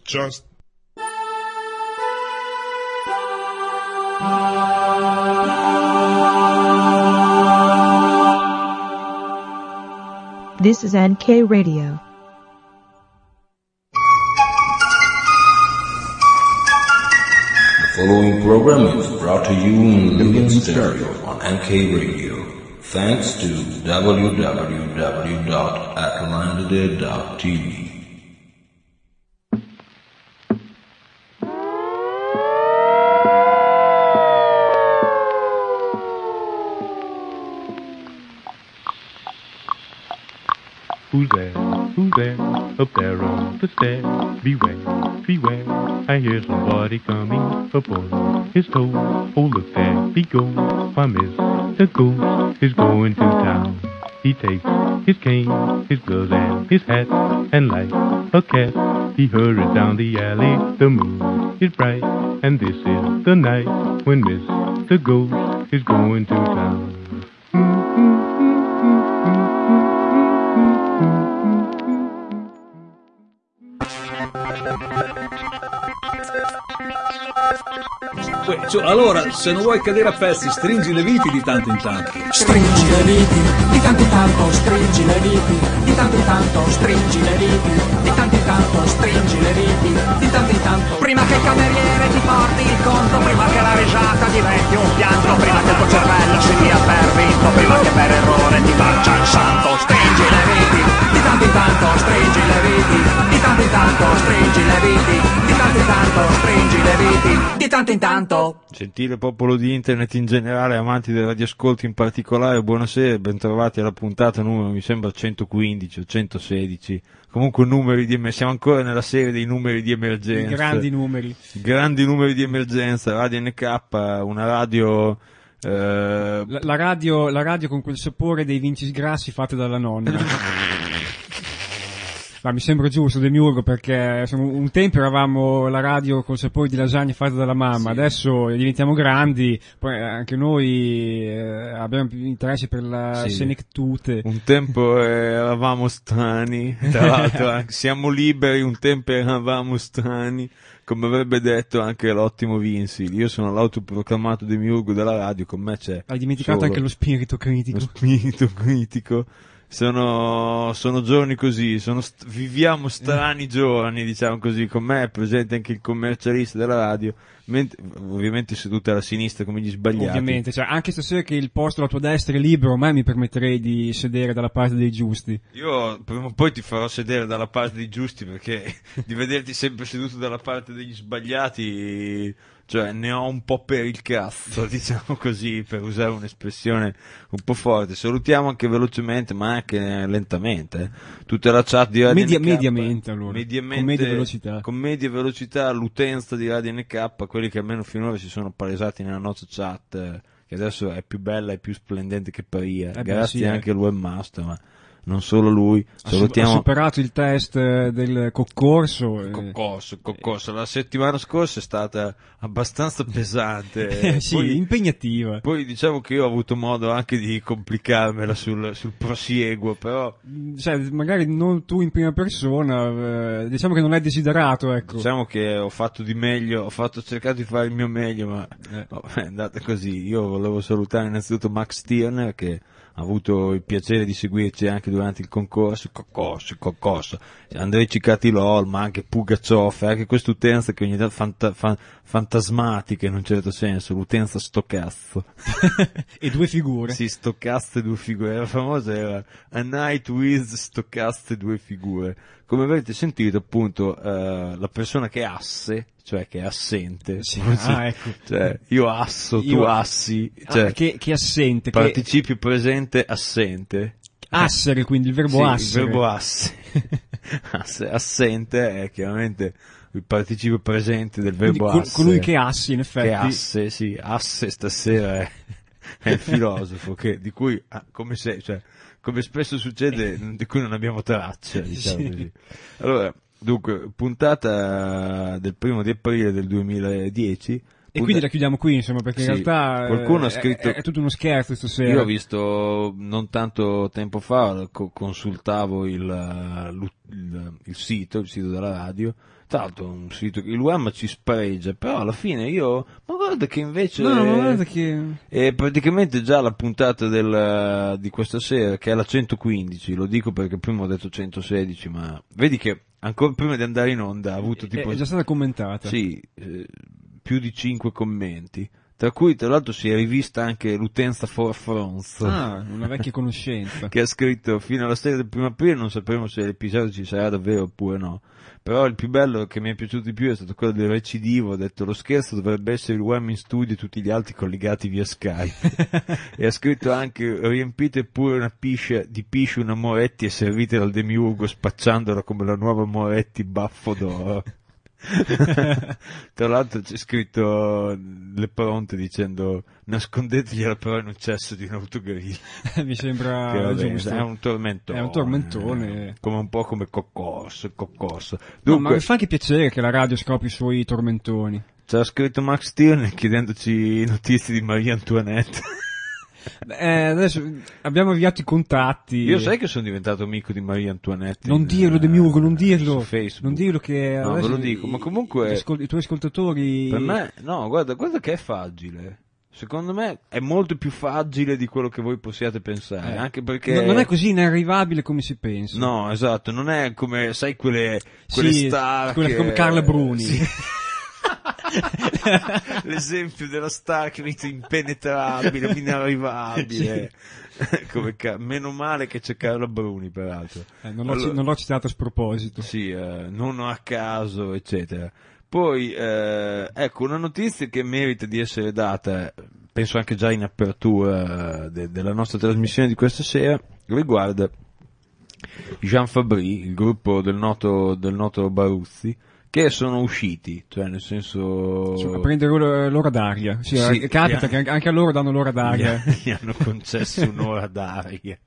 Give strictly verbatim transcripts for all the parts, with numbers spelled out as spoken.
Just This is N K Radio. The following program is brought to you in Living Stereo on N K Radio, thanks to w w w dot atlantide dot t v. Who's there? Who's there? Up there on the stair. Beware, beware. I hear somebody coming up on his toes. Oh, look there he goes. Why, Mister Ghost is going to town. He takes his cane, his gloves, and his hat, and like a cat, he hurries down the alley. The moon is bright, and this is the night when Mister Ghost is going to town. Cioè, allora, se non vuoi cadere a pezzi, stringi le viti di tanto in tanto. Stringi le viti, di tanto in tanto, stringi le viti, di tanto in tanto, stringi le viti, di tanto in tanto, stringi le viti, di tanto in tanto. Prima che il cameriere ti porti il conto, prima che la risata diventi un pianto, prima che il tuo cervello si dia per vinto, prima che per errore ti faccia il santo. Stringi le viti, di tanto in tanto, stringi le viti, di tanto in tanto, stringi le viti, di tanto in tanto, stringi le viti, di tanto in tanto. Gentile popolo di internet in generale, amanti del radioascolto in particolare, buonasera e bentrovati alla puntata numero, mi sembra centoquindici o centosedici, comunque numeri di emergenza, siamo ancora nella serie dei numeri di emergenza. I grandi numeri. Grandi numeri di emergenza, Radio N K, una radio... Eh... La, la radio la radio con quel sapore dei vincisgrassi fatte dalla nonna. Ma mi sembra giusto, Demiurgo, perché insomma, un tempo eravamo la radio col sapore di lasagne fatte dalla mamma, sì. Adesso diventiamo grandi, poi anche noi eh, abbiamo più interesse per la sì. senectute. Un tempo eh, eravamo strani, tra l'altro anche, siamo liberi, un tempo eravamo strani, come avrebbe detto anche l'ottimo Vinci. Io sono l'autoproclamato Demiurgo della radio, con me c'è... Hai dimenticato solo anche lo spirito critico. Lo spirito critico. Sono, sono giorni così, sono st- viviamo strani giorni, diciamo così. Con me è presente anche il commercialista della radio, mentre, ovviamente seduto alla sinistra come gli sbagliati. Ovviamente, cioè anche stasera che il posto alla tua destra è libero, a me mi permetterei di sedere dalla parte dei giusti. Io prima o poi ti farò sedere dalla parte dei giusti, perché di vederti sempre seduto dalla parte degli sbagliati... Cioè, ne ho un po' per il cazzo, diciamo così, per usare un'espressione un po' forte. Salutiamo anche velocemente, ma anche lentamente, eh. Tutta la chat di Radio Media, N K. Mediamente, allora. Mediamente, con media velocità. Con media velocità, l'utenza di Radio N K, quelli che almeno finora si sono palesati nella nostra chat, eh, che adesso è più bella e più splendente che paria. Eh beh, Grazie sì, anche eh. al webmaster, ma... non solo lui, ha, salutiamo... ha superato il test del concorso. Il concorso, il concorso. La settimana scorsa è stata abbastanza pesante. Sì, poi, impegnativa. Poi diciamo che io ho avuto modo anche di complicarmela sul, sul prosieguo, però... Cioè, magari non tu in prima persona, eh, diciamo che non è desiderato, ecco. Diciamo che ho fatto di meglio, ho fatto, ho cercato di fare il mio meglio, ma eh. no, è andata così. Io volevo salutare innanzitutto Max Stirner, che ha avuto il piacere di seguirci anche durante il concorso, il concorso, il concorso, Andrei Cicatilol, ma anche Pugaciov, anche quest'utenza che ogni tanto fanta, fan, fantasmatica in un certo senso, l'utenza sto cazzo. E due figure. Sì, sto cazzo e due figure, era famosa, era A Night with sto cazzo e due figure. Come avete sentito appunto, uh, la persona che è asse, cioè che è assente, sì, ah, ecco. Cioè io asso, io... tu assi, cioè ah, che, che assente, participio che... presente assente. Assere, quindi il verbo sì, assere. Il verbo asse. asse. Assente è chiaramente il participio presente del verbo quindi, asse. Colui che assi, in effetti. Che asse, sì, asse stasera è, è il filosofo che, di cui, ah, come se, cioè, come spesso succede, di cui non abbiamo traccia, diciamo sì. Così. Allora, dunque, puntata del primo di aprile del duemiladieci. E quindi la chiudiamo qui, insomma, perché Sì, in realtà qualcuno eh, ha scritto- è, è tutto uno scherzo stasera. Io ho visto non tanto tempo fa, co- consultavo il, il, il, il sito, il sito della radio, tra l'altro un sito che il web ci spareggia, però alla fine io, ma guarda che invece No, ma è, guarda che... è praticamente già la puntata del, di questa sera, che è la centoquindici, lo dico perché prima ho detto centosedici, ma vedi che ancora prima di andare in onda ha avuto tipo... è già stata commentata. Sì, eh, più di cinque commenti, tra cui tra l'altro si è rivista anche l'utenza for France, Ah, una vecchia conoscenza. che ha scritto: fino alla sera del primo aprile non sapremo se l'episodio ci sarà davvero oppure no, però il più bello che mi è piaciuto di più è stato quello del recidivo. Ha detto: lo scherzo dovrebbe essere il web in studio e tutti gli altri collegati via Skype. E ha scritto anche: riempite pure una piscia di pisci una Moretti e servitela al demiurgo spacciandola come la nuova Moretti baffo d'oro. Tra l'altro c'è scritto le pronte dicendo: nascondetegliela però in un cesso di un autogrill. Mi sembra Che vabbè, giusto. è un tormentone, È un tormentone. come un po' come Coccos, Coccos. No, Dunque, ma mi fa anche piacere che la radio scopri i suoi tormentoni. c'ha scritto Max Stirner chiedendoci notizie di Maria Antoinette. Eh, adesso abbiamo avviato i contatti. Io sai che sono diventato amico di Maria Antoinette. Non in, dirlo, eh, Demiurgo, non dirlo. su Facebook. Non dirlo che No, adesso ve lo dico, ma comunque- gli ascol- i tuoi ascoltatori Per me, no, guarda, guarda che è fragile. Secondo me è molto più fragile di quello che voi possiate pensare, Eh, anche perché... no- non è così inarrivabile come si pensa. No, esatto, non è come, sai, quelle, quelle Sì, star quelle che- come Carla Bruni. Sì. L'esempio della star che è impenetrabile, inarrivabile. Come ca- meno male che c'è Carla Bruni, peraltro. Eh, non, l'ho, Allora- ci- non l'ho citato a sproposito. Sì, eh, non a caso, eccetera. Poi, eh, ecco, una notizia che merita di essere data, penso anche già in apertura eh, de- della nostra trasmissione di questa sera, riguarda Jean Fabry, il gruppo del noto, del noto Baruzzi, che sono usciti, cioè nel senso... Cioè, a prendere l'ora, l'ora d'aria. Sì, Sì, eh, capita gli- che anche- anche a loro danno l'ora gli, d'aria. gli hanno concesso un'ora d'aria.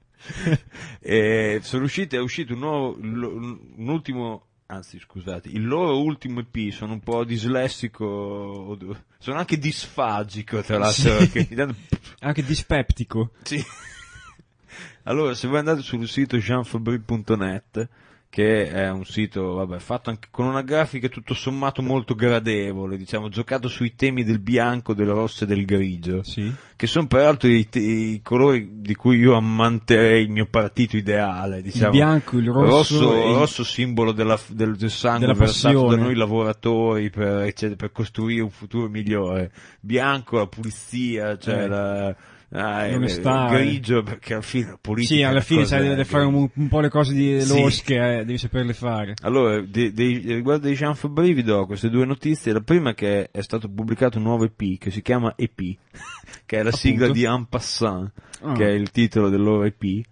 E sono usciti, è uscito un nuovo, un ultimo, anzi scusate, il loro ultimo E P, sono un po' dislessico, sono anche disfagico tra l'altro, Sì. perché mi danno- Anche dispeptico. Sì. Allora, se voi andate sul sito jean fabry punto net, che è un sito, vabbè, fatto anche con una grafica tutto sommato molto gradevole, diciamo, giocato sui temi del bianco, del rosso e del grigio, Sì. che sono peraltro i, i colori di cui io ammanterei il mio partito ideale, diciamo. Il bianco, il rosso, rosso, e il- rosso simbolo della, del, del sangue Della versato da passione. noi lavoratori per, eccetera, per costruire un futuro migliore. Bianco, la pulizia, cioè Eh. la... Ah, è L'onestà, grigio, perché alla fine la politica Sì, è alla una fine cosa sai, deve fare un, un po' le cose di Sì. losche, eh, devi saperle fare. Allora, de- de- riguardo di Jean Fabry vi do queste due notizie. La prima è che è stato pubblicato un nuovo E P che si chiama E P, che è la sigla Appunto. di En Passant, Ah. che è il titolo del loro E P.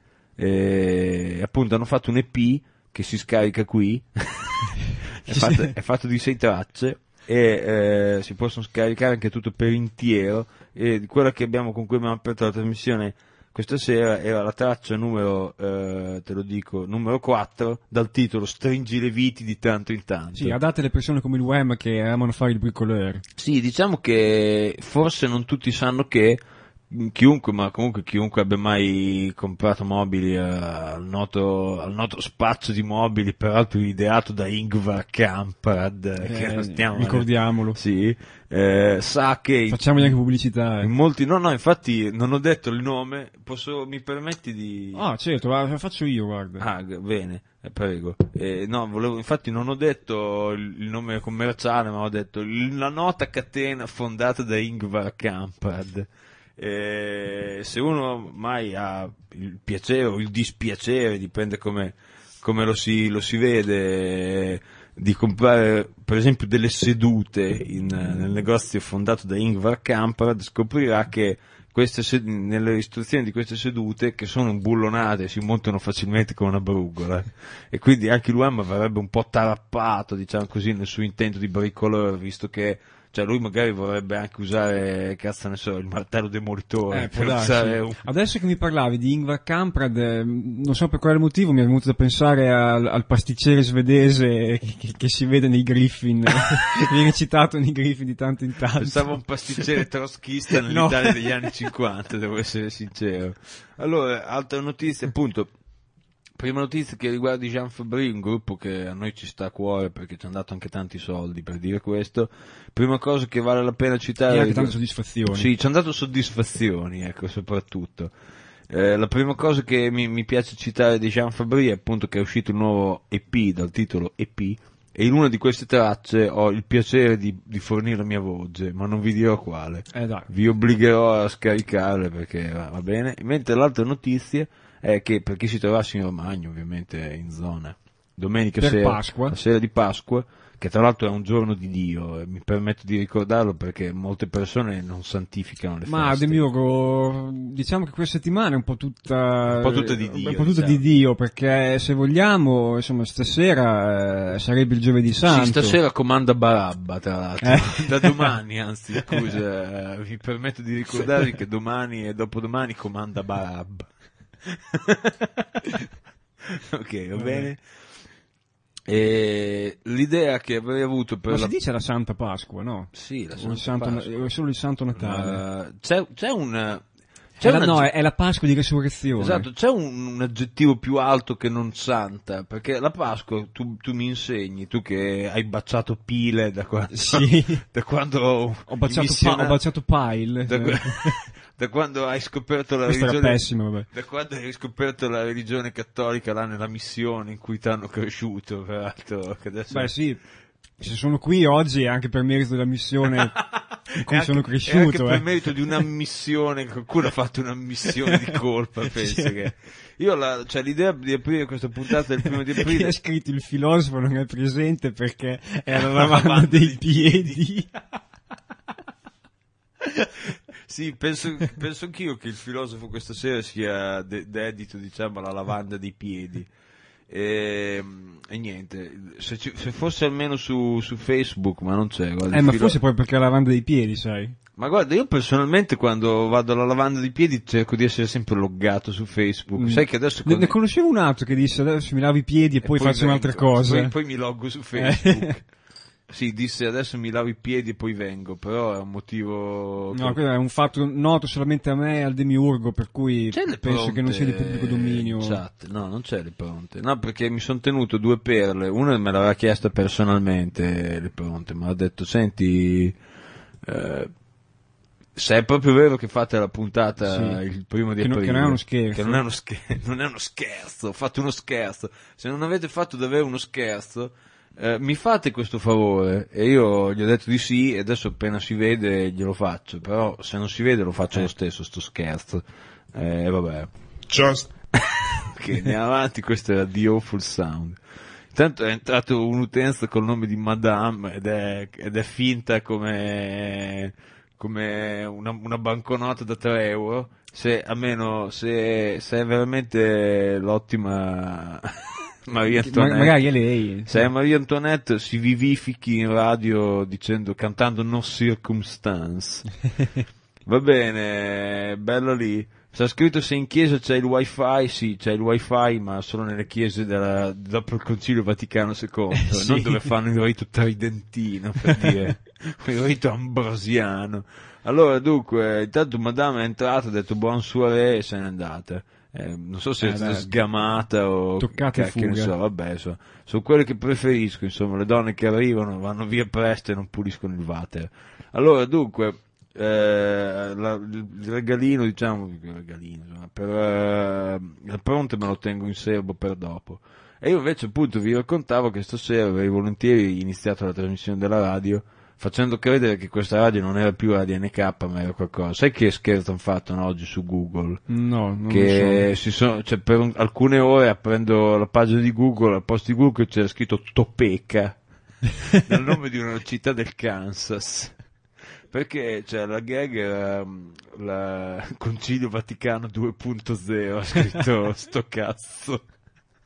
E appunto hanno fatto un E P che si scarica qui, è, fatto, è fatto di sei tracce e eh, si possono scaricare anche tutto per intero, e quella che abbiamo, con cui abbiamo aperto la trasmissione questa sera era la traccia numero, eh, te lo dico, numero quattro, dal titolo Stringi le viti di tanto in tanto. Sì, adatte le persone come il Wham che amano fare il bricoleur. Sì, diciamo che forse non tutti sanno che chiunque, ma comunque chiunque abbia mai comprato mobili eh, al noto, al noto spazio di mobili, peraltro ideato da Ingvar Kamprad, che Eh, non stiamo, ricordiamolo. sì, eh, sa che in- Facciamogli anche pubblicità. eh. in molti, no, no, infatti non ho detto il nome, posso, mi permetti di... Ah, certo, la la faccio io, guarda. Ah, g- bene, eh, prego. Eh, no, volevo, infatti non ho detto il, il nome commerciale, ma ho detto il- la nota catena fondata da Ingvar Kamprad. Eh, se uno mai ha il piacere o il dispiacere, dipende come, come lo, si, lo si vede, eh, di comprare per esempio delle sedute in, nel negozio fondato da Ingvar Kamprad, scoprirà che queste sed- nelle istruzioni di queste sedute, che sono bullonate, si montano facilmente con una brugola, e quindi anche l'uomo verrebbe un po' tarappato, diciamo così, nel suo intento di bricoleur, visto che Cioè lui magari vorrebbe anche usare, cazzo ne so, il martello demolitore. Eh, per può darsi. usare un... Adesso che mi parlavi di Ingvar Kamprad, eh, non so per quale motivo mi è venuto da pensare al, al pasticcere svedese che, che si vede nei Griffin, viene citato nei Griffin di tanto in tanto. Pensavo a un pasticcere trotskista nell'Italia No. degli anni cinquanta, devo essere sincero. Allora, altra notizia, appunto, prima notizia che riguarda i Jean Fabry, un gruppo che a noi ci sta a cuore perché ci hanno dato anche tanti soldi per dire questo. Prima cosa che vale la pena citare... E anche tante soddisfazioni. Sì, ci hanno dato soddisfazioni, ecco, soprattutto. Eh, la prima cosa che mi, mi piace citare di Jean Fabry è appunto che è uscito un nuovo E P dal titolo E P, e in una di queste tracce ho il piacere di, di fornire la mia voce, ma non vi dirò quale. Eh dai. Vi obbligherò a scaricarle perché va, va bene. Mentre l'altra notizia è che per chi si trovasse in Romagna, ovviamente in zona, domenica Per sera, Pasqua. la sera di Pasqua, che tra l'altro è un giorno di Dio, e mi permetto di ricordarlo perché molte persone non santificano le Ma feste. Demiurgo, diciamo che questa settimana è un po' tutta Un po' tutta di Dio, un po' tutta diciamo. di Dio, perché se vogliamo, insomma, stasera eh, sarebbe il giovedì santo. Sì, stasera comanda Barabba, tra l'altro. Eh. Da domani, anzi, scusa, eh, mi permetto di ricordarvi che domani e dopodomani comanda Barabba. Ok, va bene. E l'idea che avrei avuto per Ma la... si dice la Santa Pasqua, no? Sì, la O Santa il Santo, Pasqua. o solo il Santo Natale? Uh, c'è, c'è un... È C'è la- un no, agge- è, è la Pasqua di Resurrezione. Esatto, c'è un, un aggettivo più alto che non santa, perché la Pasqua, tu, tu mi insegni, tu che hai baciato pile da quando... Sì. Da quando... Ho baciato, i missiona- pa- ho baciato Pile. da, que- da quando hai scoperto la Questa era religione... pessima, vabbè. Da quando hai scoperto la religione cattolica là nella missione in cui ti hanno cresciuto, peraltro, che adesso... Beh sì, se sono qui oggi è anche per merito della missione in cui E sono anche- e cresciuto. anche per eh. merito di un'ammissione, qualcuno ha fatto un'ammissione di colpa, penso Sì. che... Io la, cioè l'idea di aprire questa puntata del primo di Chi aprile... ha scritto il filosofo non è presente perché è alla lavanda dei piedi. Sì, penso, penso anch'io che il filosofo questa sera sia de- dedito, diciamo, alla lavanda dei piedi. E, e niente, se, ci, se fosse almeno su, su Facebook, ma non c'è. Guarda, Eh, il ma filo- forse poi perché è la lavanda dei piedi, sai? Ma guarda, io personalmente quando vado alla lavanda dei piedi cerco di essere sempre loggato su Facebook. Mm. Sai che adesso... Ne, con- ne conoscevo un altro che disse adesso mi lavo i piedi e, e poi, faccio vengo, un'altra cosa. Poi, poi mi loggo su Facebook. Sì, disse adesso mi lavo i piedi e poi vengo, però è un motivo... No, che- quello è un fatto noto solamente a me e al Demiurgo, per cui C'è le penso che non sia di pronte pubblico dominio. in chat? No, non c'è le pronte. No, perché mi sono tenuto due perle. Una me l'aveva chiesta personalmente le pronte, ma ha detto, senti, eh, se è proprio vero che fate la puntata Sì. il primo di Che non- aprile, che non è uno scherzo. che non è uno scher- non è uno scherzo, fate uno scherzo. Se non avete fatto davvero uno scherzo, eh, mi fate questo favore? E io gli ho detto di sì, e adesso appena si vede glielo faccio, però se non si vede lo faccio Eh. lo stesso, sto scherzo. E eh, vabbè. Just Ok, andiamo avanti, questo era The Awful Sound. Intanto è entrato un'utenza col nome di Madame ed è, ed è finta come, come una, una banconota da tre euro. Se, a meno, se, se è veramente l'ottima Maria Ma- Antoinette, magari è lei. se è Maria Antoinette si vivifichi in radio dicendo, cantando No Circumstance. Va bene, bello lì. C'è scritto se in chiesa c'è il wifi, sì, c'è il wifi, ma solo nelle chiese della, dopo il Concilio Vaticano secondo, Sì. non dove fanno il rito tridentino, per dire, il rito ambrosiano. Allora, dunque, intanto Madame è entrata, ha detto buon soirée e se n'è andata. Eh, non so se Eh, è stata beh, sgamata o toccata e cacchio ne fuga. so, vabbè, so, sono quelle che preferisco, insomma, le donne che arrivano, vanno via presto e non puliscono il water. Allora, dunque, eh, la- il regalino, diciamo, il regalino, insomma, per eh, il pronto me lo tengo in serbo per dopo. E io invece appunto vi raccontavo che stasera avrei volentieri iniziato la trasmissione della radio facendo credere che questa radio non era più Radio N K ma era qualcosa. Sai che scherzo hanno fatto no, oggi su Google? No, non Che lo si sono, cioè per un- alcune ore aprendo la pagina di Google, al posto di Google c'era scritto Topeka dal nome di una città del Kansas. Perché cioè, la gag era um, la Concilio Vaticano due punto zero, ha scritto sto cazzo.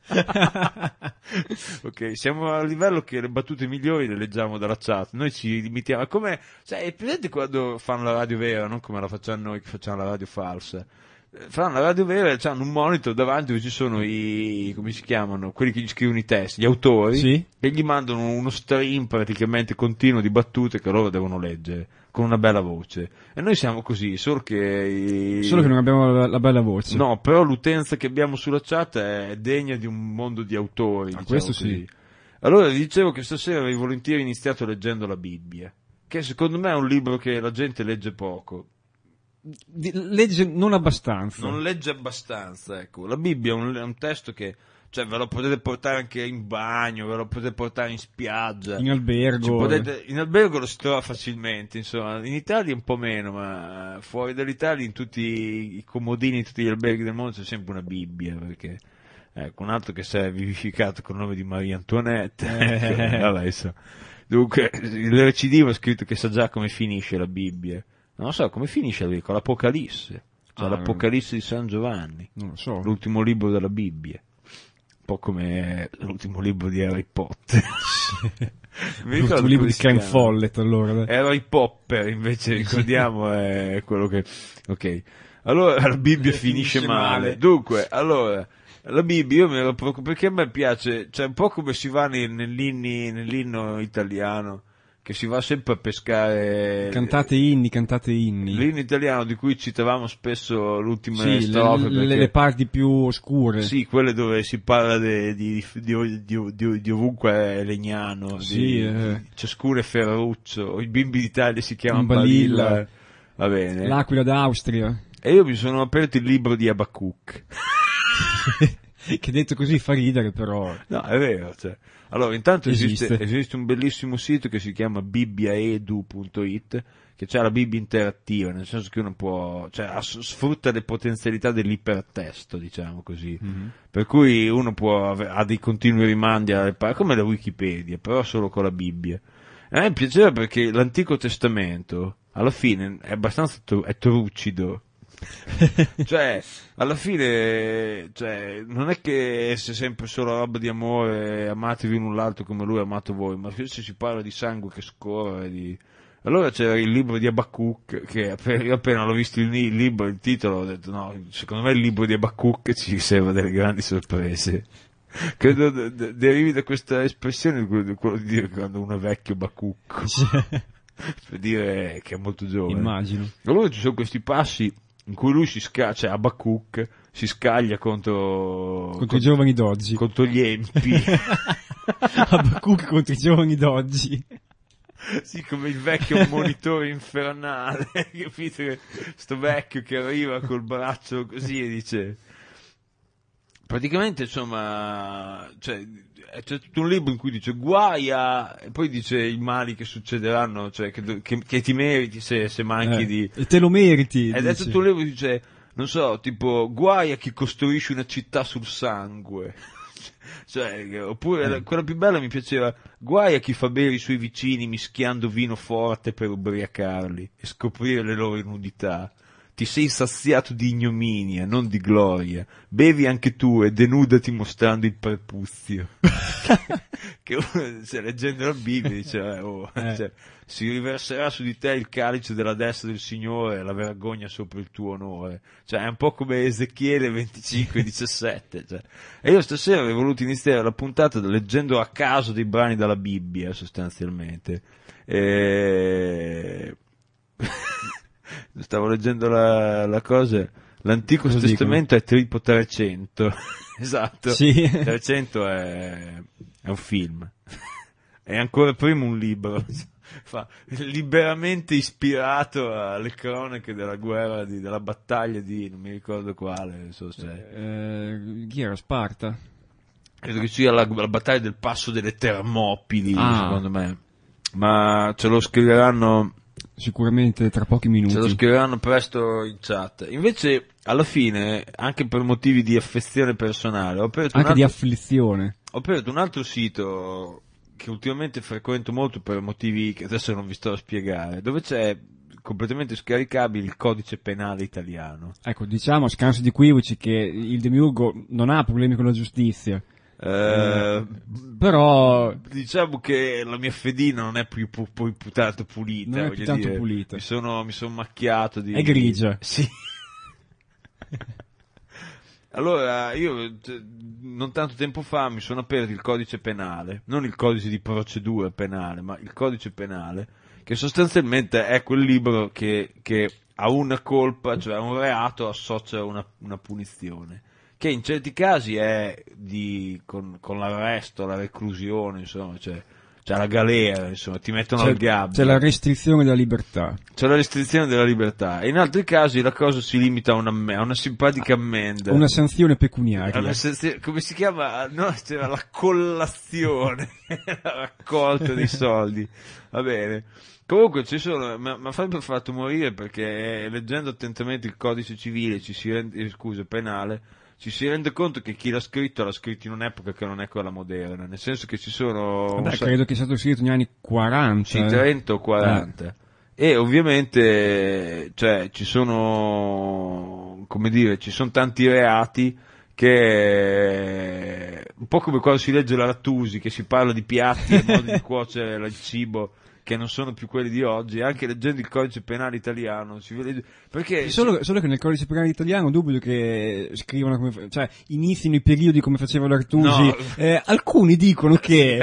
Ok, siamo a livello che le battute migliori le leggiamo dalla chat, noi ci limitiamo, come, cioè, è presente quando fanno la radio vera, non come la facciamo noi che facciamo la radio falsa. Fanno la radio vera e hanno un monitor davanti dove ci sono i, come si chiamano, quelli che gli scrivono i testi, gli autori, sì? E gli mandano uno stream praticamente continuo di battute che loro devono leggere con una bella voce. E noi siamo così, solo che i... solo che non abbiamo la, la bella voce. No, però l'utenza che abbiamo sulla chat è degna di un mondo di autori, ah, diciamo questo così. sì. Allora dicevo che stasera avrei volentieri iniziato leggendo la Bibbia, che secondo me è un libro che la gente legge poco. Di, legge non abbastanza. Non legge abbastanza, ecco. La Bibbia è un, è un testo che, cioè, ve lo potete portare anche in bagno, ve lo potete portare in spiaggia, in albergo. Ci potete, in albergo lo si trova facilmente, insomma. In Italia un po' meno, ma fuori dall'Italia in tutti i comodini, in tutti gli alberghi del mondo c'è sempre una Bibbia, perché ecco, un altro che si è vivificato con il nome di Maria Antoinette. Eh. Vabbè, insomma. Dunque, il recidivo ha scritto che sa già come finisce la Bibbia. Non so come finisce lì, con l'Apocalisse, cioè ah, l'Apocalisse di San Giovanni, non lo so. L'ultimo libro della Bibbia, un po' come l'ultimo libro di Harry Potter. L'ultimo libro di Ken Follett, allora. Harry Popper, invece, ricordiamo, è quello che... Ok, allora la Bibbia finisce, finisce male. male. Dunque, allora... La Bibbia, io mi ero preoccupato, perché a me piace, cioè un po' come si va nell'inni, nell'inno italiano, che si va sempre a pescare... Cantate inni, cantate inni. L'inno italiano di cui citavamo spesso l'ultima sì, strofe. Le, perché, le parti più oscure. Sì, quelle dove si parla di, di, di, di, di, di ovunque è legnano, sì, di, eh. di ciascuno è Ferruccio, i bimbi d'Italia si chiamano Balilla. Balilla. Va bene. L'Aquila d'Austria. E io mi sono aperto il libro di Abacuc. Che detto così fa ridere, però. No, è vero, cioè. Allora, intanto esiste. esiste, esiste un bellissimo sito che si chiama bibbiaedu punto it, che c'ha la Bibbia interattiva, nel senso che uno può, cioè, sfrutta le potenzialità dell'ipertesto, diciamo così. Mm-hmm. Per cui uno può ave- ha dei continui rimandi alle parole, come la Wikipedia, però solo con la Bibbia. E a me piaceva perché l'Antico Testamento, alla fine, è abbastanza tru- è trucido. Cioè, alla fine, cioè, non è che sia sempre solo roba di amore, amatevi l'un l'altro come lui ha amato voi, ma se si parla di sangue che scorre, di... Allora c'era il libro di Abacuc, che io appena l'ho visto il, il libro, il titolo, ho detto no, secondo me il libro di Abacuc ci riserva delle grandi sorprese. Credo de- de- derivi da questa espressione, quello, quello di dire quando uno è vecchio Abacuc, per dire che è molto giovane. Immagino. Allora ci sono questi passi in cui lui si scaglia, cioè Abacuc si scaglia contro contro con, i giovani d'oggi, contro gli empi. Abacuc contro i giovani d'oggi. Sì, come il vecchio monitore infernale, capito? Sto vecchio che arriva col braccio così e dice, praticamente, insomma, cioè, c'è tutto un libro in cui dice guaia, e poi dice i mali che succederanno, cioè che, che, che ti meriti se, se manchi eh, di... E te lo meriti. Ed è tutto un libro che dice, non so, tipo, guaia chi costruisce una città sul sangue. Cioè, oppure eh. quella più bella mi piaceva, guai a chi fa bere i suoi vicini mischiando vino forte per ubriacarli e scoprire le loro nudità. Ti sei saziato di ignominia, non di gloria. Bevi anche tu e denudati mostrando il prepuzio. Che uno, cioè, leggendo la Bibbia dice, eh, oh, eh. Cioè, si riverserà su di te il calice della destra del Signore e la vergogna sopra il tuo onore. Cioè, è un po' come Ezechiele venticinque diciassette. Cioè. E io stasera avrei voluto iniziare la puntata leggendo a caso dei brani dalla Bibbia, sostanzialmente. E... Stavo leggendo la, la cosa, l'Antico Cosa Testamento dicono? È tipo trecento. Esatto. Sì. trecento è, è un film. È ancora prima un libro. Fa, liberamente ispirato alle cronache della guerra, di, della battaglia di, non mi ricordo quale, non so se... Eh, chi era? Sparta? Credo che sia la, la battaglia del passo delle Termopili, ah. secondo me. Ma ce lo scriveranno... Sicuramente tra pochi minuti. Ce lo scriveranno presto in chat. Invece, alla fine, anche per motivi di affezione personale, ho aperto anche un altro, di afflizione. Ho aperto un altro sito che ultimamente frequento molto per motivi che adesso non vi sto a spiegare, dove c'è completamente scaricabile il codice penale italiano. Ecco, diciamo a scanso di equivoci che il Demiurgo non ha problemi con la giustizia. Eh, però diciamo che la mia fedina non è più, pu- più, più tanto pulita, non è voglio più tanto dire. pulita. Mi sono, mi sono macchiato di... È grigia. Sì. Allora, io t- non tanto tempo fa mi sono aperto il codice penale, non il codice di procedura penale, ma il codice penale, che sostanzialmente è quel libro che, che a una colpa, cioè a un reato, associa una, una punizione, che in certi casi è di, con, con l'arresto, la reclusione, insomma, cioè, cioè la galera, insomma, ti mettono c'è, al gabbio. c'è la restrizione della libertà. C'è la restrizione della libertà, e in altri casi la cosa si limita a una, a una simpatica ammenda. Una sanzione pecuniaria. Una sanzione- come si chiama? No, c'era la collazione, la raccolta dei soldi. Va bene. Comunque ci sono, mi ha sempre fatto morire perché eh, leggendo attentamente il codice civile, ci si rende, eh, scusa, penale, ci si rende conto che chi l'ha scritto l'ha scritto in un'epoca che non è quella moderna, nel senso che ci sono... Vabbè, un sa- credo che sia stato scritto negli anni quaranta. sì, eh. trenta o quaranta. E ovviamente, cioè, ci sono, come dire, ci sono tanti reati che, un po' come quando si legge la Lattusi, che si parla di piatti e modi di cuocere il cibo, che non sono più quelli di oggi, anche leggendo il codice penale italiano, si vede, perché... Solo, solo che nel codice penale italiano dubito che scrivano come, fa- cioè inizino i periodi come faceva l'Artusi. No. Eh, alcuni dicono che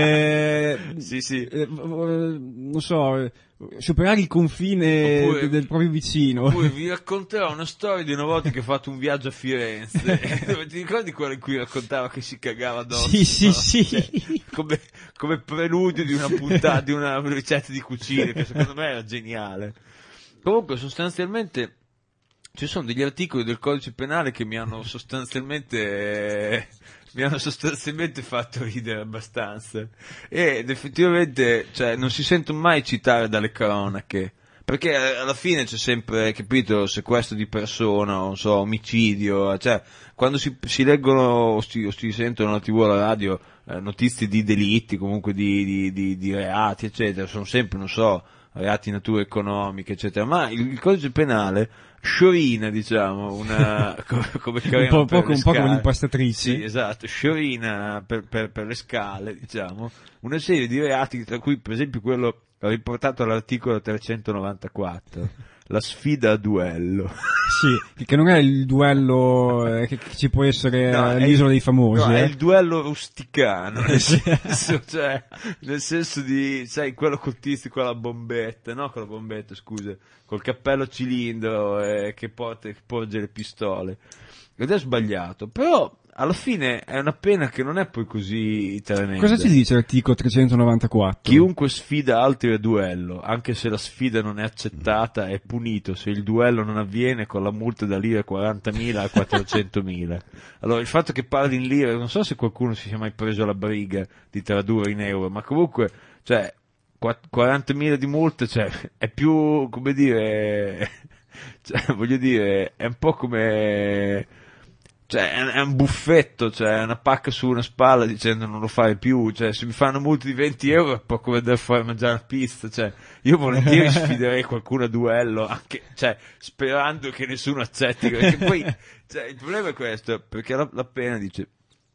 eh, Sì, sì. eh, v- non so, eh, superare il confine Oppure- de- del proprio vicino. Poi vi racconterò una storia di una volta che ho fatto un viaggio a Firenze, dove ti ricordi quella in cui raccontava che si cagava addosso? Sì, sì, no? sì. Cioè, come, come preludio di una puntata, di una ricetta di cucina, che secondo me era geniale. Comunque, sostanzialmente, ci sono degli articoli del codice penale che mi hanno sostanzialmente, eh, mi hanno sostanzialmente fatto ridere abbastanza. Ed effettivamente, cioè, non si sentono mai citare dalle cronache. Perché alla fine c'è sempre, capito, sequestro di persona, non so, omicidio, cioè, quando si, si leggono o si, o si sentono alla tivù o alla radio eh, notizie di delitti, comunque di, di, di, di reati, eccetera, sono sempre, non so, reati di natura economica, eccetera, ma il, il codice penale sciorina, diciamo, una, come, come un po', per po', le un po' come scale. l'impastatrice. Sì, esatto, sciorina per, per, per le scale, diciamo, una serie di reati, tra cui per esempio quello riportato all'articolo trecentonovantaquattro, la sfida a duello. Sì, che non è il duello eh, che, che ci può essere No, è all'isola il- dei famosi. no, eh. è il duello rusticano, nel Sì. senso, cioè, nel senso di, sai, quello col tizio con la bombetta, no, con la bombetta, scusa, col cappello a cilindro eh, che porta, che porge le pistole. Ed è sbagliato, però alla fine è una pena che non è poi così tremenda. Cosa ci dice l'articolo trecentonovantaquattro? Chiunque sfida altri a duello, anche se la sfida non è accettata, è punito se il duello non avviene con la multa da lire quarantamila a quattrocentomila. Allora, il fatto che parli in lire, non so se qualcuno si sia mai preso la briga di tradurre in euro, ma comunque, cioè, quatt- quarantamila di multa, cioè, è più, come dire, cioè, voglio dire, è un po' come... Cioè, è è un buffetto, cioè, è una pacca su una spalla dicendo non lo fai più, cioè, se mi fanno multe di venti euro è un po' come andare fuori a mangiare una pizza, cioè, io volentieri sfiderei qualcuno a duello, anche, cioè, sperando che nessuno accetti, perché poi, cioè, il problema è questo, perché la, la pena dice,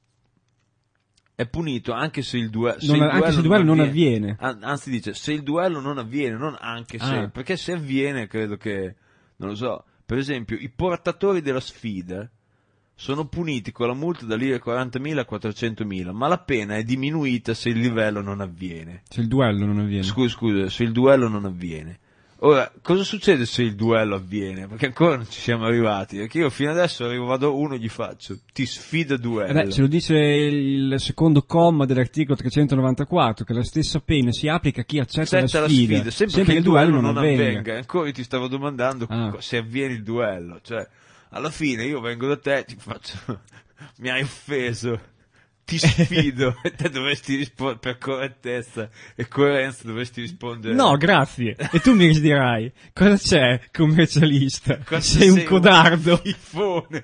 è punito anche se il, due, se Non- il anche duello se il duello non avviene. An- anzi dice, se il duello non avviene, non anche se, Ah. perché se avviene credo che, non lo so, per esempio i portatori della sfida sono puniti con la multa da lire quarantamila a quattrocentomila, ma la pena è diminuita se il livello non avviene. Se il duello non avviene. Scusa, scusa, se il duello non avviene. Ora, cosa succede se il duello avviene? Perché ancora non ci siamo arrivati. Perché io fino adesso arrivo, vado uno e gli faccio, ti sfida a duello. Eh beh, ce lo dice il secondo comma dell'articolo trecentonovantaquattro, che la stessa pena si applica a chi accetta, Accetta la sfida, sempre, sempre che il duello non avvenga. Ancora io ti stavo domandando Ah. co- se avviene il duello. Cioè, alla fine io vengo da te, ti faccio, mi hai offeso, ti sfido, e te dovresti rispondere, per correttezza e coerenza dovresti rispondere. No, grazie. E tu mi dirai, cosa c'è, commercialista? Cosa Sei un codardo. schifone.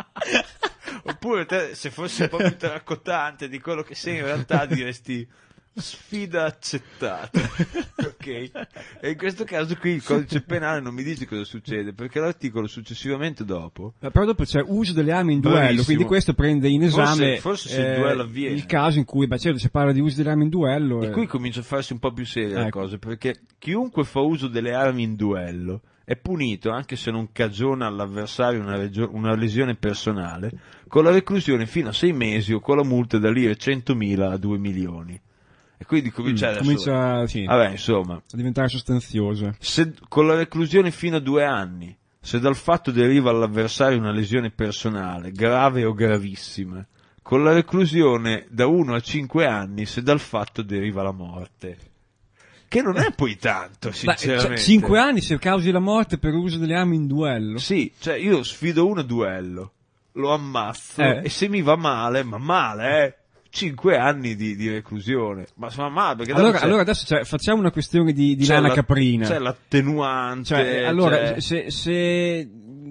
Oppure te, se fossi un po' più tracottante di quello che sei in realtà, diresti, sfida accettata. Ok? E in questo caso qui il codice penale non mi dice cosa succede, perché l'articolo successivamente dopo, Eh, Però dopo c'è uso delle armi in duello, Bravissimo. quindi questo prende in esame Forse- forse se il eh, duello avviene. il caso in cui, beh, certo, si parla di uso delle armi in duello. e eh, qui comincia a farsi un po' più seria la Ecco. cosa, perché chiunque fa uso delle armi in duello è punito, anche se non cagiona all'avversario una, regio- una lesione personale, con la reclusione fino a sei mesi o con la multa da lire centomila a due milioni. E quindi comincia, mm, adesso- comincia sì, Vabbè, insomma, a diventare sostanziosa. se, con la reclusione fino a due anni, se dal fatto deriva all'avversario una lesione personale, grave o gravissima, con la reclusione da uno a cinque anni, se dal fatto deriva la morte. Che non è poi tanto, sinceramente. cinque anni se causi la morte per uso delle armi in duello. Sì, cioè io sfido uno a duello, lo ammazzo, Eh. e se mi va male, ma male, eh, cinque anni di, di reclusione. Ma se va male, perché dopo Allora, c'è- allora adesso cioè, facciamo una questione di, di c'è lana la- caprina. C'è l'attenuante. Cioè, allora, c'è- se, se,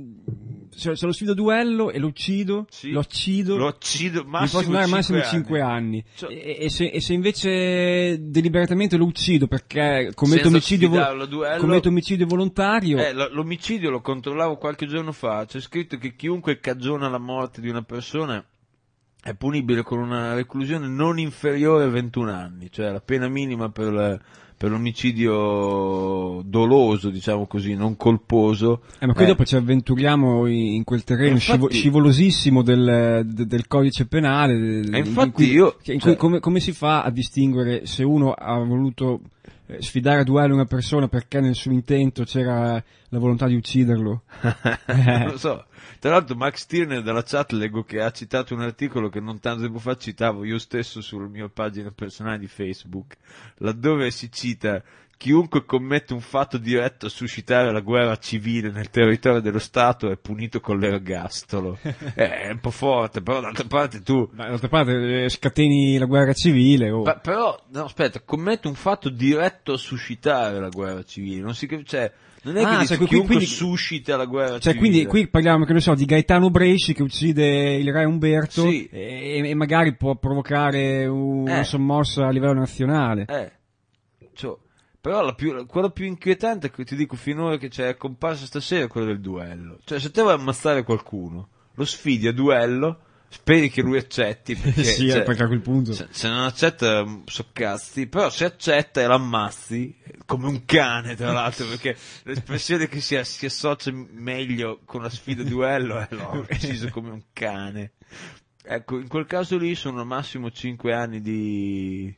se, se lo sfido a duello e lo uccido, Sì. lo uccido, Lo uccido mi massimo posso dare massimo cinque cinque anni. Cioè- E, e se, e se invece deliberatamente lo uccido perché commetto Senza omicidio, vo- sfidarlo a duello. commetto omicidio volontario, Eh, l- l'omicidio lo controllavo qualche giorno fa, c'è scritto che chiunque cagiona la morte di una persona è punibile con una reclusione non inferiore a ventuno anni, cioè la pena minima per, la- per l'omicidio doloso, diciamo così, non colposo. eh, ma qui Eh, dopo ci avventuriamo in, in quel terreno Infatti- scivo- scivolosissimo del, de- del codice penale. de- E in infatti cui- io- che- in cioè- cui come, come si fa a distinguere se uno ha voluto eh, sfidare a duello una persona perché nel suo intento c'era la volontà di ucciderlo? non lo so. Tra l'altro Max Stirner dalla chat leggo che ha citato un articolo che non tanto tempo fa citavo io stesso sulla mia pagina personale di Facebook, laddove si cita: chiunque commette un fatto diretto a suscitare la guerra civile nel territorio dello Stato è punito con l'ergastolo. Eh, è un po' forte, però d'altra parte tu... Ma d'altra parte eh, scateni la guerra civile. Oh. Pa- però, no, aspetta, commette un fatto diretto a suscitare la guerra civile, non si cap- cioè, non è Ah, che dice cioè, qui- chiunque quindi- suscita la guerra Cioè, civile. quindi qui parliamo, che ne so, di Gaetano Bresci che uccide il re Umberto Sì. e, e magari può provocare una Eh. sommossa a livello nazionale. Eh, cioè, però la più, quella più inquietante che ti dico finora che c'è comparsa stasera è quella del duello. Cioè, se te vuoi ammazzare qualcuno, lo sfidi a duello, speri che lui accetti, perché, sì, cioè, perché a quel punto. se, se non accetta so cazzi, però se accetta e l'ammazzi come un cane, tra l'altro, perché l'espressione che si, si associa meglio con la sfida a duello è l'ho ucciso come un cane. Ecco, in quel caso lì sono al massimo cinque anni di...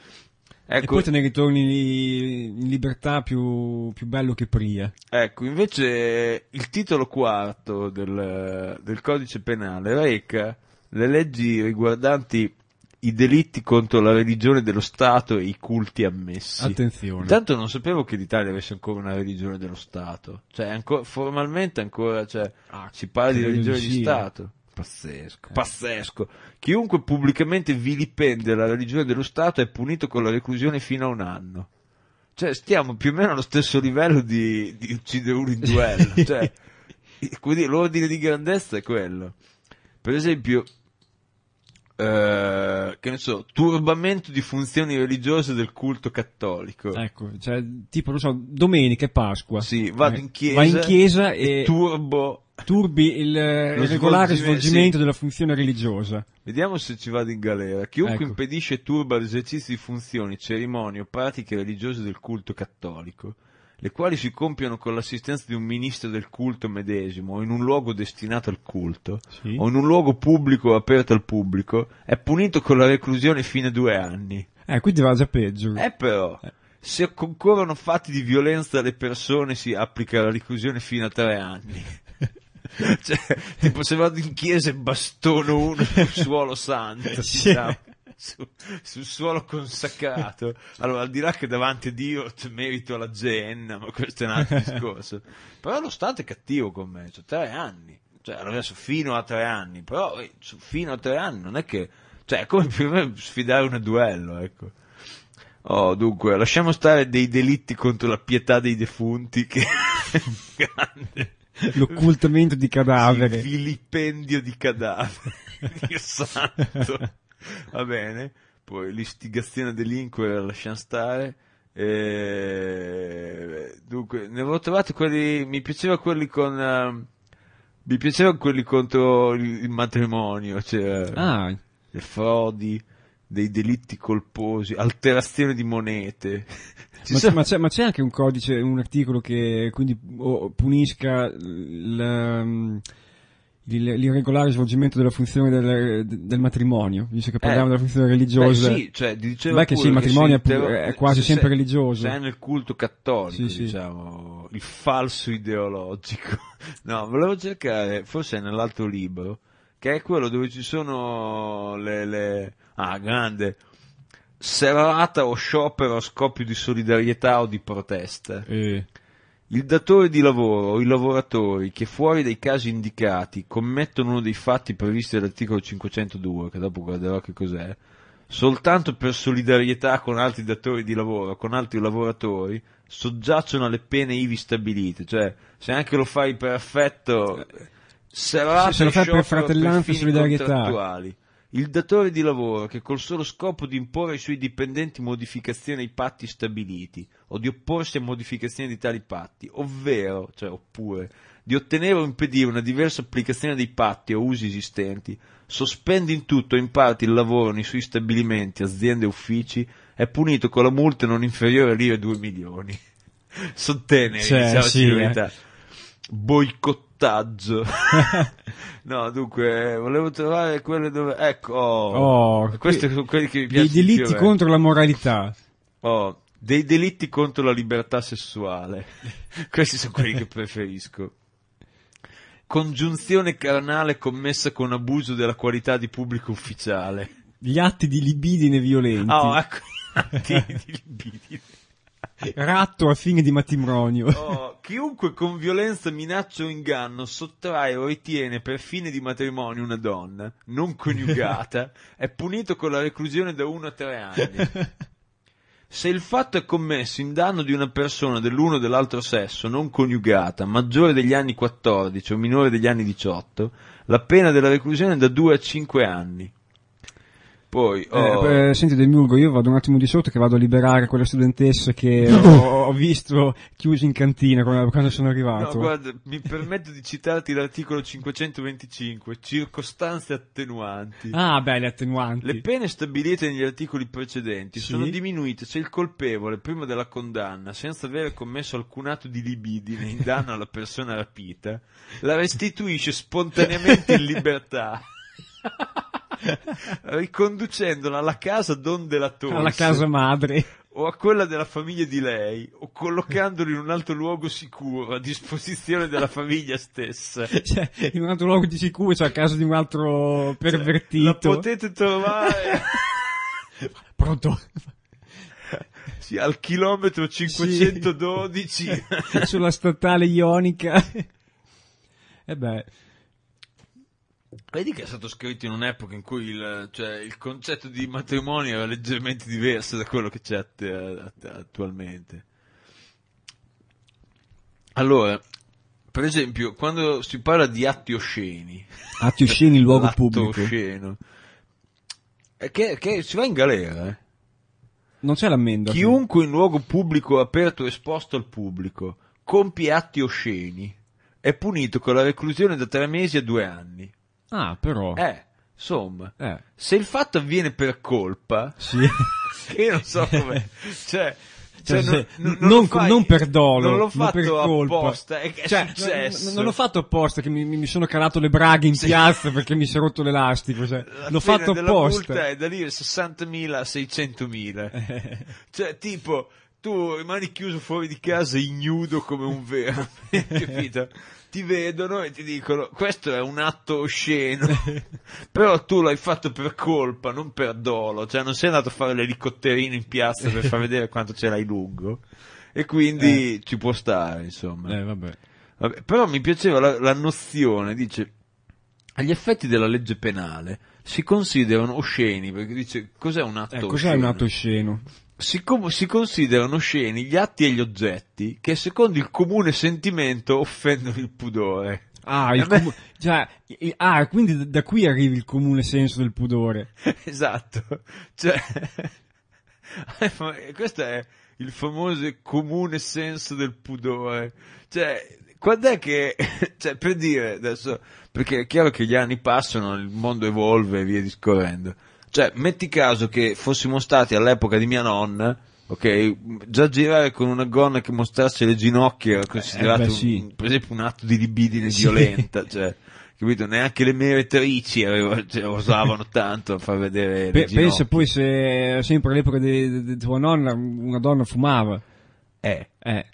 E Ecco, poi te ne ritorni in libertà più, più bello che pria. ecco, invece il titolo quarto del, del codice penale reca le leggi riguardanti i delitti contro la religione dello Stato e i culti ammessi. Attenzione. Intanto non sapevo che l'Italia avesse ancora una religione dello Stato, cioè ancora, formalmente ancora cioè, Ah, si parla di credo religione di di sì. Stato. Pazzesco, pazzesco. Chiunque pubblicamente vilipende la religione dello Stato è punito con la reclusione fino a un anno. Cioè, stiamo più o meno allo stesso livello di, di uccidere uno in duello. Cioè, quindi l'ordine di grandezza è quello. Per esempio, eh, che ne so, turbamento di funzioni religiose del culto cattolico. Ecco, cioè, tipo, non so, domenica e Pasqua. Sì, vado Eh, in chiesa, vai in chiesa e, e turbo. turbi il, il regolare svolgimento, svolgimento sì. della funzione religiosa. Vediamo se ci vado in galera. Chiunque Ecco. impedisce e turba l'esercizio di funzioni, cerimonie o pratiche religiose del culto cattolico, le quali si compiono con l'assistenza di un ministro del culto medesimo o in un luogo destinato al culto, Sì. o in un luogo pubblico aperto al pubblico, è punito con la reclusione fino a due anni. Eh, quindi va già peggio. Eh però, se concorrono fatti di violenza alle persone si applica la reclusione fino a tre anni. Cioè, tipo se vado in chiesa e bastono uno sul suolo santo, Sì. diciamo, su- sul suolo consacrato, allora al di là che davanti a Dio t- merito la genna, ma questo è un altro discorso. Però lo Stato è cattivo con me, cioè tre anni, cioè allora adesso fino a tre anni, però eh, su- fino a tre anni non è che, cioè è come per me sfidare un duello, ecco. Oh, dunque, lasciamo stare dei delitti contro la pietà dei defunti, che è un grande... L'occultamento di cadavere. Sì, vilipendio di cadavere. Dio santo. Va bene. poi l'istigazione a delinquere lasciamo stare. E... dunque ne avevo trovati quelli, mi piaceva quelli con uh, mi piaceva quelli contro il, il matrimonio, cioè Ah, le frodi, dei delitti colposi, alterazione di monete. Ci ma, sono- ma c'è, ma c'è anche un codice, un articolo che quindi oh, punisca il, il- l'irregolare svolgimento della funzione del, del matrimonio, visto che parliamo Eh, della funzione religiosa. Beh, sì, cioè, dicevo Beh, che sì, pure il matrimonio se è pu- inter- è quasi se sempre sei- religioso. Se è nel culto cattolico, Sì, sì. diciamo, il falso ideologico. No, volevo cercare, forse è nell'altro libro, che è quello dove ci sono le... le... Ah, grande. Serrata o sciopero a scoppio di solidarietà o di protesta. Eh, Il datore di lavoro o i lavoratori che fuori dai casi indicati commettono uno dei fatti previsti dall'articolo cinquecentodue, che dopo guarderò che cos'è, soltanto per solidarietà con altri datori di lavoro, con altri lavoratori, soggiacciono alle pene ivi stabilite. Cioè, se anche lo fai per affetto, serrata Se lo e fai per sciopero fratellanza e fini solidarietà. contrattuali. Il datore di lavoro che col solo scopo di imporre ai suoi dipendenti modificazioni ai patti stabiliti o di opporsi a modificazioni di tali patti, ovvero, cioè oppure, di ottenere o impedire una diversa applicazione dei patti o usi esistenti, sospende in tutto o in parte il lavoro nei suoi stabilimenti, aziende e uffici, è punito con la multa non inferiore a lire due milioni. Sono teneri, Cioè, diciamo sì, la eh. verità. Boicottaggio. No, dunque, volevo trovare quelle dove... Ecco, oh, Oh, questi qui- sono quelli che mi dei piacciono di delitti più, eh. contro la moralità. Oh, dei delitti contro la libertà sessuale. Questi sono quelli che preferisco. Congiunzione carnale commessa con abuso della qualità di pubblico ufficiale. Gli atti di libidine violenti. Oh, ecco, atti di libidine. Ratto a fine di matrimonio. Oh, chiunque con violenza, minaccia o inganno sottrae o ritiene per fine di matrimonio una donna non coniugata è punito con la reclusione da uno a tre anni. Se il fatto è commesso in danno di una persona dell'uno o dell'altro sesso non coniugata, maggiore degli anni quattordici o minore degli anni diciotto, la pena della reclusione è da due a cinque anni. Poi, oh, Eh, eh, senti Demiurgo, io vado un attimo di sotto che vado a liberare quelle studentesse che ho, ho visto chiuse in cantina quando, quando sono no, arrivato. guarda, mi permetto di citarti l'articolo cinquecentoventicinque, circostanze attenuanti. Ah, beh, le attenuanti. Le pene stabilite negli articoli precedenti Sì. sono diminuite se il colpevole, prima della condanna, senza avere commesso alcun atto di libidine in danno alla persona rapita, la restituisce spontaneamente in libertà, riconducendola alla casa donde la tolse, Alla casa madre. o a quella della famiglia di lei, o collocandolo in un altro luogo sicuro a disposizione della famiglia stessa. Cioè, in un altro luogo di sicuro, cioè a casa di un altro pervertito. La potete trovare Pronto? sì, al chilometro cinquecentododici. Sulla statale ionica. E beh, Vedi che è stato scritto in un'epoca in cui il, cioè, il concetto di matrimonio era leggermente diverso da quello che c'è att- att- attualmente. Allora, per esempio, quando si parla di atti osceni, atti osceni in luogo l'atto pubblico. osceno, è che, che si va in galera, eh? Non c'è l'ammenda. Chiunque in luogo pubblico aperto o esposto al pubblico compie atti osceni è punito con la reclusione da tre mesi a due anni. Ah, però. Eh, insomma, Eh. se il fatto avviene per colpa, Sì. io non so come, cioè, Cioè, cioè, se- non, non, lo fai- non per dolo, non l'ho ma per fatto colpa. apposta, è, è Cioè, successo. non, non l'ho fatto apposta che mi, mi sono calato le braghe in Sì. piazza perché mi si è rotto l'elastico, cioè, La l'ho pena fatto della apposta. multa è da dire sessantamila a seicentomila. Cioè, tipo, tu rimani chiuso fuori di casa ignudo come un vero, capito? Ti vedono e ti dicono, questo è un atto osceno, però tu l'hai fatto per colpa, non per dolo, cioè non sei andato a fare l'elicotterino in piazza per far vedere quanto ce l'hai lungo, e quindi ci può stare, insomma. Eh, vabbè. Vabbè, però mi piaceva la, la nozione, dice, agli effetti della legge penale si considerano osceni, perché dice, cos'è un atto Eh, osceno? cos'è un atto osceno? Si, com- si considerano osceni gli atti e gli oggetti che secondo il comune sentimento offendono il pudore. Ah, il A me- comu- cioè, i- ah, quindi da- da qui arrivi il comune senso del pudore. Esatto, cioè, questo è il famoso comune senso del pudore, cioè, quando è che, cioè, per dire, adesso, perché è chiaro che gli anni passano, il mondo evolve e via discorrendo, cioè, metti caso che fossimo stati all'epoca di mia nonna, ok, già girare con una gonna che mostrasse le ginocchia era considerato, Eh, beh, sì. un- per esempio, un atto di libidine Sì. violenta, cioè, capito? Neanche le meretrici aveva- cioè, osavano tanto a far vedere le Pe- ginocchia. pensa poi se sempre all'epoca di, di tua nonna una donna fumava. Eh, Eh,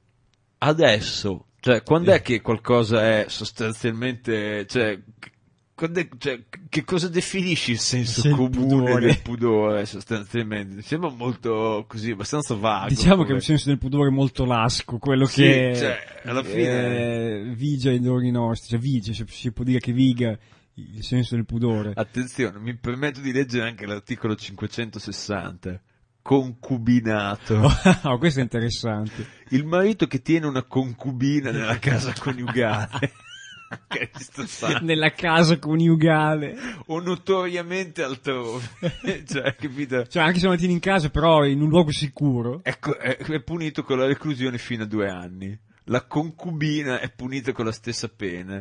adesso, cioè, quando è che qualcosa è sostanzialmente, cioè, c- quando è- cioè, che cosa definisci il senso Il comune pudore. del pudore, sostanzialmente? Mi sembra molto così, abbastanza vago. diciamo che è come- un senso del pudore molto lasco, quello Sì, che cioè, alla fine- eh, vige ai giorni nostri, cioè vige, si, si può dire che viga il senso del pudore. Attenzione, mi permetto di leggere anche l'articolo cinquecentosessanta. Concubinato. Oh, questo è interessante. Il marito che tiene una concubina nella casa coniugale. Che sto sa- Nella casa coniugale. o notoriamente altrove. Cioè, capito? Cioè, anche se non la tieni in casa, però in un luogo sicuro. Ecco, è, è punito con la reclusione fino a due anni. La concubina è punita con la stessa pena.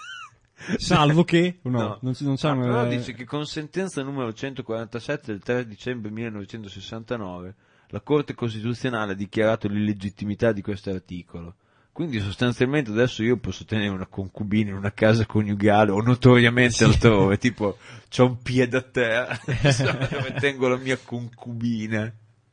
Salvo che, o no, non, non Ah, sanno, però eh, dice che con sentenza numero centoquarantasette del tre dicembre millenovecentosessantanove la Corte Costituzionale ha dichiarato l'illegittimità di questo articolo. Quindi sostanzialmente adesso io posso tenere una concubina in una casa coniugale o notoriamente Sì. altrove, tipo c'ho un piede a terra dove tengo la mia concubina.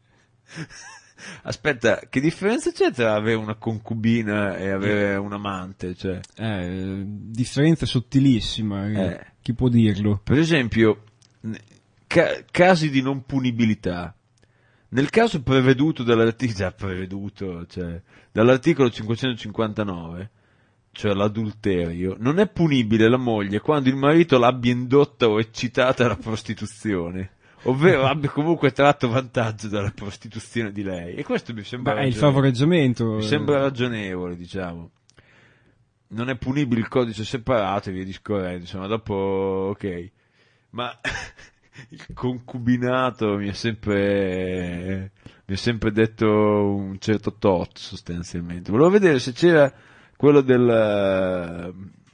Aspetta, che differenza c'è tra avere una concubina e avere un amante? Cioè, eh, differenza sottilissima, eh. Eh. Chi può dirlo? per esempio, n- ca- casi di non punibilità. Nel caso preveduto dall'articolo, già preveduto, cioè, dall'articolo cinquecentocinquantanove, cioè l'adulterio, non è punibile la moglie quando il marito l'abbia indotta o eccitata alla prostituzione, ovvero abbia comunque tratto vantaggio dalla prostituzione di lei. E questo mi sembra Beh, è il ragionevole. favoreggiamento. Mi eh. sembra ragionevole, diciamo. Non è punibile il codice separato e via discorrendo, insomma, dopo, ok. Ma il concubinato mi ha sempre, mi ha sempre detto un certo tot, sostanzialmente. Volevo vedere se c'era quello del,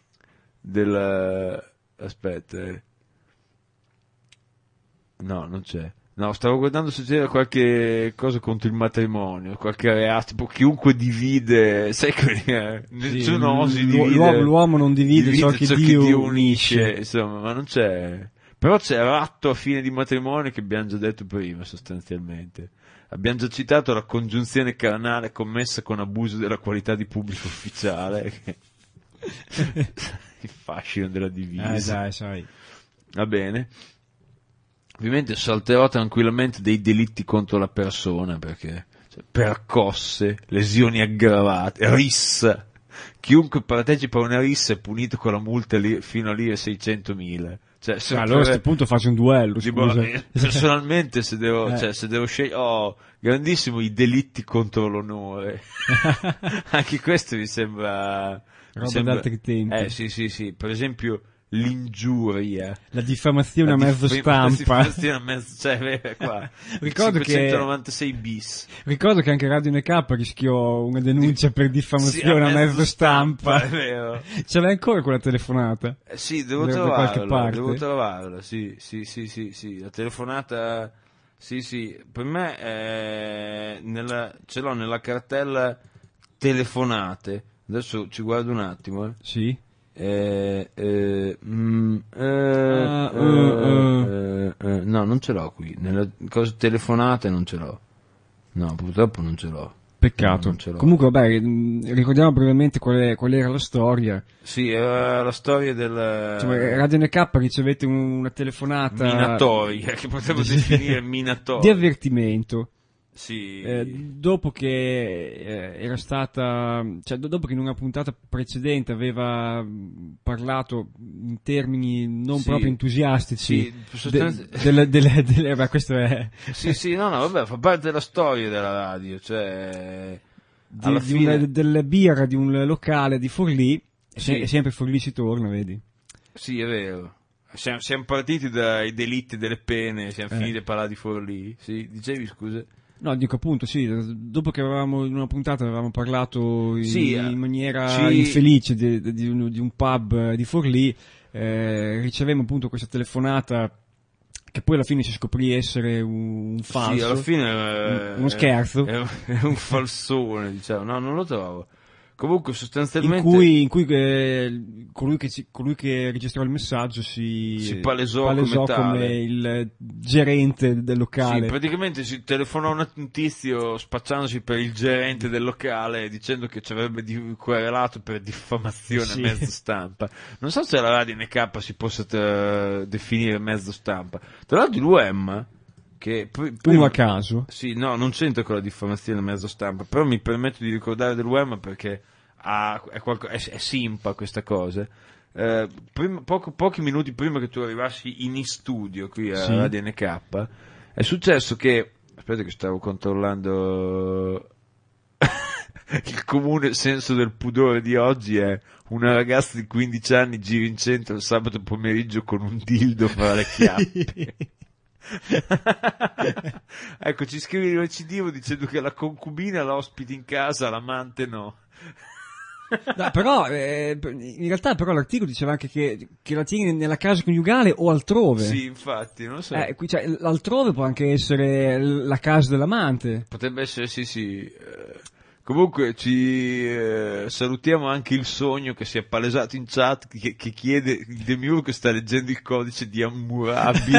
del, aspetta, eh. No, non c'è. No, stavo guardando se c'era qualche cosa contro il matrimonio, qualche reato, tipo chiunque divide, sai quelli, eh, nessuno osi l'u- dividere. l'uomo- l'uomo non divide ciò che Dio unisce. insomma, ma non c'è. Però c'è ratto a fine di matrimonio che abbiamo già detto prima, sostanzialmente. Abbiamo già citato la congiunzione carnale commessa con abuso della qualità di pubblico ufficiale. che- Il fascino della divisa. Eh dai, sai. Va bene. Ovviamente salterò tranquillamente dei delitti contro la persona, perché cioè, percosse, lesioni aggravate, rissa. Chiunque partecipa a una rissa è punito con la multa li- fino a lire seicentomila. Cioè, se Ah, allora a per- questo punto faccio un duello, tipo, scusa. eh, personalmente se devo, Eh. cioè, se devo scegliere, oh, grandissimo i delitti contro l'onore. Anche questo mi sembra... mi Roba sembra- d'altri tempi. Eh, sì, sì, sì. Per esempio, l'ingiuria. La diffamazione a La mezzo dif- la stampa. diffamazione a mezzo, cioè, vedi qua. Ricordo che- cinquecentonovantasei bis. Ricordo che anche Radio N K rischiò una denuncia per diffamazione Sì, a mezzo stampa. È vero. Ce l'hai ancora quella telefonata? Eh, sì, devo Da- da qualche trovarla, parte? devo trovarla, sì, sì, sì, sì, sì, la telefonata, sì, sì, per me è nella, ce l'ho nella cartella telefonate, adesso ci guardo un attimo, eh. Sì. Eh, eh, mm, eh, Ah, eh, uh, eh, eh, no, non ce l'ho qui, nelle cose telefonate non ce l'ho, no, purtroppo non ce l'ho. Peccato. No, non ce l'ho. Comunque, vabbè, mh, ricordiamo brevemente qual, è- qual era la storia. Sì, era la storia del Insomma, Radio N K ricevette un- una telefonata minatoria, che potremmo definire minatoria. di avvertimento. Sì. Eh, dopo che eh, era stata, cioè do- dopo che in una puntata precedente aveva mh, parlato in termini non Sì. proprio entusiastici Sì, de- sostanzi- delle, delle, delle- beh, questo è Sì, sì, no, no, vabbè, fa parte della storia della radio, cioè... di, alla di fine... una, delle birra di un locale di Forlì E se- Sì. e sempre Forlì si torna, vedi? Sì, è vero. Siamo, siamo partiti dai delitti delle pene, siamo Eh. finiti a parlare di Forlì. Sì, dicevi, scusa? No, dico appunto, sì, dopo che avevamo in una puntata avevamo parlato in, Sì, in maniera ci- infelice di, di un, di un pub di Forlì, eh, ricevemmo appunto questa telefonata che poi alla fine si scoprì essere un, un falso, Sì, alla fine eh, un- uno scherzo, È, è un falsone, diciamo. No, non lo trovo. Comunque in sostanzialmente cui, in cui eh, colui, che, ci- colui che registrò il messaggio si, Si palesò come come, tale. il gerente del locale. Sì, praticamente si telefonò un un tizio spacciandosi per il gerente del locale dicendo che ci avrebbe di- querelato per diffamazione Sì. a mezzo stampa. Non so se la Radio N K si possa eh, definire mezzo stampa. Tra l'altro l'U M che pr- Uno prima- a caso. Sì, no, non c'entra con la diffamazione a mezzo stampa, però mi permetto di ricordare dell'U M perché ha- è, qualco- è, è simpa questa cosa. Eh, prima- poco- pochi minuti prima che tu arrivassi in studio qui a Sì. Radio N K è successo che, aspetta che stavo controllando il comune senso del pudore di oggi è una ragazza di quindici anni gira in centro il sabato pomeriggio con un dildo fra le chiappe. Ecco, ci scrive il recidivo dicendo che la concubina la ospiti in casa, l'amante no. No, però eh, in realtà però l'articolo diceva anche che, che la tieni nella casa coniugale o altrove. Sì, infatti, non lo so. Eh, qui, cioè, l'altrove può anche essere la casa dell'amante. Potrebbe essere, sì, sì. Eh, comunque ci eh, salutiamo anche il sogno che si è palesato in chat che, che chiede, il Demiurgo sta leggendo il codice di Hammurabi.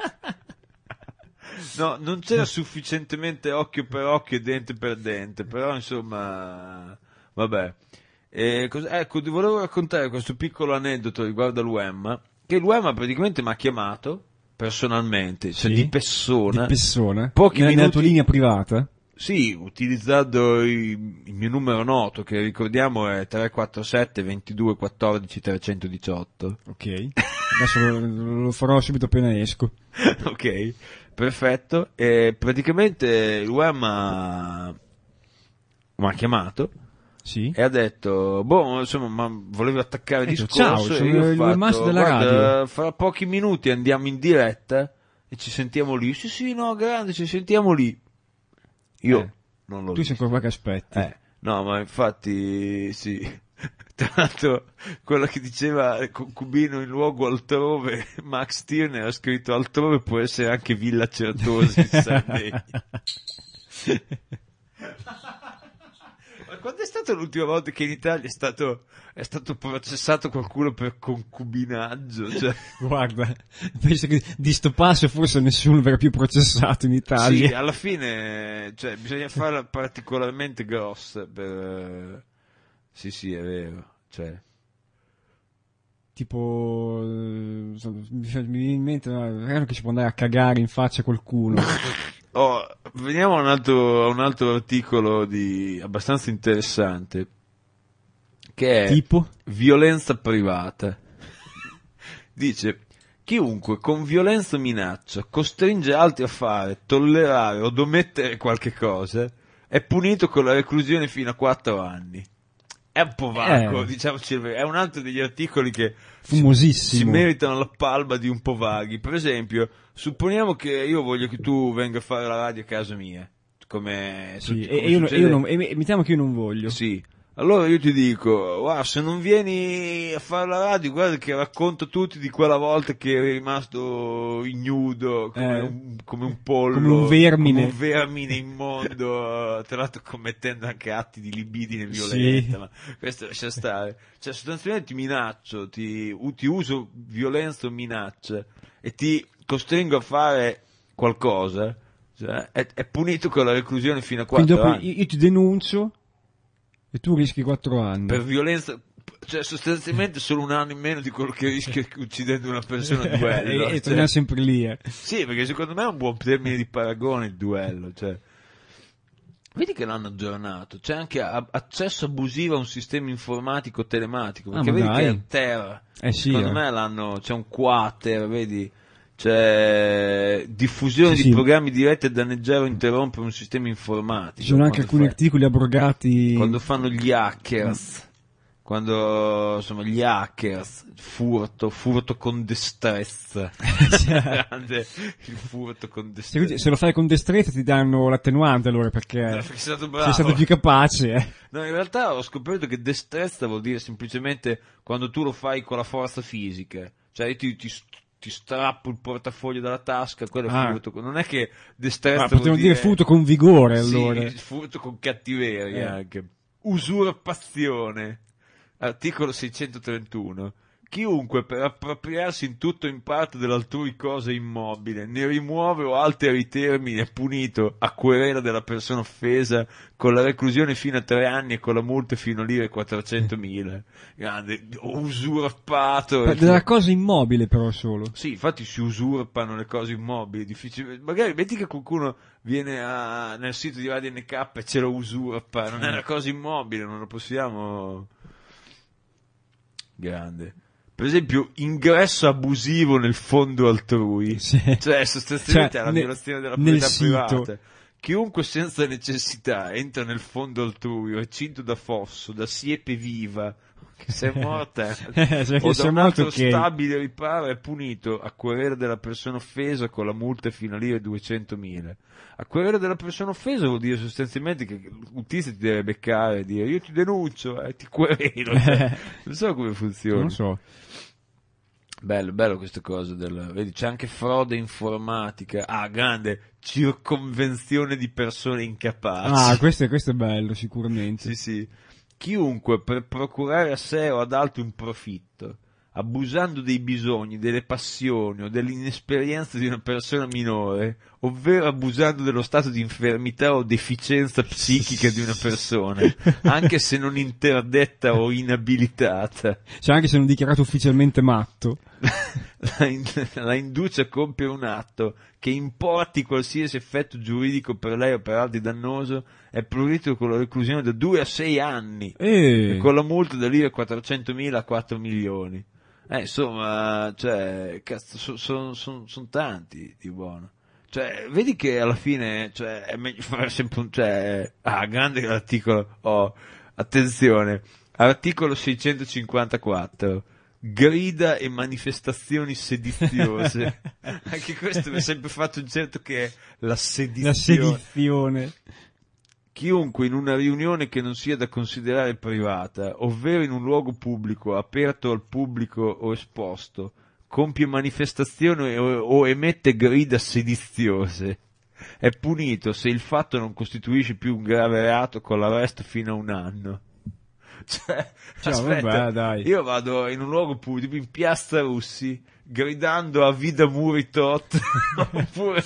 No, non c'era sufficientemente occhio per occhio e dente per dente, però insomma, vabbè. E cos- ecco, ti volevo raccontare questo piccolo aneddoto riguardo all'U M, che l'U M praticamente mi ha chiamato personalmente, cioè Sì. di persona. Di persona. Pochi nella, nella minuti- tua linea privata. Sì, utilizzando i- il mio numero noto, che ricordiamo è tre quattro sette ventidue quattordici trecentodiciotto. Ok. Adesso lo, lo farò subito appena esco. Ok, perfetto. E praticamente l'U M ha- mi ha chiamato Sì. e ha detto, boh, insomma, ma volevo attaccare il Ecco, discorso. ciao, e sono io ho il fatto, webmaster della "Guarda, radio." fra pochi minuti andiamo in diretta e ci sentiamo lì. Sì, sì, no, grande, ci sentiamo lì. Io Eh, non l'ho Tu sei visto. ancora qua che aspetti. Eh, no, ma infatti sì. Tra l'altro, quello che diceva concubino in luogo altrove, Max Stirner ha scritto altrove può essere anche Villa Certosa in Sardegna. Ma quando è stata l'ultima volta che in Italia è stato, è stato processato qualcuno per concubinaggio? Cioè, Guarda, penso che di sto passo forse nessuno verrà più processato in Italia. sì, alla fine, cioè, bisogna farla particolarmente grossa per... Sì, sì, è vero, cioè... Tipo, eh, insomma, mi fa- mi viene in mente, no, è che si può andare a cagare in faccia a qualcuno. Oh, veniamo a un altro, a un altro articolo di, abbastanza interessante, che è Tipo? violenza privata. Dice, chiunque con violenza o minaccia costringe altri a fare, tollerare o omettere qualche cosa è punito con la reclusione fino a quattro anni. È un po' vago, Eh. diciamoci il vero. È un altro degli articoli che si, Fumosissimo. si meritano la palma di un po' vaghi. Per esempio, supponiamo che io voglio che tu venga a fare la radio a casa mia, come, Sì, succe- e, come e io, non- e succede- io non, e mi- mettiamo che io non voglio. Sì. Allora io ti dico, guarda, se non vieni a fare la radio, guarda che racconto tutti di quella volta che eri rimasto ignudo, come, Eh. un, come un pollo, Come un vermine. come un vermine immondo, tra l'altro commettendo anche atti di libidine violenta, Sì. ma questo lascia stare. Cioè, sostanzialmente ti minaccio, ti, u- ti uso violenza o minaccia e ti costringo a fare qualcosa, cioè, è, è punito con la reclusione fino a Quindi quattro dopo anni. io, io ti denuncio e tu rischi quattro anni. Per violenza, cioè sostanzialmente solo un anno in meno di quello che rischia uccidendo una persona a duello. e, e cioè. torniamo sempre lì. Eh. Sì, perché secondo me è un buon termine di paragone il duello, cioè. Vedi che l'hanno aggiornato, c'è anche a- accesso abusivo a un sistema informatico telematico, perché Ah, ma vedi dai. che è terra. Eh sì, Secondo eh. me l'hanno, c'è un quater, vedi, c'è diffusione Sì, di sì. programmi diretti a danneggiare o interrompere un sistema informatico. Ci sono anche quando alcuni fai- articoli abrogati. Quando fanno gli hackers. quando insomma gli hackers, furto, furto con destrezza, grande, il furto con destrezza. Se lo fai con destrezza ti danno l'attenuante allora perché, no, perché sei stato bravo, sei stato più capace. Eh. No, in realtà ho scoperto che destrezza vuol dire semplicemente quando tu lo fai con la forza fisica, cioè io ti, ti, ti strappo il portafoglio dalla tasca, quello è ah. furto, non è che destrezza Ma potremmo vuol dire furto con vigore allora. Sì, furto con cattiveria eh. anche. Usurpazione. Articolo seicentotrentuno. Chiunque per appropriarsi in tutto o in parte dell'altrui cosa immobile ne rimuove o altera i termini è punito a querela della persona offesa con la reclusione fino a tre anni e con la multa fino a lire quattrocentomila. Grande, usurpato. Per della cosa immobile però solo. Sì, infatti si usurpano le cose immobili, difficile. Magari metti che qualcuno viene a, nel sito di Radio N K e ce lo usurpa, non è una cosa immobile, non lo possiamo... Grande. Per esempio, ingresso abusivo nel fondo altrui, sì. Cioè sostanzialmente cioè, la ne, violazione della proprietà privata. Sito. Chiunque senza necessità entra nel fondo altrui, recinto da fosso, da siepe viva, che se è morta eh, cioè o che da un morto, altro okay. stabile riparo è punito a querela della persona offesa con la multa fino a lire duecentomila. A querela della persona offesa vuol dire sostanzialmente che un tizio ti deve beccare e dire io ti denuncio e eh, ti querelo, cioè, non so come funziona. Non so. Bello, bello queste cose del, vedi, c'è anche frode informatica. Ah, grande, circonvenzione di persone incapaci. Ah, questo è, questo è bello, sicuramente. Sì, sì. Chiunque per procurare a sé o ad altri un profitto, abusando dei bisogni, delle passioni o dell'inesperienza di una persona minore, ovvero abusando dello stato di infermità o deficienza psichica di una persona, anche se non interdetta o inabilitata, cioè anche se non dichiarato ufficialmente matto, la, in, la induce a compiere un atto che importi qualsiasi effetto giuridico per lei o per altri dannoso, è punito con la reclusione da due a sei anni e, e con la multa da lire quattrocentomila a quattro milioni. Eh, insomma, cioè, cazzo, sono son, son, son tanti di buono. Cioè, vedi che alla fine, cioè, è meglio fare sempre un, cioè, ah, grande l'articolo, oh, attenzione, articolo seicentocinquantaquattro, grida e manifestazioni sediziose. Anche questo mi ha sempre fatto un certo che è la sedizione. La sedizione. Chiunque in una riunione che non sia da considerare privata, ovvero in un luogo pubblico, aperto al pubblico o esposto, compie manifestazioni o, o emette grida sediziose, è punito se il fatto non costituisce più un grave reato con l'arresto fino a un anno. Cioè, cioè aspetta, vabbè, dai. Io vado in un luogo pubblico, in Piazza Russi, gridando a Vida Muritot, oppure...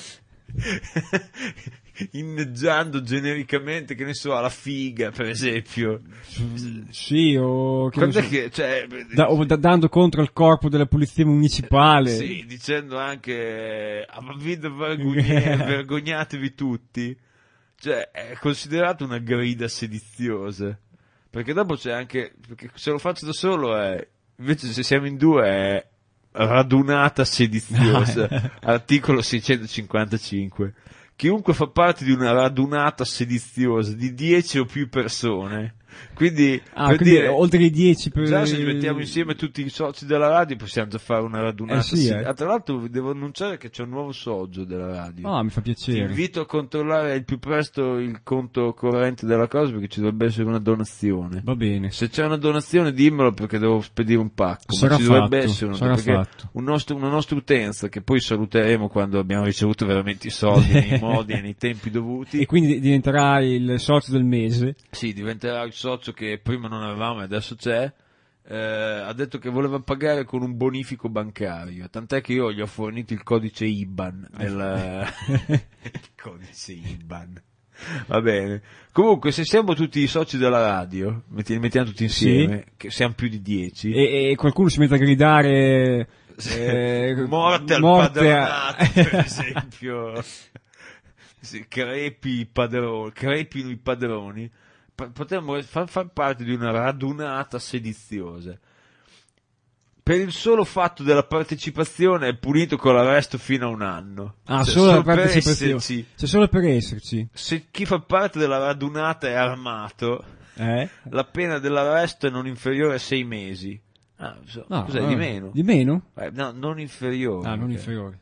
inneggiando genericamente, che ne so, alla figa, per esempio. Sì, o che, so, che cioè, da, o da, dando contro al corpo della polizia municipale. Sì, dicendo anche ah, ma vi vergognatevi tutti. Cioè, è considerato una grida sediziosa. Perché dopo c'è anche, perché se lo faccio da solo è, invece se siamo in due è radunata sediziosa. Articolo seicentocinquantacinque. Chiunque fa parte di una radunata sediziosa di dieci o più persone, quindi, ah, per quindi dire, oltre i dieci per... già se ci mettiamo insieme tutti i soci della radio possiamo già fare una radunata. Eh sì, eh. Ah, tra l'altro devo annunciare che c'è un nuovo socio della radio. Ah, mi fa piacere. Ti invito a controllare il più presto il conto corrente della cosa, perché ci dovrebbe essere una donazione. Va bene. Se c'è una donazione dimmelo, perché devo spedire un pacco. Sarà Ma ci fatto, dovrebbe essere una, sarà perché fatto. Un nostro, una nostra utenza, che poi saluteremo quando abbiamo ricevuto veramente i soldi nei modi e nei tempi dovuti. E quindi diventerà il socio del mese. Sì, diventerà il socio che prima non avevamo e adesso c'è. Eh, ha detto che voleva pagare con un bonifico bancario, tant'è che io gli ho fornito il codice I B A N. Nel... il codice I B A N. Va bene. Comunque, se siamo tutti i soci della radio, metti, mettiamo tutti insieme, sì, che siamo più di dieci, e, e qualcuno si mette a gridare eh, morte al morte padronato, a... per esempio. Sì, crepi i padroni, crepino i padroni. Potremmo far, far parte di una radunata sediziosa. Per il solo fatto della partecipazione è punito con l'arresto fino a un anno. Ah, cioè, solo solo la per partecipazione. esserci. Cioè, solo per esserci. Se chi fa parte della radunata è armato, Eh? La pena dell'arresto è non inferiore a sei mesi. Ah, so, No, cos'è, no, di meno? Di meno? Eh, no, non inferiore. Ah, non ok. inferiore.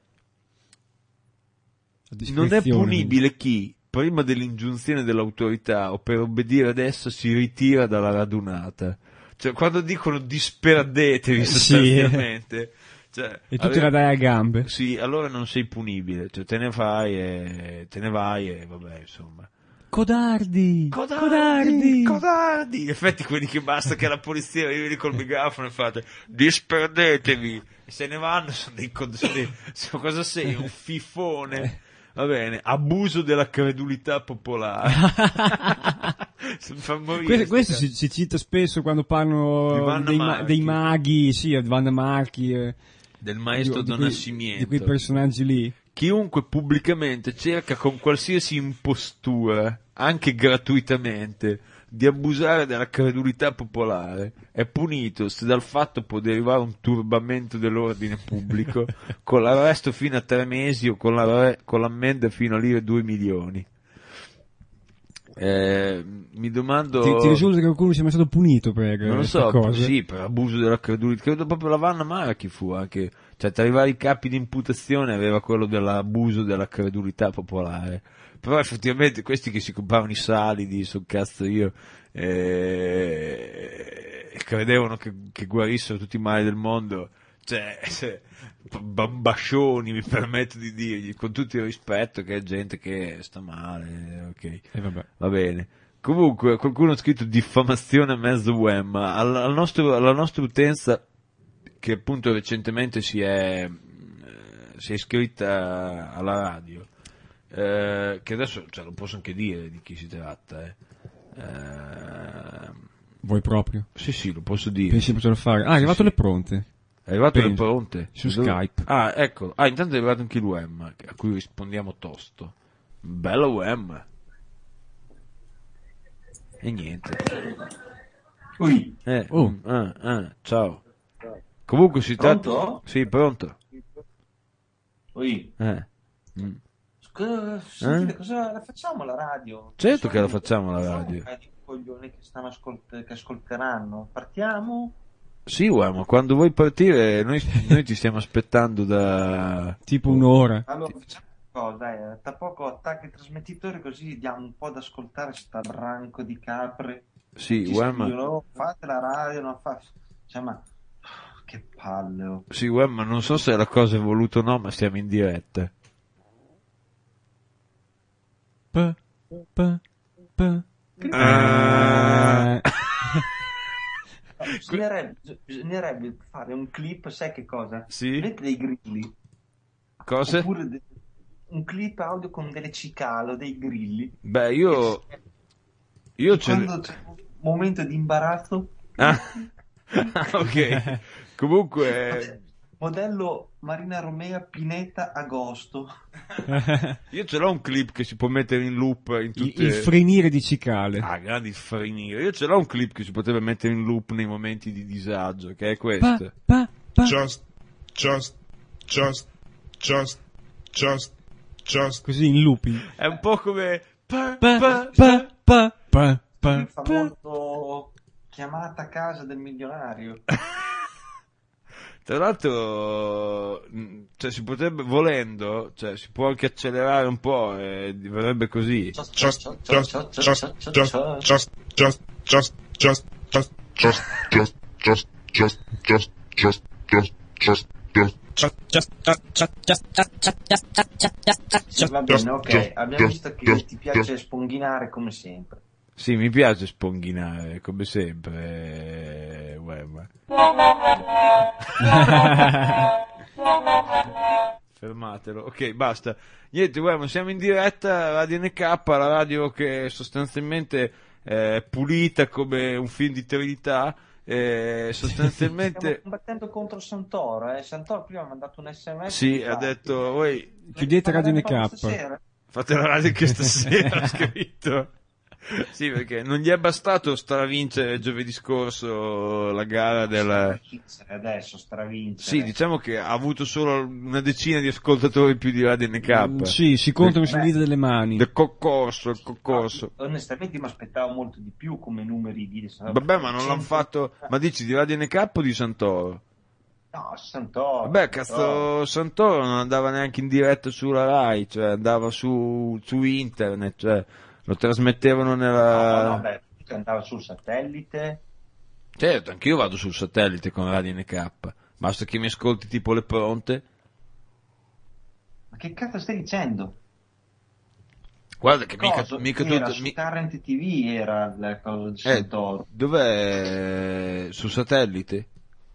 A Non è discrezione, punibile chi, prima dell'ingiunzione dell'autorità o per obbedire ad essa, si ritira dalla radunata. Cioè, quando dicono disperadetevi Eh, sì. sostanzialmente... Cioè, E tu ave- te la dai a gambe. Sì, allora non sei punibile, cioè te ne fai e te ne vai e vabbè, insomma. Codardi! Codardi! Codardi! In effetti quelli che basta che la polizia arrivi col megafono e fate disperdetevi e se ne vanno sono dei, cod- sono dei sono- cosa sei? Un fifone. Va bene, abuso della credulità popolare. Mi fa morire Questo, questo sta- si, si cita spesso quando Di parlano Vanna dei, ma- Marchi. dei maghi, sì, di Vanna Marchi, eh, del maestro di, Don di quei, Nascimento. di quei personaggi lì. Chiunque pubblicamente cerca con qualsiasi impostura, anche gratuitamente, di abusare della credulità popolare è punito se dal fatto può derivare un turbamento dell'ordine pubblico con l'arresto fino a tre mesi o con, la, con l'ammenda fino a lire due milioni. Eh, mi domando... Ti, ti risulta che qualcuno sia mai stato punito per Non lo questa so, cosa? sì, per abuso della credulità. Credo proprio la Vanna Marchi fu anche, cioè tra i vari capi di imputazione aveva quello dell'abuso della credulità popolare. Però effettivamente questi che si compravano i salidi, sul cazzo io, eh, credevano che, che guarissero tutti i mali del mondo, cioè, se, bambascioni, mi permetto di dirgli, con tutto il rispetto, che è gente che sta male, ok. E vabbè. Va bene. Comunque, qualcuno ha scritto diffamazione a mezzo web, ma al, al nostro, alla nostra utenza, che appunto recentemente si è, eh, si è iscritta alla radio, eh, che adesso cioè, lo posso anche dire di chi si tratta. Eh. Eh, Vuoi proprio? sì, sì, lo posso dire. Pensi di poterlo fare? Ah, è arrivato sì. le pronte. È arrivato le Penso. pronte? Su Dove- Skype. Ah, ecco. Ah, intanto è arrivato anche il U M, a cui rispondiamo tosto. Bello U M. E niente. Ui, Eh, Oh. mm, ah, ah, ciao. Comunque si tratta... Pronto? Sì, pronto. ui. Eh. mm. Scusa, sentite, Eh? cosa la facciamo la radio? Certo Sono che la dei- facciamo la sono radio. dei coglioni che stanno ascolt- che ascolteranno. Partiamo? Sì, U M, quando vuoi partire noi, noi ti stiamo aspettando da... Tipo un'ora. Allora facciamo una cosa, dai, tra poco attacca i trasmettitori così diamo un po' ad ascoltare sta branco di capre. Sì, Ci U M. scrivono, "Oh, fate la radio, non fa... Cioè, ma... Che palle, oh. Sì, U M, non so se la cosa è voluta o no, ma siamo in diretta. Pa, pa, pa. Ah. Bisognerebbe, bisognerebbe fare un clip, sai che cosa? Sì? Metti dei grilli. Cose? Oppure de- un clip audio con delle cicale o dei grilli. Beh, io... Io ce Quando c'è un momento di imbarazzo, Ah, ok. Comunque, modello Marina Romea Pineta agosto. io ce l'ho un clip che si può mettere in loop in Il, tutte... il frenire di cicale. Ah, grandi frenire. Io ce l'ho un clip che si poteva mettere in loop nei momenti di disagio, che è Pa, questo. pa, pa. Just, just, just, just, just, just. Così in looping. È un po' come... Pa, Pa, pa, pa, pa, pa, pa, Il famoso chiamata a casa del milionario. Tra l'altro, mh, cioè, si potrebbe, volendo, cioè, si può anche accelerare un po' e verrebbe così. Just, just, just, just, just, just, just, just, just, just, just, just, just, just, just, just, just, just, just. Sì, va bene, ok. Abbiamo visto che ti piace sponghinare come sempre. Sì, mi piace sponghinare, come sempre, eh, web. Fermatelo, ok, basta. Niente, web, siamo in diretta, Radio N K, la radio che sostanzialmente è pulita come un film di Trinità. Eh, sostanzialmente Stiamo combattendo contro Santoro, eh. Santoro prima mi ha mandato un sms. sì, ha detto, voi Chiudete Radio N K. Stasera. fate la radio anche stasera, ha scritto. Sì, perché non gli è bastato stravincere giovedì scorso la gara del... Stravincere adesso, stravincere. Sì, diciamo che ha avuto solo una decina di ascoltatori più di Radio N K. Mm, sì, si contano sulle dita delle mani. Del concorso, il concorso. No, onestamente mi aspettavo molto di più come numeri di... Vabbè, ma non l'hanno fatto... Ma dici di Radio N K o di Santoro? No, Santoro. Vabbè, cazzo, Santoro non andava neanche in diretta sulla Rai, cioè andava su, su internet, cioè lo trasmettevano nella... No, no, beh, andava sul satellite. Certo, anch'io vado sul satellite con Radio N K, basta che mi ascolti tipo Le Pronte. Ma che cazzo stai dicendo? Guarda che Cosa? mica, mica era tutto... su mi- Current T V era la cosa di Eh, Santoro. dov'è? Su satellite?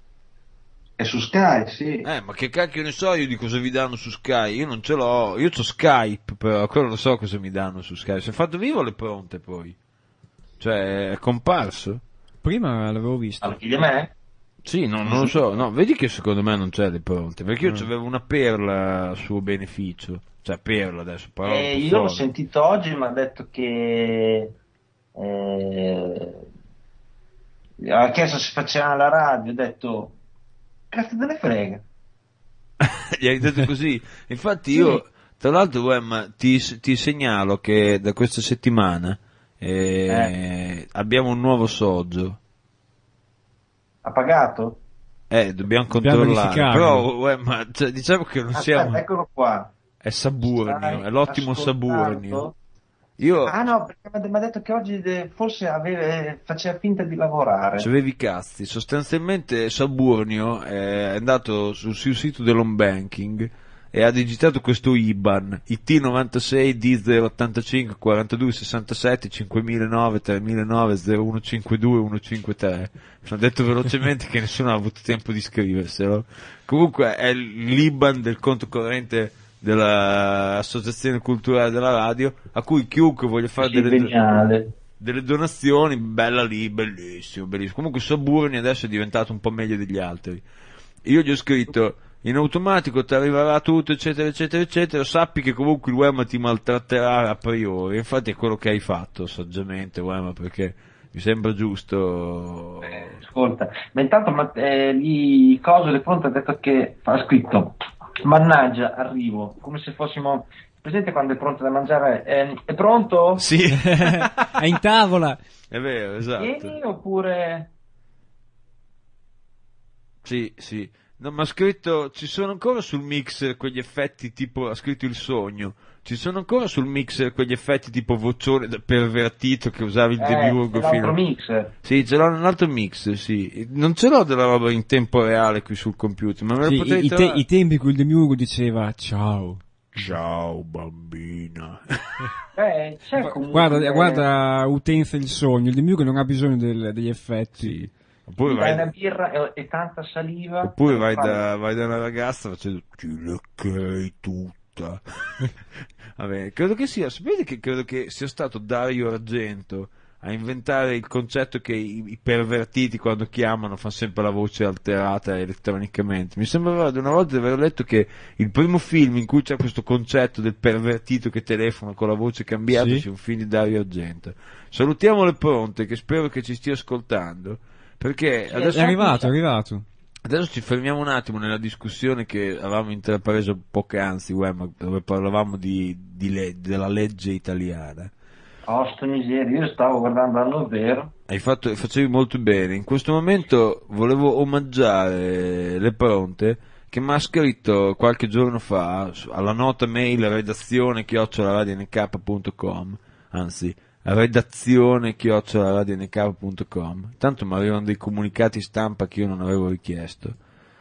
È su Sky, sì. Eh, ma che cacchio ne so io di cosa vi danno su Sky? Io non ce l'ho, io c'ho Skype, però quello lo so cosa mi danno su Skype. Si è fatto vivo Le Pronte poi? Cioè, è comparso? Prima l'avevo visto. Alla figlia me? Sì, no, non lo so, no, vedi che secondo me non c'è Le Pronte, perché io avevo una perla a suo beneficio, cioè perla adesso, però Eh, io l'ho sentito oggi, mi ha detto che eh, ha chiesto se faceva la radio, ho detto cazzo te ne frega. Gli hai detto così, infatti io, tra l'altro, Wem, ti, ti segnalo che da questa settimana eh, Eh. abbiamo un nuovo soggio. Ha pagato? Eh, dobbiamo Dobbiamo controllare, verificarlo. però Wem, ma, cioè, diciamo che non Aspetta, siamo... eccolo qua. È Saburnio, Stai è l'ottimo ascoltando? Saburnio. Io Ah no, perché mi ha detto che oggi de- forse aveva, faceva finta di lavorare. c'avevi i cazzi, sostanzialmente Saburnio è andato sul, sul sito dell'home banking e ha digitato questo I B A N, I T novantasei D zero ottantacinque quarantadue sessantasette cinquemilanove tremilanove zero uno cinquantadue centocinquantatré. L'ho detto velocemente che nessuno ha avuto tempo di scriverselo. Comunque è l'I B A N del conto corrente dell'Associazione Culturale della Radio, a cui chiunque voglia fare Sì, delle, geniale. delle donazioni, bella lì, bellissimo, bellissimo. Comunque Saburni adesso è diventato un po' meglio degli altri. Io gli ho scritto, in automatico ti arriverà tutto, eccetera, eccetera, eccetera, sappi che comunque il Wema ti maltratterà a priori. Infatti è quello che hai fatto, saggiamente, Wema, perché mi sembra giusto... Eh, ascolta, ma intanto ma, eh, lì cose le pronte ha detto che ha scritto mannaggia, arrivo, come se fossimo presente quando è pronto da mangiare, eh, è pronto? Sì, È in tavola. è vero, esatto. Vieni oppure Sì, sì. No, ma ha scritto, ci sono ancora sul mixer quegli effetti tipo, ha scritto il sogno, ci sono ancora sul mixer quegli effetti tipo vocione da pervertito che usavi il eh, demiurgo è l'altro fino... mixer? Sì, ce l'ho nell'altro mixer, sì. Non ce l'ho della roba in tempo reale qui sul computer, ma me Sì, lo potrei i, i te- trovare. i tempi in cui il demiurgo diceva ciao. Ciao bambina. Eh, c'è comunque Guarda, guarda utenza il sogno, il demiurgo non ha bisogno del- degli effetti. Sì. Oppure dai vai, una birra e, e tanta saliva. oppure vai Fai- da, vai da una ragazza facendo ti leccherei tutta. Vabbè, credo che sia, sapete che credo che sia stato Dario Argento a inventare il concetto che i, i pervertiti quando chiamano fanno sempre la voce alterata elettronicamente. Mi sembrava di una volta di aver letto che il primo film in cui c'è questo concetto del pervertito che telefona con la voce cambiata Sì. sia un film di Dario Argento. Salutiamo Le Pronte, che spero che ci stia ascoltando, perché È adesso, arrivato, è arrivato. adesso ci fermiamo un attimo nella discussione che avevamo intrapreso poc'anzi, Wem, dove parlavamo di, di le- della legge italiana. Oh, sto miseria, io stavo guardando l'anno vero. Hai fatto, facevi molto bene. In questo momento volevo omaggiare Le Pronte, che mi ha scritto qualche giorno fa su- alla nota mail redazione chiocciola radio n k punto com, anzi redazione chiocciola radio n k punto com. Tanto mi arrivano dei comunicati stampa che io non avevo richiesto.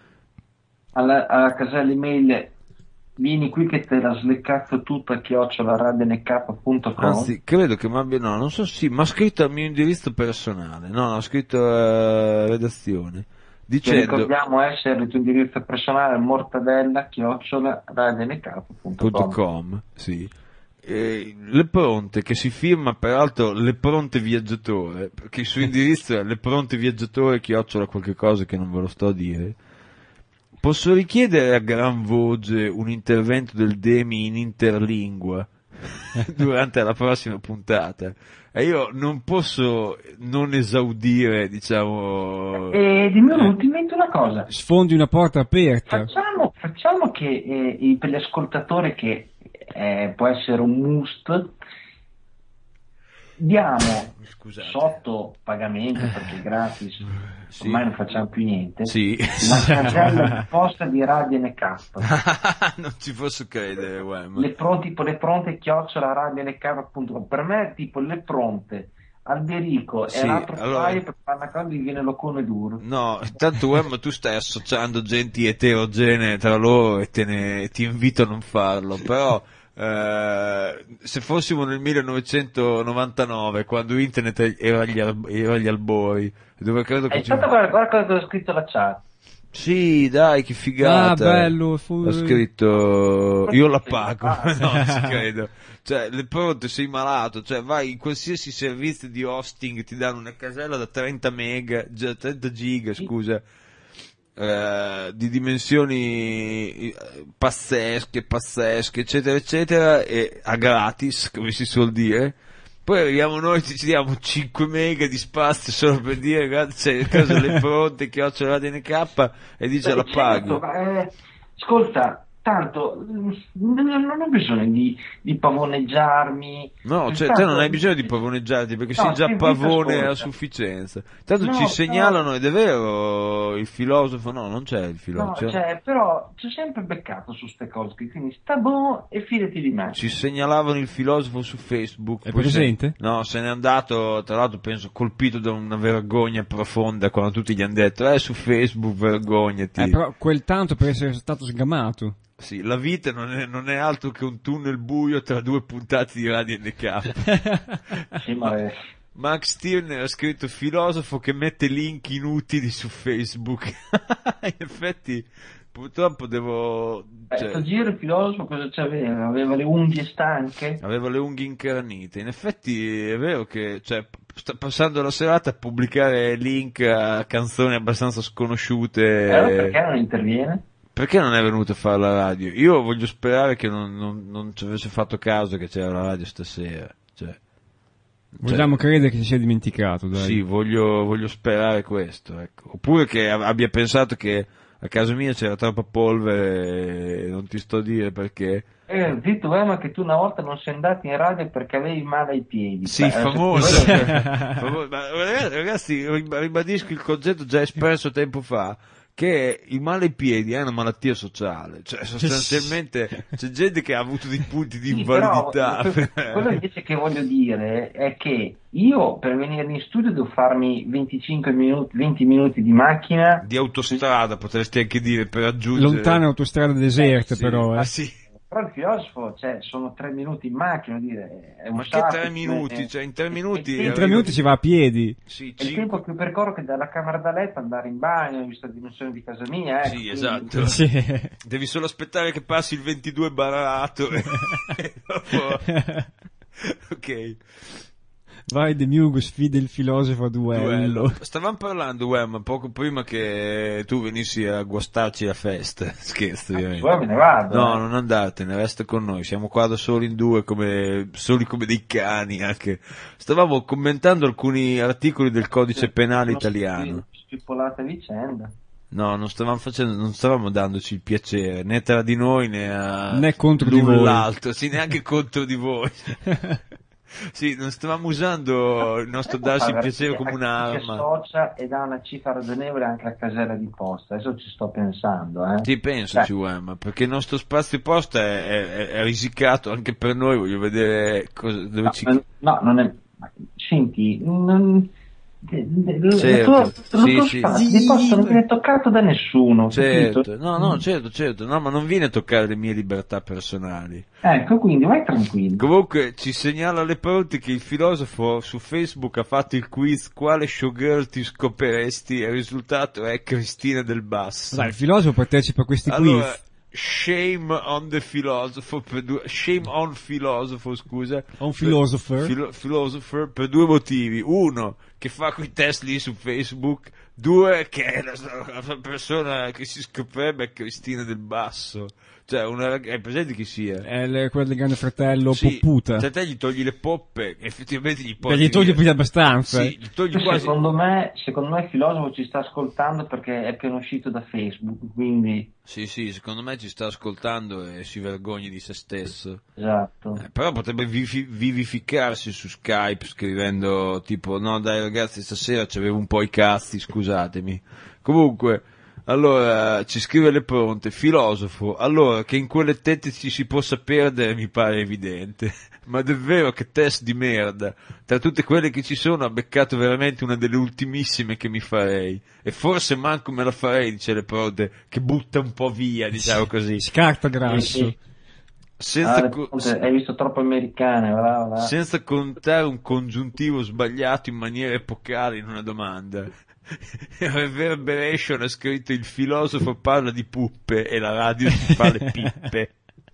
Alla, alla casella email vieni qui che te la sleccato tutta chiocciola radio n k punto com. Anzi, credo che mi abbia, no, non so, sì, mi ha scritto al mio indirizzo personale, no, no, ha scritto eh, redazione, Che dicendo ricordiamo essere il tuo indirizzo personale mortadella chiocciola radio n k punto com. .com, sì. Eh, Le Pronte, che si firma peraltro Le Pronte Viaggiatore, perché il suo indirizzo è Le Pronte Viaggiatore chiocciola qualche cosa che non ve lo sto a dire. Posso richiedere a gran voce un intervento del Demi in interlingua? durante la prossima puntata. E io non posso non esaudire, diciamo... E dimmi un ultimo, invento una cosa. Sfondi una porta aperta. Facciamo, facciamo che eh, per gli ascoltatori che eh, può essere un must, diamo Scusate. sotto pagamento, perché gratis, Sì. ormai non facciamo più niente, Sì. la casella di posta di Radio N K. Non ci posso credere, Wem. Le pronte, tipo le pronte chiocciola radio n k punto com. Per me tipo le pronte Alberico Sì, e l'altro allora- paio per fare una cosa gli viene l'ocone duro. No, intanto Wem, tu stai associando genti eterogenee tra loro e te ne, ti invito a non farlo, però eh, se fossimo nel millenovecentonovantanove, quando internet era agli, al- era agli albori, dove credo che È ci... stata guarda, guarda cosa ha scritto la chat. Sì, dai, che Ah, figata. bello. Fu... Ha scritto io la pago. Ah. No, ci credo. Cioè, le pronte, sei malato, cioè vai in qualsiasi servizio di hosting, ti danno una casella da trenta mega, già trenta giga, scusa, eh, di dimensioni eh, pazzesche, pazzesche, eccetera, eccetera, e a gratis, come si suol dire. Poi arriviamo noi, ci diamo cinque mega di spazio solo per dire, guarda, c'è il caso delle pronte, chiocciola Radio N K, e dice la Beh, paghi. certo, ma, eh, ascolta, tanto mm, non non ho bisogno di, di pavoneggiarmi. No, cioè Tanto- te non hai bisogno di pavoneggiarti perché No, sei già sì, pavone ascolta. a sufficienza. Tanto No, ci però- segnalano, ed è vero, il filosofo, no, non c'è il No, filosofo. cioè, però c'è sempre beccato su ste cose, quindi sta buono e fidati di me. Ci segnalavano il filosofo su Facebook. È poi se- presente? No, se n'è andato, tra l'altro penso colpito da una vergogna profonda quando tutti gli hanno detto, eh, su Facebook vergognati. Eh, però quel tanto per essere stato sgamato. Sì, la vita non è, non è altro che un tunnel buio tra due puntate di Radio N K. Sì, ma eh, Max Stirner ha scritto filosofo che mette link inutili su Facebook. In effetti, purtroppo devo... eh, cioè, sto giro il filosofo cosa c'aveva? Aveva le unghie stanche? aveva le unghie incarnite. In effetti è vero che cioè, sta passando la serata a pubblicare link a canzoni abbastanza sconosciute. Eh, allora perché non interviene? Perché non è venuto a fare la radio? Io voglio sperare che non, non, non ci avesse fatto caso che c'era la radio stasera. Cioè, Vogliamo credere che si sia dimenticato, dai. Sì, voglio, voglio sperare questo, ecco. Oppure che ab- abbia pensato che a casa mia c'era troppa polvere e non ti sto a dire perché. Eh, ho detto, eh, ma che tu una volta non sei andato in radio perché avevi male ai piedi. Sì, Beh, famoso. quello- Famoso. Ma ragazzi, ragazzi, ribadisco il concetto già espresso tempo fa, che il male ai piedi è una malattia sociale, cioè sostanzialmente c'è gente che ha avuto dei punti di Sì, però, invalidità. que- quello invece che voglio dire è che io per venire in studio devo farmi venticinque minuti, venti minuti di macchina. Di autostrada potresti anche dire per raggiungere. Lontane autostrade deserte, Sì, però, ma eh. sì. Però il filosofo, cioè, sono tre minuti in macchina, vuol dire, è un Ma che sacco, tre minuti? eh, Cioè, in tre minuti. in In tre minuti si va a piedi. Sì, È il cinque- tempo che percorro che dalla camera da letto andare in bagno, visto la dimensione di casa mia. Ecco, Sì, quindi- esatto. Sì. Devi solo aspettare che passi il ventidue barato e e dopo... Ok. Vai De Mugo, sfida il filosofo a duello. Duello. Stavamo parlando, Wem, poco prima che tu venissi a guastarci la festa. Scherzo, ovviamente. Poi me ne vado. No, eh. non andatene, resta con noi. Siamo qua da soli in due, come, soli come dei cani anche. Stavamo commentando alcuni articoli del codice penale Sono italiano. Stipolata vicenda. No, non stavamo facendo, non stavamo dandoci il piacere, né tra di noi né a Né contro di l'un voi. l'altro, sì, neanche contro di voi. Sì, non stavamo usando il nostro darsi il piacere come Si un'arma. associa e dà una cifra ragionevole anche a casella di posta. Adesso ci sto pensando, eh. Sì, pensaci, Wem, perché il nostro spazio posta è, è, è risicato anche per noi, voglio vedere cosa, dove No, ci... no, non è. ma- Senti, non. de- de- Certo, il tuo, sì, il tuo sì. spazio di posta non viene toccato da nessuno. Certo, capito? no, no, certo, certo, no, ma non viene a toccare le mie libertà personali. Ecco, quindi vai tranquillo. Comunque ci segnala alle pronte che il filosofo su Facebook ha fatto il quiz quale showgirl ti scopriresti e il risultato è Cristina Del Basso. Dai, il filosofo partecipa a questi Allora, quiz. shame on the philosopher per due, shame on filosofo, scusa. On philosopher. Filo- philosopher per due motivi. Uno, che fa quei test lì su Facebook. due che è la, la persona che si scoprirebbe è Cristina del Basso. Cioè, una, hai presente chi sia? È le, quello del Grande Fratello, sì, popputa. Cioè te gli togli le poppe, effettivamente gli Beh, porti gli togli via. più abbastanza. Sì, gli togli quasi... Secondo me, secondo me il filosofo ci sta ascoltando perché è appena uscito da Facebook, quindi... Sì, sì, secondo me ci sta ascoltando e si vergogna di se stesso. Esatto. Eh, però potrebbe vivi- vivificarsi su Skype scrivendo tipo, no dai ragazzi stasera c'avevo un po' i cazzi, scusatemi. Comunque... Allora, ci scrive Le Pronte, filosofo, allora che in quelle tette ci si possa perdere mi pare evidente, ma davvero che test di merda, tra tutte quelle che ci sono ha beccato veramente una delle ultimissime che mi farei, e forse manco me la farei, dice Le Pronte, che butta un po' via, diciamo così. Scarta grasso. Sì, sì. Senza, Ah, co- hai visto troppo americane, va, va. senza contare un congiuntivo sbagliato in maniera epocale in una domanda. Reverberation ha scritto il filosofo parla di puppe e la radio si fa le pippe.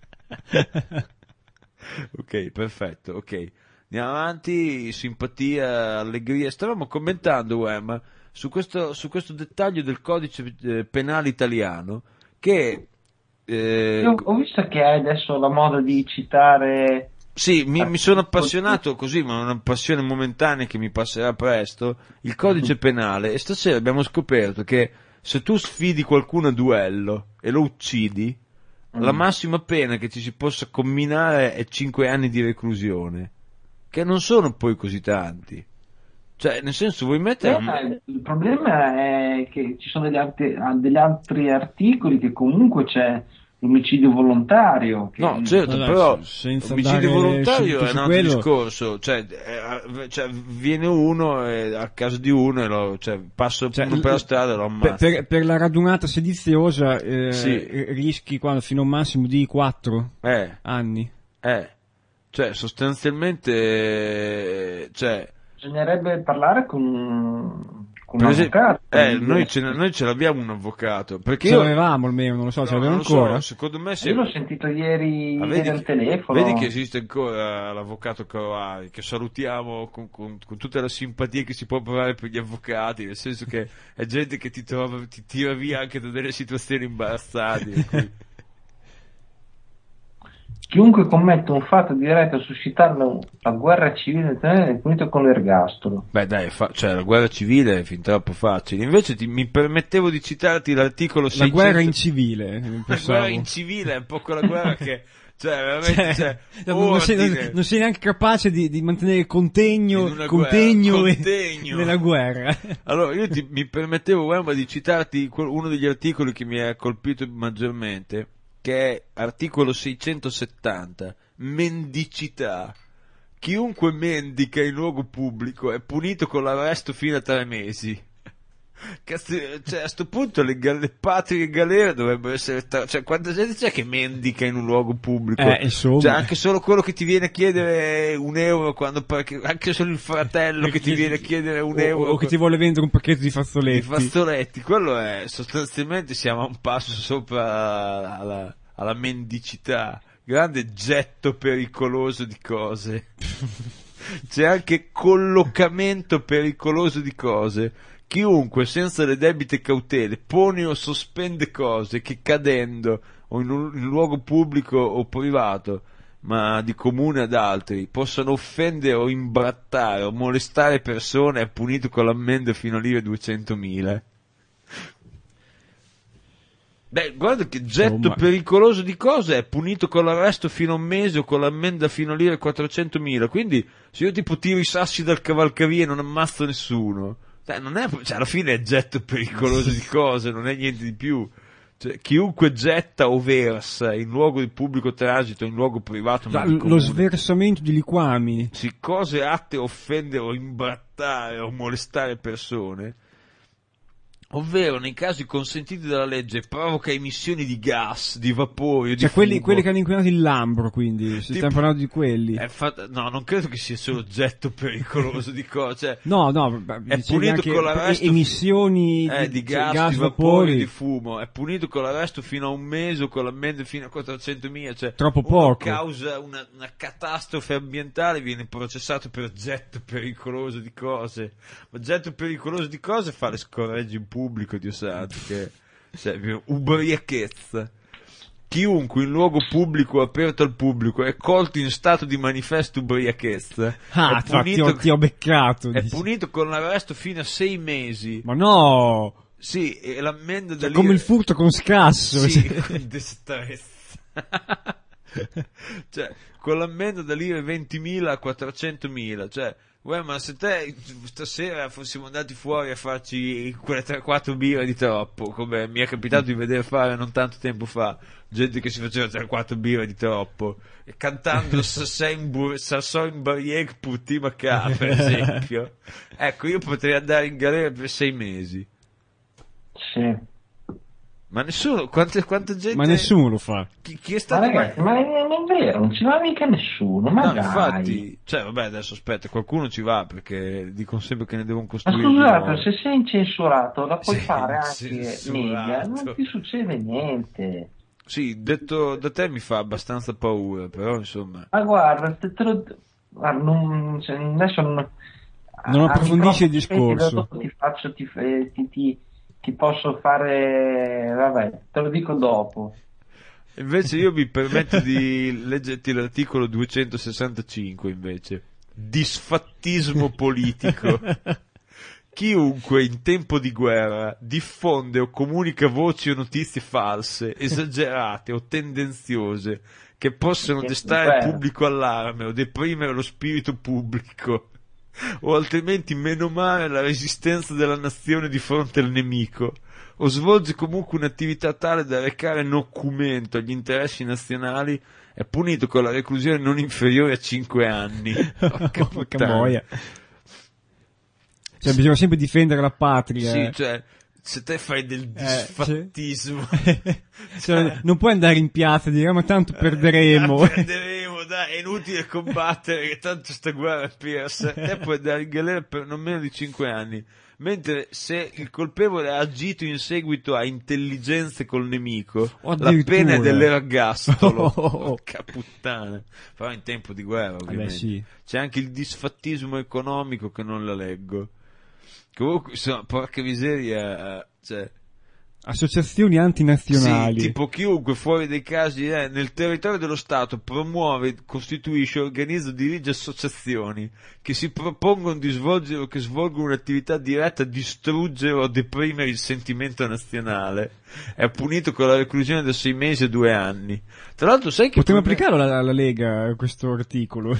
Ok, perfetto, ok. Andiamo avanti, simpatia, allegria. Stavamo commentando, Wem, su questo, su questo dettaglio del codice eh, penale italiano che... Eh, Io ho visto che hai adesso la moda di citare... Sì, mi, mi sono appassionato così, ma una passione momentanea che mi passerà presto, il codice penale, e stasera abbiamo scoperto che se tu sfidi qualcuno a duello e lo uccidi, mm. la massima pena che ci si possa comminare è cinque anni di reclusione, che non sono poi così tanti. Cioè, nel senso, vuoi mettere... Eh, il problema è che ci sono degli altri, degli altri articoli che comunque c'è... omicidio volontario che... no certo allora, però senza omicidio volontario su, è su un altro quello... discorso cioè, eh, cioè viene uno eh, a casa di uno e lo cioè, passa cioè, uno per la strada e lo ammazza per, per, per la radunata sediziosa eh, sì. rischi quando, fino a un massimo di quattro eh, anni eh cioè sostanzialmente eh, cioè bisognerebbe parlare con con per un esempio, avvocato eh, noi, ce, noi ce l'abbiamo un avvocato perché ce io l'avevamo almeno, non lo so, no, ce l'abbiamo non lo ancora so, secondo me se... io l'ho sentito ieri, ah, ieri vedi al che, telefono vedi che esiste ancora l'avvocato Caroari, che salutiamo con, con, con tutta la simpatia che si può provare per gli avvocati, nel senso che è gente che ti trova, ti tira via anche da delle situazioni imbarazzanti. Cui... chiunque commette un fatto diretto a suscitare la guerra civile è punito con l'ergastolo. Beh dai, fa- cioè la guerra civile è fin troppo facile. Invece ti, mi permettevo di citarti l'articolo seicento... La guerra in civile. La guerra in civile è un po' quella guerra che... Cioè, veramente, cioè, cioè, non, sei, non, non sei neanche capace di, di mantenere contegno, contegno, guerra, contegno. nella guerra. Allora, io ti, mi permettevo, Wemba, di citarti uno degli articoli che mi ha colpito maggiormente, che è articolo seicentosettanta, mendicità. Chiunque mendica in luogo pubblico è punito con l'arresto fino a tre mesi. Cazzo, cioè, a sto punto le, le patrie galere dovrebbero essere tra... cioè, quanta gente c'è che mendica in un luogo pubblico? Eh, insomma. Cioè, anche solo quello che ti viene a chiedere un euro quando parchi... anche solo il fratello che ti viene a chiedere un o, euro o che ti vuole vendere un pacchetto di fazzoletti. di fazzoletti, quello è sostanzialmente siamo a un passo sopra alla, alla mendicità, grande getto pericoloso di cose. C'è anche collocamento pericoloso di cose. Chiunque senza le debite cautele pone o sospende cose che cadendo o in un in luogo pubblico o privato, ma di comune ad altri, possano offendere o imbrattare o molestare persone è punito con l'ammenda fino a lire duecentomila. Beh, guarda che getto Insomma. pericoloso di cose è punito con l'arresto fino a un mese o con l'ammenda fino a lire quattrocentomila. Quindi se io tipo tiro i sassi dal cavalcavia e non ammazzo nessuno, cioè, non è, cioè, alla fine è getto pericoloso di cose, non è niente di più. Cioè, chiunque getta o versa in luogo di pubblico transito, in luogo privato, La, non di lo comune, sversamento di liquami. sì, cose atte a offendere o imbrattare o molestare persone, ovvero nei casi consentiti dalla legge provoca emissioni di gas, di vapore, di cioè quelli, fumo. quelli che hanno inquinato il Lambro, quindi si Tipo- stiamo parlando di quelli. È fatta- no, non credo che sia solo oggetto pericoloso di cose. Cioè, No, no, beh, è dicevi punito anche con l'arresto e- emissioni eh, di, di gas, gas, di vapore, vapori. di fumo. È punito con l'arresto fino a un mese o con l'ammenda fino a quattrocentomila. Cioè, Troppo uno poco. causa una, una catastrofe ambientale, viene processato per oggetto pericoloso di cose. Oggetto pericoloso di cose fa le scorregge in pubblico, Dio santo, che cioè, ubriachezza. Chiunque in luogo pubblico aperto al pubblico è colto in stato di manifesta ubriachezza Ah, è tra- ti, ho, punito, ti ho beccato. è dici. punito con l'arresto fino a sei mesi. Ma no! Sì, e l'ammenda da Cioè, lì come il furto con scasso. sì, cioè. con destrezza. Cioè, con l'ammenda da lire ventimila a quattrocentomila. Cioè, uè, ma se te stasera fossimo andati fuori a farci quelle tre quattro birre di troppo, come mi è capitato di vedere fare non tanto tempo fa, gente che si faceva tre quattro birre di troppo, e cantando Sasson in Barrière Putti Macà, per esempio. Ecco, io potrei andare in galera per sei mesi. Sì. Ma nessuno, quante, quanta gente... Ma nessuno lo fa. Chi, chi è Ma stato ragazzi, ma è, è vero, non ci va mica nessuno, ma No, dai. infatti, cioè, vabbè, adesso aspetta, qualcuno ci va perché dicono sempre che ne devono Ma costruire. scusate, di nuovo. se sei incensurato la puoi Sei fare anche incensurato. media, non ti succede niente. Sì, detto da te mi fa abbastanza paura, però insomma. Ma guarda, te, te lo, guarda, non, cioè, adesso non, Non a- approfondisci il a- discorso. dopo Ti faccio, ti, eh, ti, ti, ti posso fare, vabbè, te lo dico dopo. Invece io mi permetto di leggerti l'articolo duecentosessantacinque invece. Disfattismo politico. Chiunque in tempo di guerra diffonde o comunica voci o notizie false, esagerate o tendenziose che possono Che destare il guerra. pubblico allarme o deprimere lo spirito pubblico, o altrimenti menomare la resistenza della nazione di fronte al nemico, o svolge comunque un'attività tale da recare nocumento agli interessi nazionali, è punito con la reclusione non inferiore a cinque anni. Porca Porca puttana. boia. Cioè, bisogna sempre difendere la patria. Sì, cioè, se te fai del disfattismo, Cioè, non puoi andare in piazza e dire, "Ah, ma tanto perderemo." Ah, perderemo, dai, è inutile combattere, che tanto sta guerra è persa. Te puoi andare in galera per non meno di cinque anni. Mentre se il colpevole ha agito in seguito a intelligenze col nemico, O la addirittura. pena è dell'ergastolo. Oh. Porca puttana. Però in tempo di guerra, ovviamente. sì. C'è anche il disfattismo economico che non la leggo. Comunque, insomma, porca miseria, eh, cioè... Associazioni antinazionali. Sì, tipo chiunque fuori dei casi eh, nel territorio dello Stato promuove, costituisce, organizza o dirige associazioni che si propongono di svolgere o che svolgono un'attività diretta a distruggere o deprimere il sentimento nazionale. È punito con la reclusione da sei mesi a due anni. Tra l'altro sai che... Potremmo problema- applicarlo alla, alla Lega, questo articolo.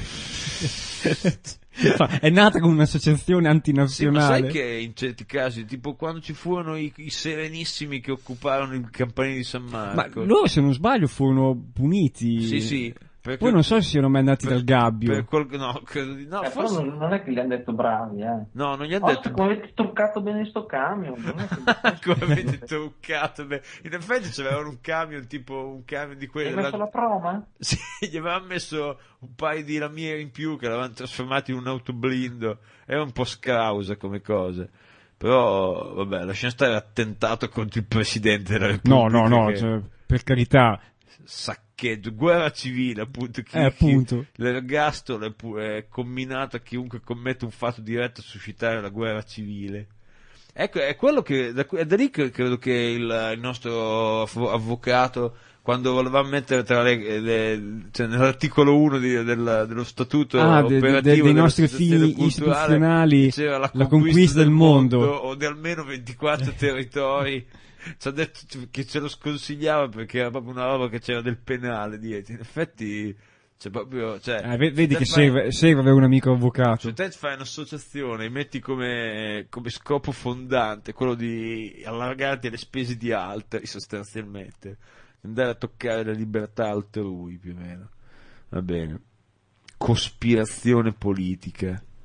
È nata come un'associazione Sì, ma antinazionale. sai che in certi casi, tipo quando ci furono i, i Serenissimi che occuparono il campanile di San Ma Marco. loro, se non sbaglio, furono puniti. Sì, sì. Perché- Poi non so se siano mai andati per- dal gabbio. per quel- no, credo di no, Eh, però forse... non, non è che gli hanno detto bravi, eh. No, non gli hanno Oh, detto... come avete toccato bene sto camion? Non è che... Come avete truccato? Beh, in effetti c'avevano un camion, tipo un camion di quelli... Hai messo la proma? Sì, gli avevano messo un paio di lamiere in più che l'avevano trasformato in un autoblindo. Era un po' scrausa come cosa. Però, vabbè, lasciamo stare attentato contro il Presidente della No, Repubblica. no, no, che- cioè, per carità. Saccheggio, guerra civile, appunto. Chi, Eh, appunto. chi- l'ergastolo è, pu- è comminato a chiunque commette un fatto diretto a suscitare la guerra civile. Ecco, è quello che, da, è da lì che credo che il, il nostro avvo- avvocato, quando voleva mettere tra le, le- cioè nell'articolo uno di- del- dello statuto Ah, de- de- operativo de- dei nostri dell'associazione fini culturale, istituzionali, diceva la conquista del mondo. o di almeno ventiquattro territori. Ci ha detto che ce lo sconsigliava perché era proprio una roba che c'era del penale dietro. In effetti, c'è proprio, cioè, Eh, ve- vedi se che te fai- serve, serve avere un amico avvocato. se te fai un'associazione e metti come, come scopo fondante quello di allargarti alle spese di altri, sostanzialmente, andare a toccare la libertà altrui, più o meno. Va bene. Cospirazione politica.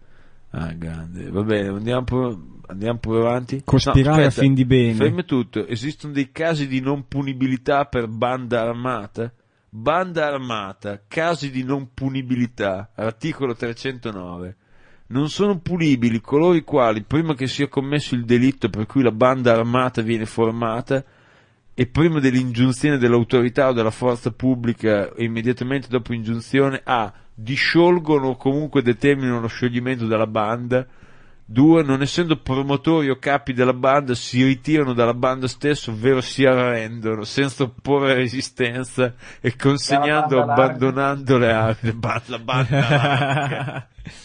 Ah, grande. Va bene, andiamo pure, andiamo pure avanti. Cospirare No, a fin di bene. Fermi tutto. Esistono dei casi di non punibilità per banda armata? Banda armata, casi di non punibilità, articolo trecentonove. Non sono punibili coloro i quali, prima che sia commesso il delitto per cui la banda armata viene formata, e prima dell'ingiunzione dell'autorità o della forza pubblica, e immediatamente dopo ingiunzione, a disciolgono o comunque determinano lo scioglimento della banda. Due, non essendo promotori o capi della banda, si ritirano dalla banda stessa, ovvero si arrendono senza opporre resistenza e consegnando o abbandonando le armi. La banda larga.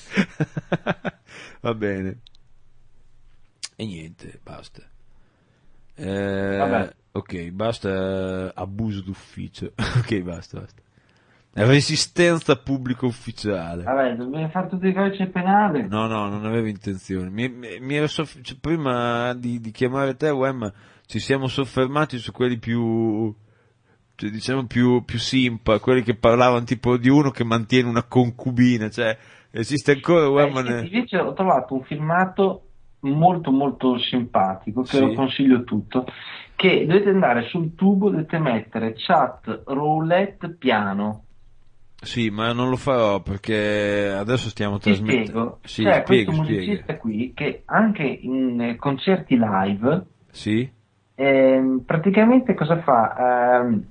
Va bene. E niente, basta. Eh, ok, basta abuso d'ufficio. Ok, basta, basta. Resistenza pubblico ufficiale. Vabbè, dobbiamo fare tutti i codici penali. No, no, non avevo intenzione. Mi, mi, mi ero soff- cioè, prima di, di chiamare te, Wem, ci siamo soffermati su quelli più, cioè, diciamo più, più simpa, quelli che parlavano tipo di uno che mantiene una concubina, cioè esiste ancora Wem? Eh, ne... sì, invece ho trovato un filmato molto molto simpatico che Sì. lo consiglio tutto, che dovete andare sul tubo, dovete mettere chat roulette piano. Sì, ma non lo farò perché adesso stiamo Ti trasmettendo. spiego, Sì, c'è spiega, questo spiega. musicista qui che anche in eh, concerti live Sì? ehm, praticamente cosa fa? Ehm,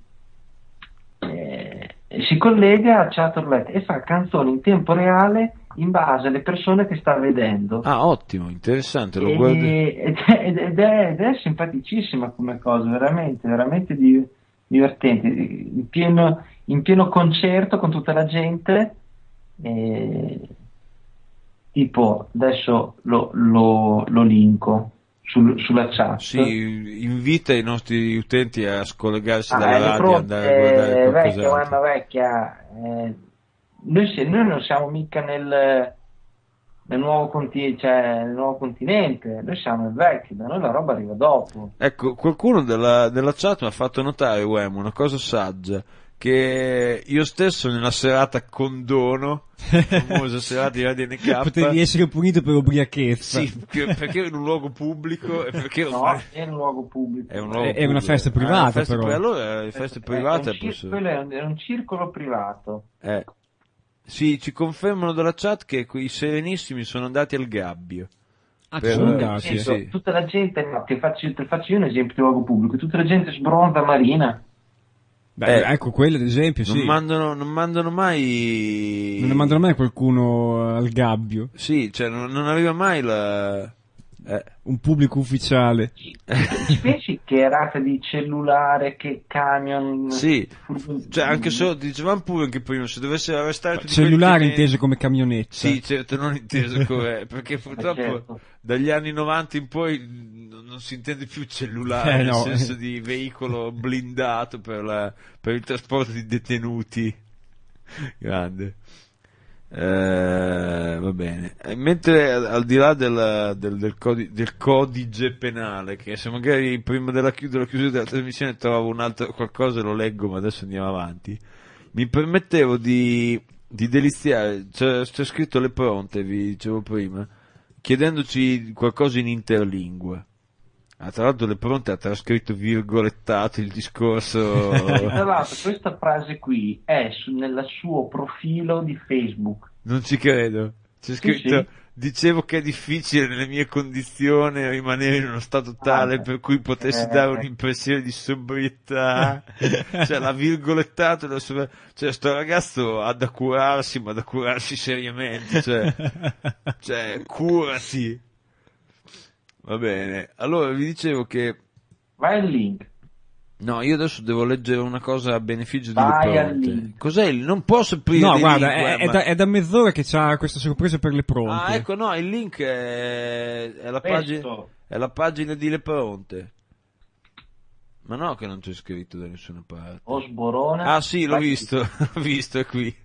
eh, si collega a chat roulette e fa canzoni in tempo reale in base alle persone che sta vedendo. Ah, ottimo, interessante, lo E- guardo. ed, è, ed, è, ed è simpaticissima come cosa, veramente, veramente di- divertente, in pieno, in pieno concerto con tutta la gente, e, tipo, adesso lo, lo, lo linko sul- sulla chat. Sì, invita i nostri utenti a scollegarsi Ah, dalla è radio e pronto, andare a guardare eh, vecchia, qualcos'altro. mamma vecchia, eh, noi, si- noi non siamo mica nel, nel, nuovo conti- cioè, nel nuovo continente, noi siamo nel vecchio, da noi la roba arriva dopo. Ecco, qualcuno della, della chat mi ha fatto notare, Wem, una cosa saggia, che io stesso nella serata condono, la famosa serata di Radio N K, Potevi essere punito per ubriachezza. sì, perché perché ero in un luogo pubblico e perché No, ormai è un luogo pubblico. è un luogo È- è pubblico. una festa Ah, privata, feste però. pri- allora le feste Eh, private è un cir- posso- quello è un, è un circolo privato. eh. Sì, ci confermano dalla chat che quei serenissimi sono andati al gabbio. Ah, Per- ci sono eh, andati. sì, sì. Tutta la gente, no, ti faccio, ti faccio io un esempio di luogo pubblico, tutta la gente sbronza marina. Beh, Eh, ecco, quello ad esempio, Non sì. mandano, non mandano mai. Non ne mandano mai qualcuno al gabbio. Sì, cioè non, non arriva mai la. Eh. Un pubblico ufficiale. Ci pensi che rata di cellulare, che camion... Sì, cioè anche solo, dicevamo pure anche prima, se dovessero arrestare tutti Cellulare quelli che ne- inteso come camionetta. Sì, certo, non inteso come, perché purtroppo certo. dagli anni novanta in poi non, non si intende più cellulare, Eh, nel no. senso di veicolo blindato per, la, per il trasporto di detenuti. Grande. Eh, va bene. E mentre al di là del, del, del, codi- del codice penale, che se magari prima della, chiu- della chiusura della trasmissione trovo un altro qualcosa lo leggo, ma adesso andiamo avanti, mi permettevo di, di deliziare, c'è, c'è scritto le pronte, vi dicevo prima, chiedendoci qualcosa in interlingua. Ah, tra l'altro le pronte ha trascritto virgolettato il discorso. Tra l'altro questa frase qui è su, nel suo profilo di Facebook. Non ci credo. C'è scritto, sì. dicevo che è difficile nelle mie condizioni rimanere in uno stato tale Ah, per cui potessi eh. dare un'impressione di sobrietà. Cioè la virgolettato, la sopra- cioè sto ragazzo ha da curarsi, ma da curarsi seriamente, cioè, cioè curati. Va bene. Allora vi dicevo che Vai al link. no, io adesso devo leggere una cosa a beneficio di Vai Le al Pronte. link. Cos'è il? Non posso aprire No, dei guarda, link, è, è ma- da, è da mezz'ora che c'ha questa sorpresa per le pronte. Ah, ecco, no, il link è, è la pagina, Questo. è la pagina di Le Pronte. Ma no, che non c'è scritto da nessuna parte. Osborone. Ah, sì, l'ho Vai- visto, l'ho visto, è qui.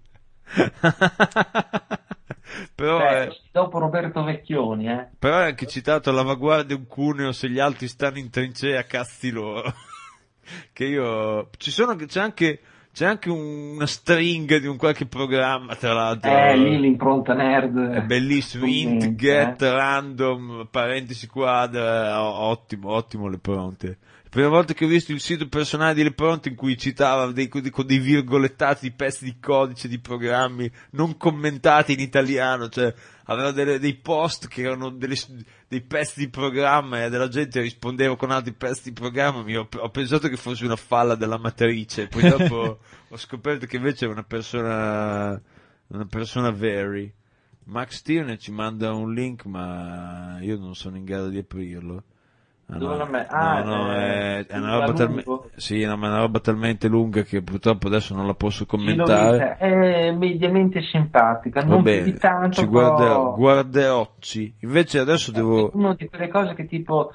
Però, Beh, è, dopo Roberto Vecchioni, eh. però è anche citato all'avanguardia un cuneo se gli altri stanno in trincea, cazzi loro. Che io, ci sono, c'è anche, c'è anche un- una stringa di un qualche programma, tra l'altro. Eh, lì l'impronta nerd. È bellissimo, int, Commenti, get, eh. random, parentesi quadra, o- ottimo, ottimo Le Pronte. La prima volta che ho visto il sito personale di Le Pronte in cui citava dei, con dei virgolettati di pezzi di codice di programmi non commentati in italiano, cioè aveva delle- dei post che erano delle- dei pezzi di programma e della gente rispondeva con altri pezzi di programma, mi ho, ho pensato che fosse una falla della matrice, poi dopo ho scoperto che invece è una persona, una persona very. Max Tierney ci manda un link, ma io non sono in grado di aprirlo. Ah, Dove no, la me- ah, no, no, eh, è, è una lungo. roba talmente, sì, no, ma è una roba talmente lunga che purtroppo adesso non la posso Sì, l'ho commentare. vista, è mediamente simpatica, Va non più bene, di tanto, ci guarderò, però guarderocci. Invece adesso è devo, una di quelle cose che tipo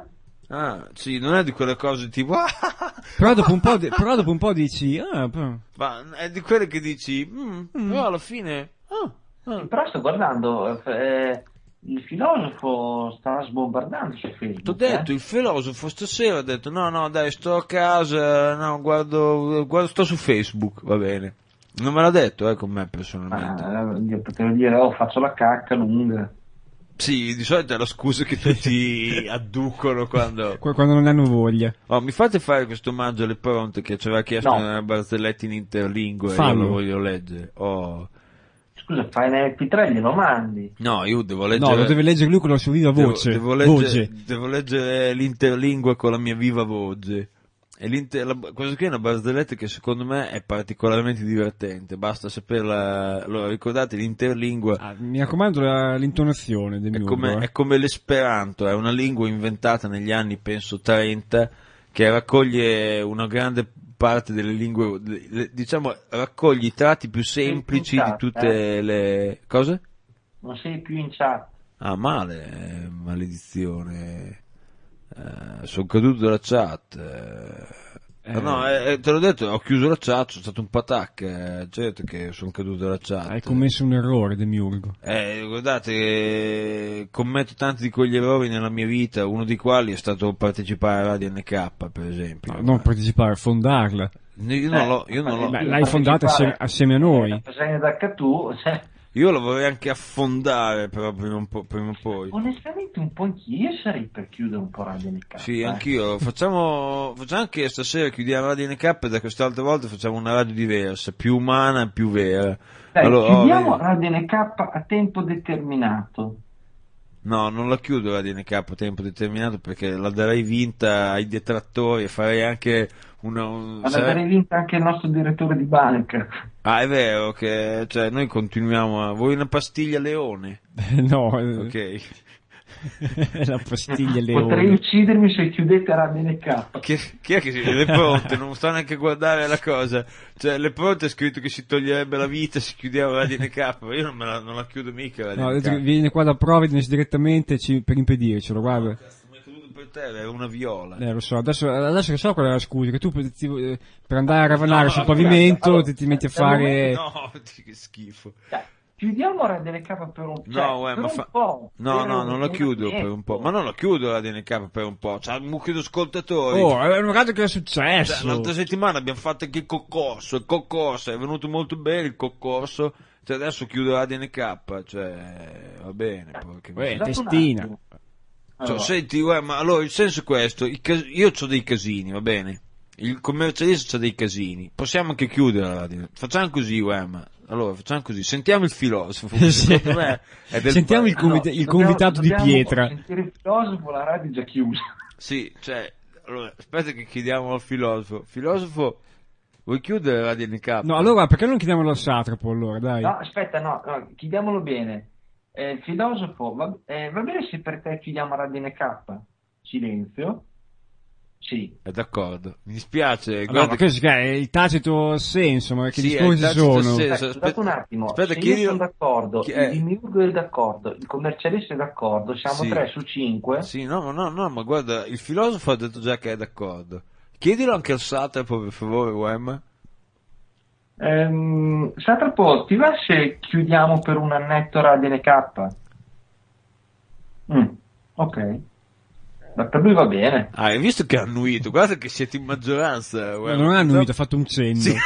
ah, ah, sì, non è di quelle cose tipo, Però dopo un po', di- però dopo un po' dici, ah, però- ma è di quelle che dici, mm, però alla fine, ah, ah. però sto guardando, eh, il filosofo sta sbombardando su Facebook. T'ho detto, eh. il filosofo stasera ha detto, no, no, dai, sto a casa, no, guardo, guardo, sto su Facebook, va bene. Non me l'ha detto, eh, con me personalmente. Ah, io potevo dire, oh, faccio la cacca lunga. Sì, di solito è la scusa che tutti adducono quando... qu- quando non hanno voglia. Oh, mi fate fare questo omaggio alle Pronte che ci aveva chiesto No. una barzelletta in interlingue e io Fallo. lo voglio leggere. Oh. Scusa, fai un M P tre, glielo mandi. No, io devo leggere... No, lo deve leggere lui con la sua viva devo- voce. Devo, leggere, Voce. devo leggere l'interlingua con la mia viva voce. E l'inter- la, questa qui è una barzelletta che secondo me è particolarmente divertente. Basta saperla. Allora, ricordate, l'interlingua Ah, mi raccomando la- l'intonazione del è mio come, eh. è come l'esperanto, è una lingua inventata negli anni, penso, trenta, che raccoglie una grande parte delle lingue, le- le- diciamo, raccoglie i tratti più semplici in di chat, tutte le cose. Non sei più in chat. Ah, male, eh, maledizione. Eh, sono caduto dalla chat. Eh. Eh. Ah, no, eh, te l'ho detto, ho chiuso la chat, sono stato un patac. Eh, certo che sono caduto dalla chat. Hai commesso un errore, Demiurgo. Eh, guardate, eh, commetto tanti di quegli errori nella mia vita, uno dei quali è stato partecipare a Radio N K, per esempio. No, non partecipare, fondarla. Io non l'ho, io non l'ho, Beh, l'hai fondata assieme, assieme a noi. Presente da Cthulhu, cioè, io la vorrei anche affondare, però prima, un po', prima o poi. onestamente un po' anch'io sarei per chiudere un po' Radio N K. Sì, eh. anch'io. Facciamo, facciamo anche stasera, chiudiamo Radio N K e da quest'altra volta facciamo una radio diversa, più umana e più vera. Dai, Allora, chiudiamo oh, vedi- Radio N K a tempo determinato. No, non la chiudo Radio N K a tempo determinato perché la darei vinta ai detrattori e farei anche una... un- Ma sarei- l'avrei vinta anche il nostro direttore di banca. Ah, è vero che, cioè, noi continuiamo a... Vuoi una pastiglia leone? No, eh, Ok. la pastiglia Potrei leone. uccidermi se chiudete Radio N K. Chi, chi è che si... Le Pronte, non sta neanche a guardare la cosa. Cioè, Le Pronte è scritto che si toglierebbe la vita se chiudiamo Radio N K, ma io non, me la, non la chiudo mica Radio No, ha N K. detto che viene qua da Providence direttamente ci- per impedircelo, guarda. Cazzo, mi è caduto per terra, era una viola. Eh, lo so, adesso, adesso che so qual è la scusa, che tu per, ti- eh, per andare a ravanare No, sul allora, pavimento allora, ti, ti metti a dal fare... No, che schifo. Dai, chiudiamo Radio N K per un, cioè, No, uè, per ma un fa... po'. No, per no, un- non la per chiudo un per un po'. tempo. Ma non la chiudo la D N K per un po'. C'ha un mucchio di ascoltatori. Oh, è una radio che è Cioè, successo! l'altra settimana abbiamo fatto anche il concorso, il concorso è venuto molto bene il concorso, cioè adesso chiudo la D N K, cioè va bene. Perché... Uè, Scusate un testina. attimo. Cioè, Allora, senti, uè, ma allora il senso è questo, i cas- io ho dei casini, va bene? Il commercialista c'ha dei casini, possiamo anche chiudere la radio, facciamo così, uè, ma allora facciamo così, sentiamo il filosofo, che Sì. secondo me è del Sentiamo il, pa- convita- no, il dobbiamo- convitato di dobbiamo pietra. sentire il filosofo, la radio è già chiusa. Sì, cioè, allora, aspetta che chiediamo al filosofo, filosofo, vuoi chiudere la Radio N K? No, allora perché non chiediamolo al satrapo allora, dai? No, aspetta, no, no, chiudiamolo bene. Eh, il filosofo, va, eh, va bene se per te chiudiamo Radio N K? Silenzio. Sì. È d'accordo, mi dispiace, No, guarda ma questo è il tacito senso, ma che Sì, è il discorsi tacito sono? senso. Eh, aspetta- scusate un attimo, aspetta, se io chiedilo- sono d'accordo, chi- eh. il demiurgo è d'accordo, il commercialista è d'accordo, siamo Sì. tre su cinque. Sì, no, no, no, ma guarda, il filosofo ha detto già che è d'accordo. Chiedilo anche al satrapo, per favore, Wem. Ehm, Satrapo, ti va se chiudiamo per un annetto Radio N K? Mm, ok. Ma per lui va bene. Ah, hai visto che ha annuito? Guarda che siete in maggioranza. No, non ha annuito, ha fatto un cenno. Sì.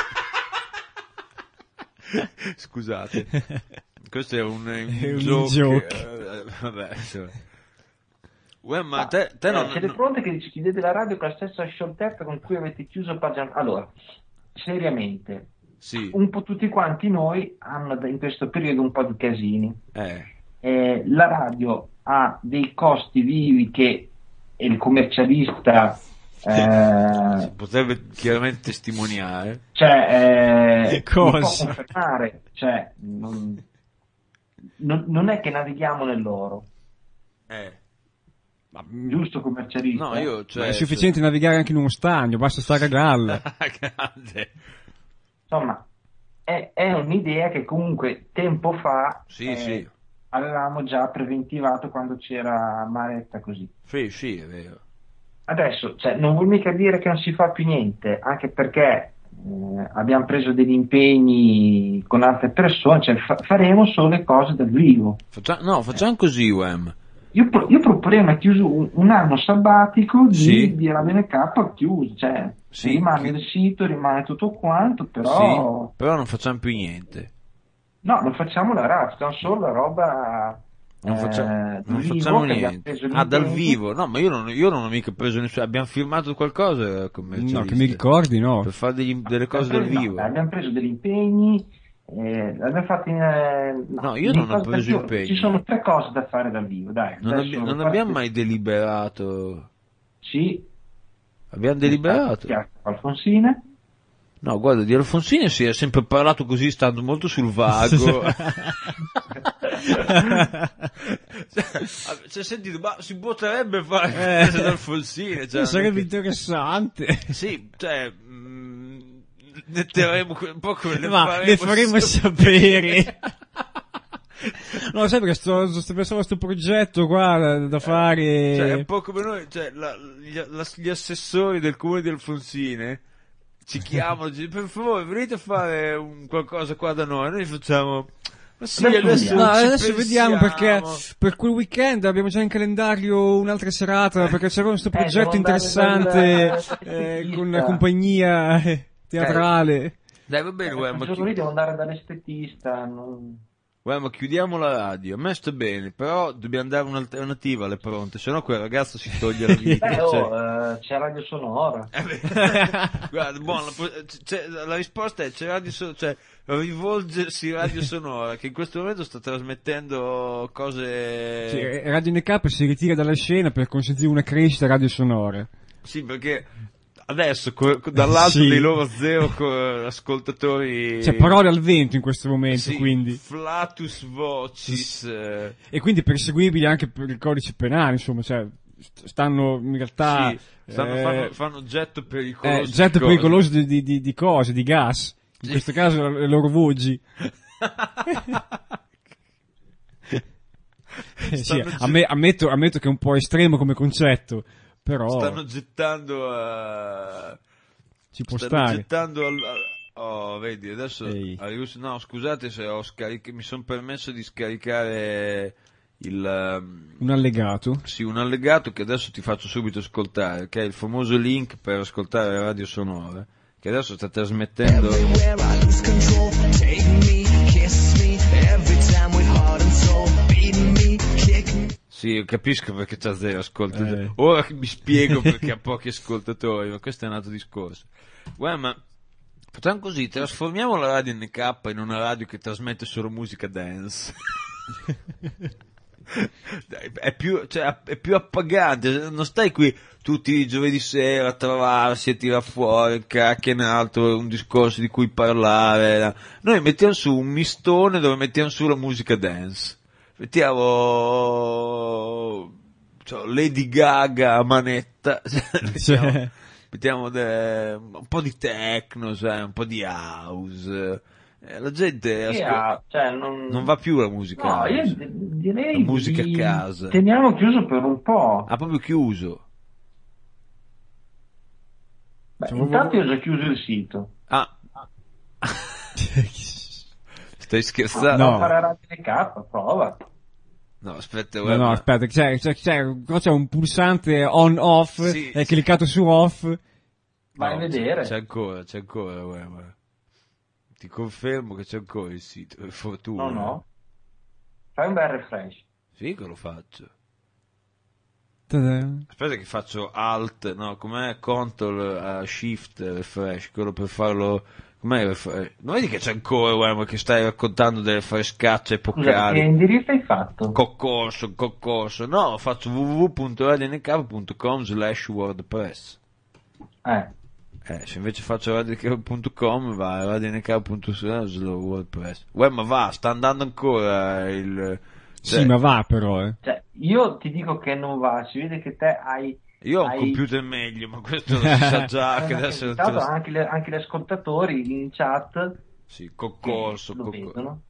Scusate. Questo è un, un, È un joke. joke. eh, vabbè, insomma. Uè, ma te, te Eh, non... siete pronti che dici chiudete la radio con la stessa scioltezza con cui avete chiuso pagina? Allora, seriamente, Sì. un po' tutti quanti noi hanno da- in questo periodo un po' di casini. Eh. Eh, la radio ha dei costi vivi che il commercialista eh, Si potrebbe chiaramente testimoniare. cioè, eh, non può Cosa? confermare, cioè, non, non- non è che navighiamo nell'oro, Eh. giusto commercialista? No, io, Ma cioè... è sufficiente navigare anche in uno stagno, basta stare a galla. Grande. Insomma, è, è un'idea che comunque tempo fa Sì, eh, sì. avevamo già preventivato quando c'era Maretta così. Sì, sì, è vero. Adesso, cioè, non vuol mica dire che non si fa più niente, anche perché eh, abbiamo preso degli impegni con altre persone, cioè fa- faremo solo le cose dal vivo. Faccia- no, facciamo così, Wem. Io, pro- io proporrei una chiuso- un, un anno sabbatico di, Sì. di Radio N K chiuso, cioè Sì, rimane chi- il sito, rimane tutto quanto, però Sì, però non facciamo più niente. no, non facciamo la radio, facciamo solo la roba Non, eh, faccia- dal non vivo, facciamo che abbiamo niente. preso gli Ah, dal impegni. vivo? No, ma io non, io non ho mica preso nessuno. Abbiamo firmato qualcosa come No, che mi ricordi, no. per fare degli- delle cose dal Abbiamo preso- vivo. no, abbiamo preso degli impegni, eh, abbiamo fatto in, eh, No, io di non ho cose dal preso vivo. impegni. Ci sono tre cose da fare dal vivo, dai. Non, adesso abbi- non parte- abbiamo mai deliberato. Sì. Abbiamo deliberato. Alfonsine. No, guarda, di Alfonsine si è sempre parlato così, stando molto sul vago. Cioè, sentito, ma si potrebbe fare Eh. cose da Alfonsine. Cioè, Sarebbe non è interessante. che- Sì, cioè, mh, ne terremo que- un po' come le Ma faremo, ne faremo sapere. No, sai perché sto, sto pensando a questo progetto qua da, da fare. Cioè, è un po' come noi, cioè, la- gli, la- gli assessori del comune di Alfonsine ci chiamano, ci- per favore venite a fare un qualcosa qua da noi, noi facciamo, ma sì, Adesso adesso, vediamo. No, ci adesso vediamo pensiamo. perché per quel weekend abbiamo già in calendario un'altra serata perché c'era questo Eh, progetto devo andare interessante dal- eh, dal- con la compagnia eh, teatrale. Dai, va bene, guarda, ma, Giorno chi- lì devo andare dall'estetista. Non... guarda, ma chiudiamo la radio, a me sta bene, però dobbiamo dare un'alternativa alle pronte, sennò quel ragazzo si toglie la vita. Beh, cioè. oh, eh, c'è Radio Sonora. Eh beh, guarda, buono, la, po- c'è- la risposta è c'è radio so- cioè, rivolgersi Radio Sonora che in questo momento sta trasmettendo cose Sì, Radio N K si ritira dalla scena per consentire una crescita radio sonora. sì, perché adesso co- co- dall'alto Sì. dei loro zero co- ascoltatori C'è parole al vento in questo momento, sì, quindi. flatus vocis eh, E quindi perseguibili anche per il codice penale, insomma, cioè, st- stanno in realtà... sì, stanno- eh, fanno, fanno getto pericoloso eh, di getto cose. pericoloso di, di, di, di cose, di gas. In Sì. questo caso le loro voci. Eh, sì, Stanno amme- ammetto, ammetto che è un po' estremo come concetto, però stanno gettando a ci può stanno stare. gettando al, al- oh vedi adesso Ehi. arrivo- no scusate se ho scaric- mi sono permesso di scaricare il um, Un allegato. sì un allegato che adesso ti faccio subito ascoltare che è il famoso link per ascoltare la radio sonora che adesso sta trasmettendo Everywhere I lose control, take me, kiss me, every time with heart and soul, beat me, kick me. sì capisco perché c'ha zero ascoltatori Eh. ora mi spiego perché ha pochi ascoltatori ma questo è un altro discorso guarda ma facciamo così, trasformiamo la radio N K in una radio che trasmette solo musica dance. Dai, è più, cioè, è più appagante, non stai qui tutti i giovedì sera a trovarsi e tirar fuori, cacchia in alto, un discorso di cui parlare. Noi mettiamo su un mistone dove mettiamo su la musica dance. Mettiamo cioè, Lady Gaga a manetta, mettiamo, Cioè, mettiamo de- un po' di techno, sai, un po' di house. Eh, la gente Sì, ascol- ah, cioè, non... non va più la musica No, io house. d- direi La musica di- a casa. Teniamo chiuso per un po'. Ha proprio chiuso. Beh, Cioè, intanto io ho già chiuso il sito. Ah. Stai scherzando? No. No. Fare Radio N K, prova. No, aspetta, No, guarda. no, aspetta, c'è, c'è, c'è, qua c'è un pulsante on-off, Sì, hai sì. cliccato su off. Vai No, a vedere. C'è, c'è ancora, c'è ancora, guarda. Ti confermo che c'è ancora il sito, per fortuna. No, no. Fai un bel refresh. Sì che lo faccio. Ta-da. Aspetta che faccio alt, no, com'è? Control, uh, shift, refresh, quello per farlo... Com'è il refresh? Non vedi che c'è ancora, guarda, che stai raccontando delle frescacce Scusa, che epocali. indirizzo hai fatto? Coccorso, coccorso. No, faccio w w w punto radio n k punto com slash wordpress. Eh. Eh, se invece faccio radio n k punto com va a radio n k punto slash wordpress. Uè, ma va, sta andando ancora il... cioè, Sì, ma va però, eh. Cioè, io ti dico che non va, si vede che te hai... io ho un hai- computer meglio, ma questo lo si sa già che adesso non te Intanto lo... anche, le- anche gli ascoltatori in chat Sì, coccorso, lo coccorso. vedono.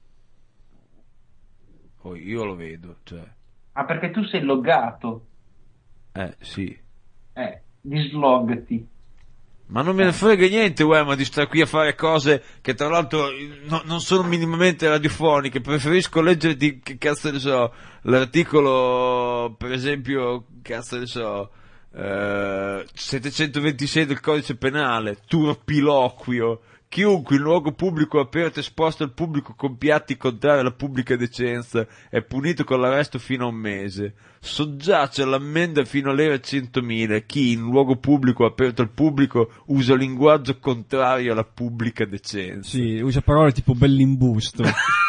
Oh, io lo vedo, cioè... Ah, perché tu sei loggato. Eh, sì. Eh, disloggati. Ma non me ne frega niente, uè, ma di stare qui a fare cose che tra l'altro no- non sono minimamente radiofoniche. Preferisco leggere di, che cazzo ne so, l'articolo, per esempio, cazzo ne so, eh, settecentoventisei del codice penale, turpiloquio. Chiunque in luogo pubblico aperto esposto al pubblico con piatti contrari alla pubblica decenza è punito con l'arresto fino a un mese. Soggiace all'ammenda fino all'era centomila chi in luogo pubblico aperto al pubblico usa linguaggio contrario alla pubblica decenza. Sì, usa parole tipo bell'imbusto.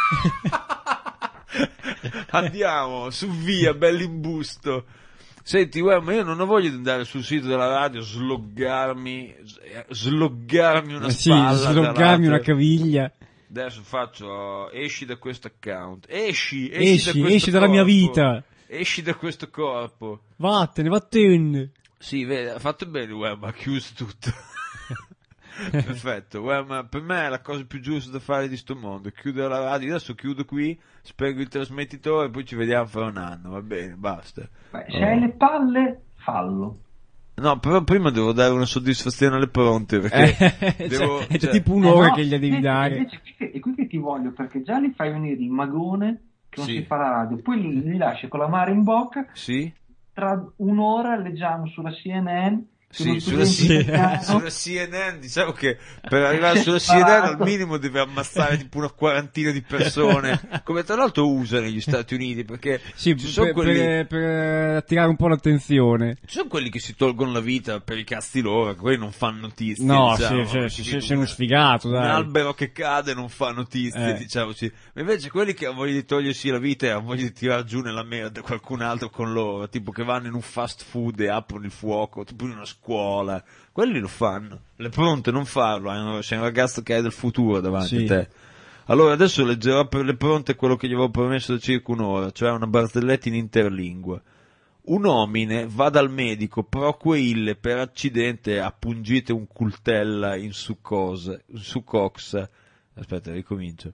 Andiamo, su via, bell'imbusto. Senti, uè, ma io non ho voglia di andare sul sito della radio, sloggarmi, sloggarmi una Eh sì, spalla. sloggarmi dall'altra. una caviglia. Adesso faccio, esci da questo account, esci, esci, da Esci, questo esci dalla mia corpo. vita. Esci da questo corpo. Vattene, vattene. Sì, vedi, ha fatto bene, uè, ma ha chiuso tutto. Perfetto, uè, ma per me è la cosa più giusta da fare di sto mondo, chiudere la radio. Adesso chiudo qui, spengo il trasmettitore e poi ci vediamo fra un anno, va bene, basta. Beh, se hai le palle, fallo. No, però prima devo dare una soddisfazione alle pronte, perché Eh, devo, cioè, è cioè- tipo un'ora Eh no, che gli devi invece- dare. invece qui che- è qui che ti voglio, perché già li fai venire in magone, che non Sì. si fa la radio, poi li, li lasci con la mare in bocca, Sì? tra un'ora leggiamo sulla C N N che Sì, uno sulla, studente C- italiano- sulla C N N, diciamo che per arrivare sulla C N N al minimo deve ammazzare tipo una quarantina di persone, come tra l'altro usa negli Stati Uniti, perché Sì, ci sono per, quelli... per, per attirare un po' l'attenzione. Ci sono quelli che si tolgono la vita per i cazzi loro, quelli non fanno notizie, No, diciamo, sì, sì, sì, capito? sei uno sfigato, Un dai. albero che cade non fa notizie, Eh. diciamo sì. Ma invece quelli che hanno voglia di togliersi la vita e hanno voglia di tirare giù nella merda qualcun altro con loro, tipo che vanno in un fast food e aprono il fuoco, tipo in una scuola, quelli lo fanno. Le pronte non farlo, eh, sei un ragazzo che hai del futuro davanti Sì. a te. Allora adesso leggerò per le pronte quello che gli avevo promesso da circa un'ora, cioè una barzelletta in interlingua. Un omine va dal medico proque ille per accidente appungite un cultella in su cosa, su coxa. Aspetta, ricomincio.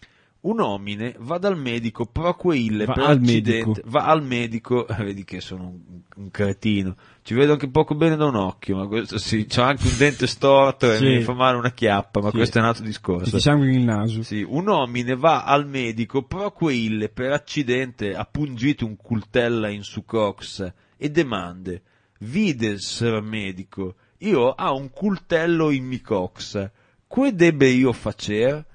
Un omine va dal medico proque ille Va per al accidente, medico. va al medico, eh, vedi che sono un, un cretino, ci vedo anche poco bene da un occhio, ma questo sì, c'ho anche un dente storto e Sì. mi fa male una chiappa, ma Sì. questo è un altro Che discorso. ti sanguina il naso. Sì, un omine va al medico proque ille per accidente appungite un cultella in su cox e demande, vide, ser medico, io ha un cultello in mi cox, que debbe io facer?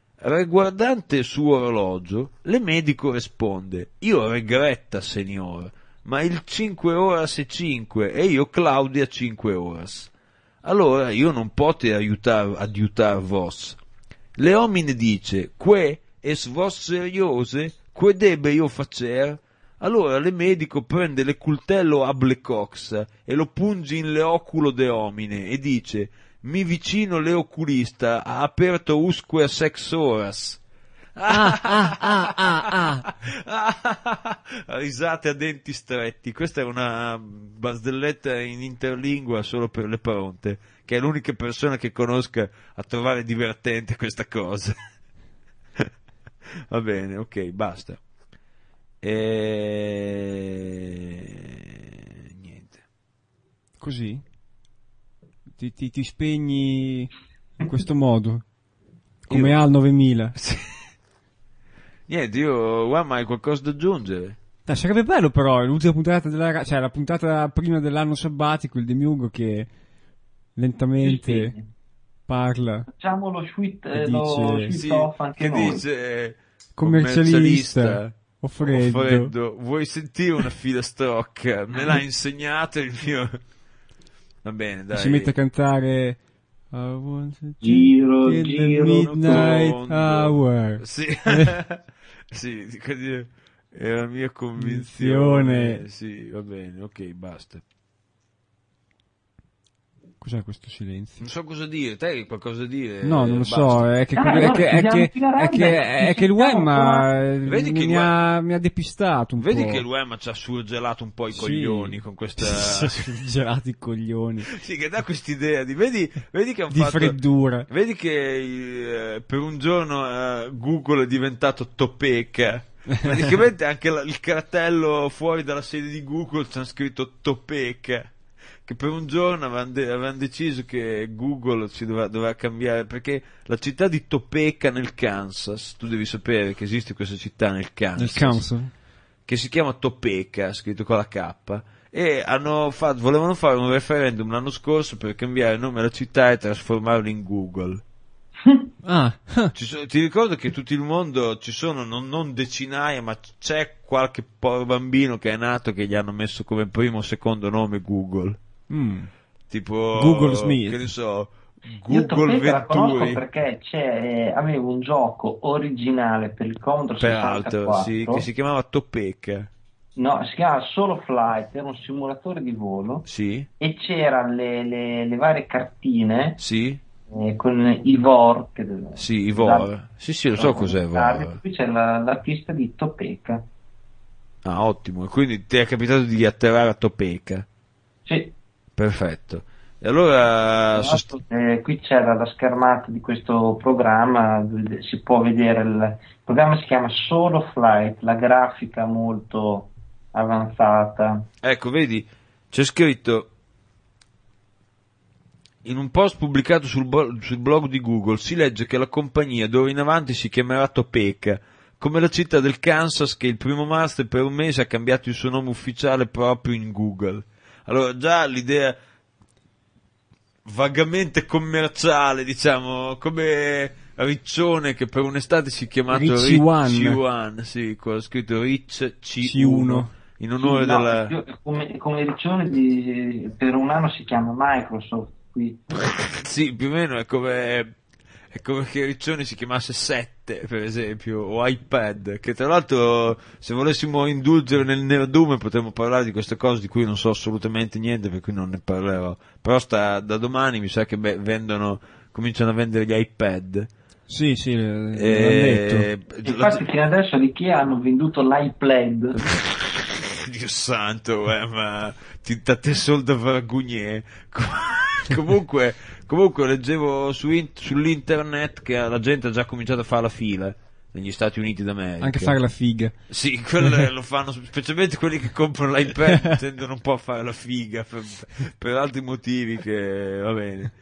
Riguardante suo orologio, le medico risponde, io regretta, signor, ma il cinque horas e cinque e io Claudia cinque horas. Allora io non pote aiutar, aiutar vos. Le omine dice, que es vos seriose, que debbe io facer? Allora le medico prende le cultello able cox e lo punge in le oculo de omine e dice, mi vicino le oculista ha aperto usque a sex horas. Ah, ah, ah, ah, ah. Risate a denti stretti. Questa è una barzelletta in interlingua solo per le pronte, che è l'unica persona che conosca a trovare divertente questa cosa. Va bene, ok, basta. E... niente. Così? Ti, ti, ti spegni in questo modo? Come Io- al novemila? Sì. Niente, io, guarda, hai qualcosa da aggiungere? Dai, sarebbe bello però, l'ultima puntata della ra- cioè la puntata prima dell'anno sabbatico, il Demiurgo che lentamente Sì. parla, Facciamo lo sweet, E eh, lo dice- sweet Sì, off anche che noi. dice eh, commercialista, o freddo. o freddo, vuoi sentire una filastrocca? Me l'ha insegnato il mio... Va bene, dai. si mette a cantare I want to Giro, in giro, the midnight tondo. hour. Sì, sì, dico di- è la mia Convinzione. convinzione. Sì, va bene, ok, basta. Cos'è questo silenzio? Non so cosa dire, te hai qualcosa da dire? No, non lo Basta. so, è che, Dai, è allora che, è chiudiamo che, qui la è che, radio, è ci che il sentiamo Wemma Vedi mi, che il mi Wem- ha, mi ha depistato un Vedi po'. che l'U E M ci ha surgelato un po' i Sì. coglioni con questa... Gelati i coglioni. Sì, che dà quest'idea di... Vedi, vedi che hanno Di fatto... freddura. Vedi che eh, per un giorno eh, Google è diventato Topeka. Praticamente anche la- il cartello fuori dalla sede di Google c'è scritto Topeka. Che per un giorno avevano, de- avevano deciso che Google si doveva, doveva cambiare, perché la città di Topeka nel Kansas, tu devi sapere che esiste questa città nel Kansas, Nel council. che si chiama Topeka, scritto con la K, e hanno fatto, volevano fare un referendum l'anno scorso per cambiare il nome della città e trasformarlo in Google. Ah, Ci so- ti ricordo che tutto il mondo ci sono non, non decinaia, ma c'è qualche povero bambino che è nato che gli hanno messo come primo o secondo nome Google. mm. Tipo Google Smith. che ne so, Io Google Topeka la conosco Venturi. perché c'è, eh, avevo un gioco originale per il Commodore Peraltro, sessantaquattro. sì, che si chiamava Topeka. No, si chiama Solo Flight, era un simulatore di volo Sì, e c'erano le, le, le varie cartine sì, eh, con i V O R. Che, sì, Ivor. Sì, sì, lo so cos'è Ivor. Qui c'è la, la pista di Topeka. Ah, ottimo. E quindi ti è capitato di atterrare a Topeka. Sì. Perfetto. E allora sost- Eh, qui c'era la schermata di questo programma, si può vedere il, il programma si chiama Solo Flight, la grafica molto avanzata. ecco, vedi, c'è scritto in un post pubblicato sul, bo- sul blog di Google si legge che la compagnia d'ora in avanti si chiamerà Topeka, come la città del Kansas che il primo marzo per un mese ha cambiato il suo nome ufficiale proprio in Google. Allora già l'idea vagamente commerciale, diciamo, come Riccione che per un'estate si è chiamato Ricci One. C uno, sì, con scritto Rich C C uno. in onore Sì, no, della... io- come, come Riccione di, per un anno si chiama Microsoft qui. Sì, più o meno è come, è come che Riccione si chiamasse sette, per esempio, o iPad, che tra l'altro se volessimo indulgere nel nerdume potremmo parlare di queste cose di cui non so assolutamente niente, per cui non ne parlerò. Però sta, da domani mi sa che beh, vendono, cominciano a vendere gli iPad. Sì, sì, l'ho E... detto. Infatti fino adesso l'IKEA hanno venduto l'iPad. Dio santo, eh, ma ti da te solda Vargugnier. comunque, comunque leggevo su in- sull'internet che la gente ha già cominciato a fare la fila negli Stati Uniti d'America. Anche fare la figa. Sì, quelle lo fanno, specialmente quelli che comprano l'iPad tendono un po' a fare la figa per, per altri motivi che va bene.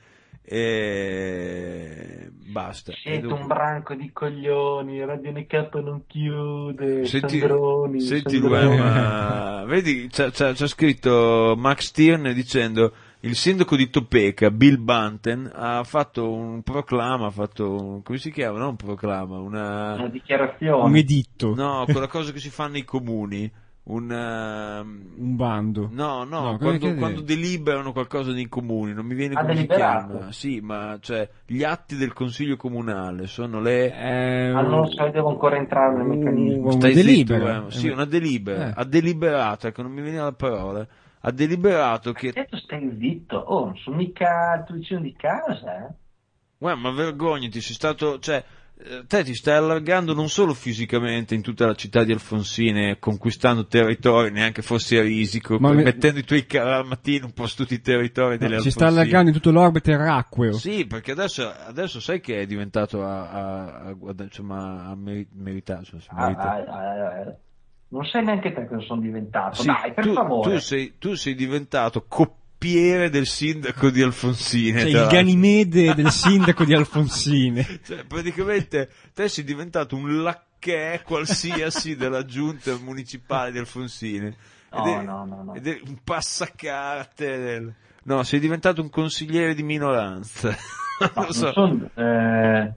E basta. E Siete dopo- un branco di coglioni, Radio Nicap non chiude, Senti, Sandroni, senti Sandroni. Luema, vedi, c'è, c'è, c'è scritto Max Tierney dicendo il sindaco di Topeka, Bill Banten, ha fatto un proclama, ha fatto un, come si chiama? Non un proclama, una... Una dichiarazione. Un editto. No, quella cosa che si fa nei comuni, un... ehm, Un bando. No, no, No, quando, come che- quando deliberano qualcosa nei comuni, non mi viene Ha come si deliberato? chiama. Sì, ma cioè gli atti del consiglio comunale sono le... Eh, Ah, non so, devo ancora entrare nel meccanismo. un Stai delibera. zitto, eh. Sì, una delibera. Eh. Ha deliberato, ecco, non mi veniva la parola. Ha deliberato che... Te tu stai zitto, oh, non sono mica il tuo vicino di casa, eh? Uè, ma vergognati, sei stato... Cioè, eh, te ti stai allargando non solo fisicamente in tutta la città di Alfonsine, conquistando territori, neanche fossi a risico, Ma me- mettendo i tuoi carri al mattino un po' su tutti i territori delle si Alfonsine. sta allargando in tutto l'orbe terracqueo. Sì, perché adesso, adesso sai che è diventato a, a, a, a- insomma, a meri- meritare, insomma, si Ah, merita. ah, ah, ah. Non sai neanche te cosa sono diventato, Sì, dai, per tu, favore. tu sei, tu sei diventato coppiere del sindaco di Alfonsine. Cioè, tra il l'altro. Ganimede del sindaco di Alfonsine. Cioè, praticamente te sei diventato un, lac- che qualsiasi della giunta municipale di Alfonsine. Ed No, è, no, no, no. ed è un passacarte del... No, sei diventato un consigliere di minoranza. No, Non lo so. non sono, eh,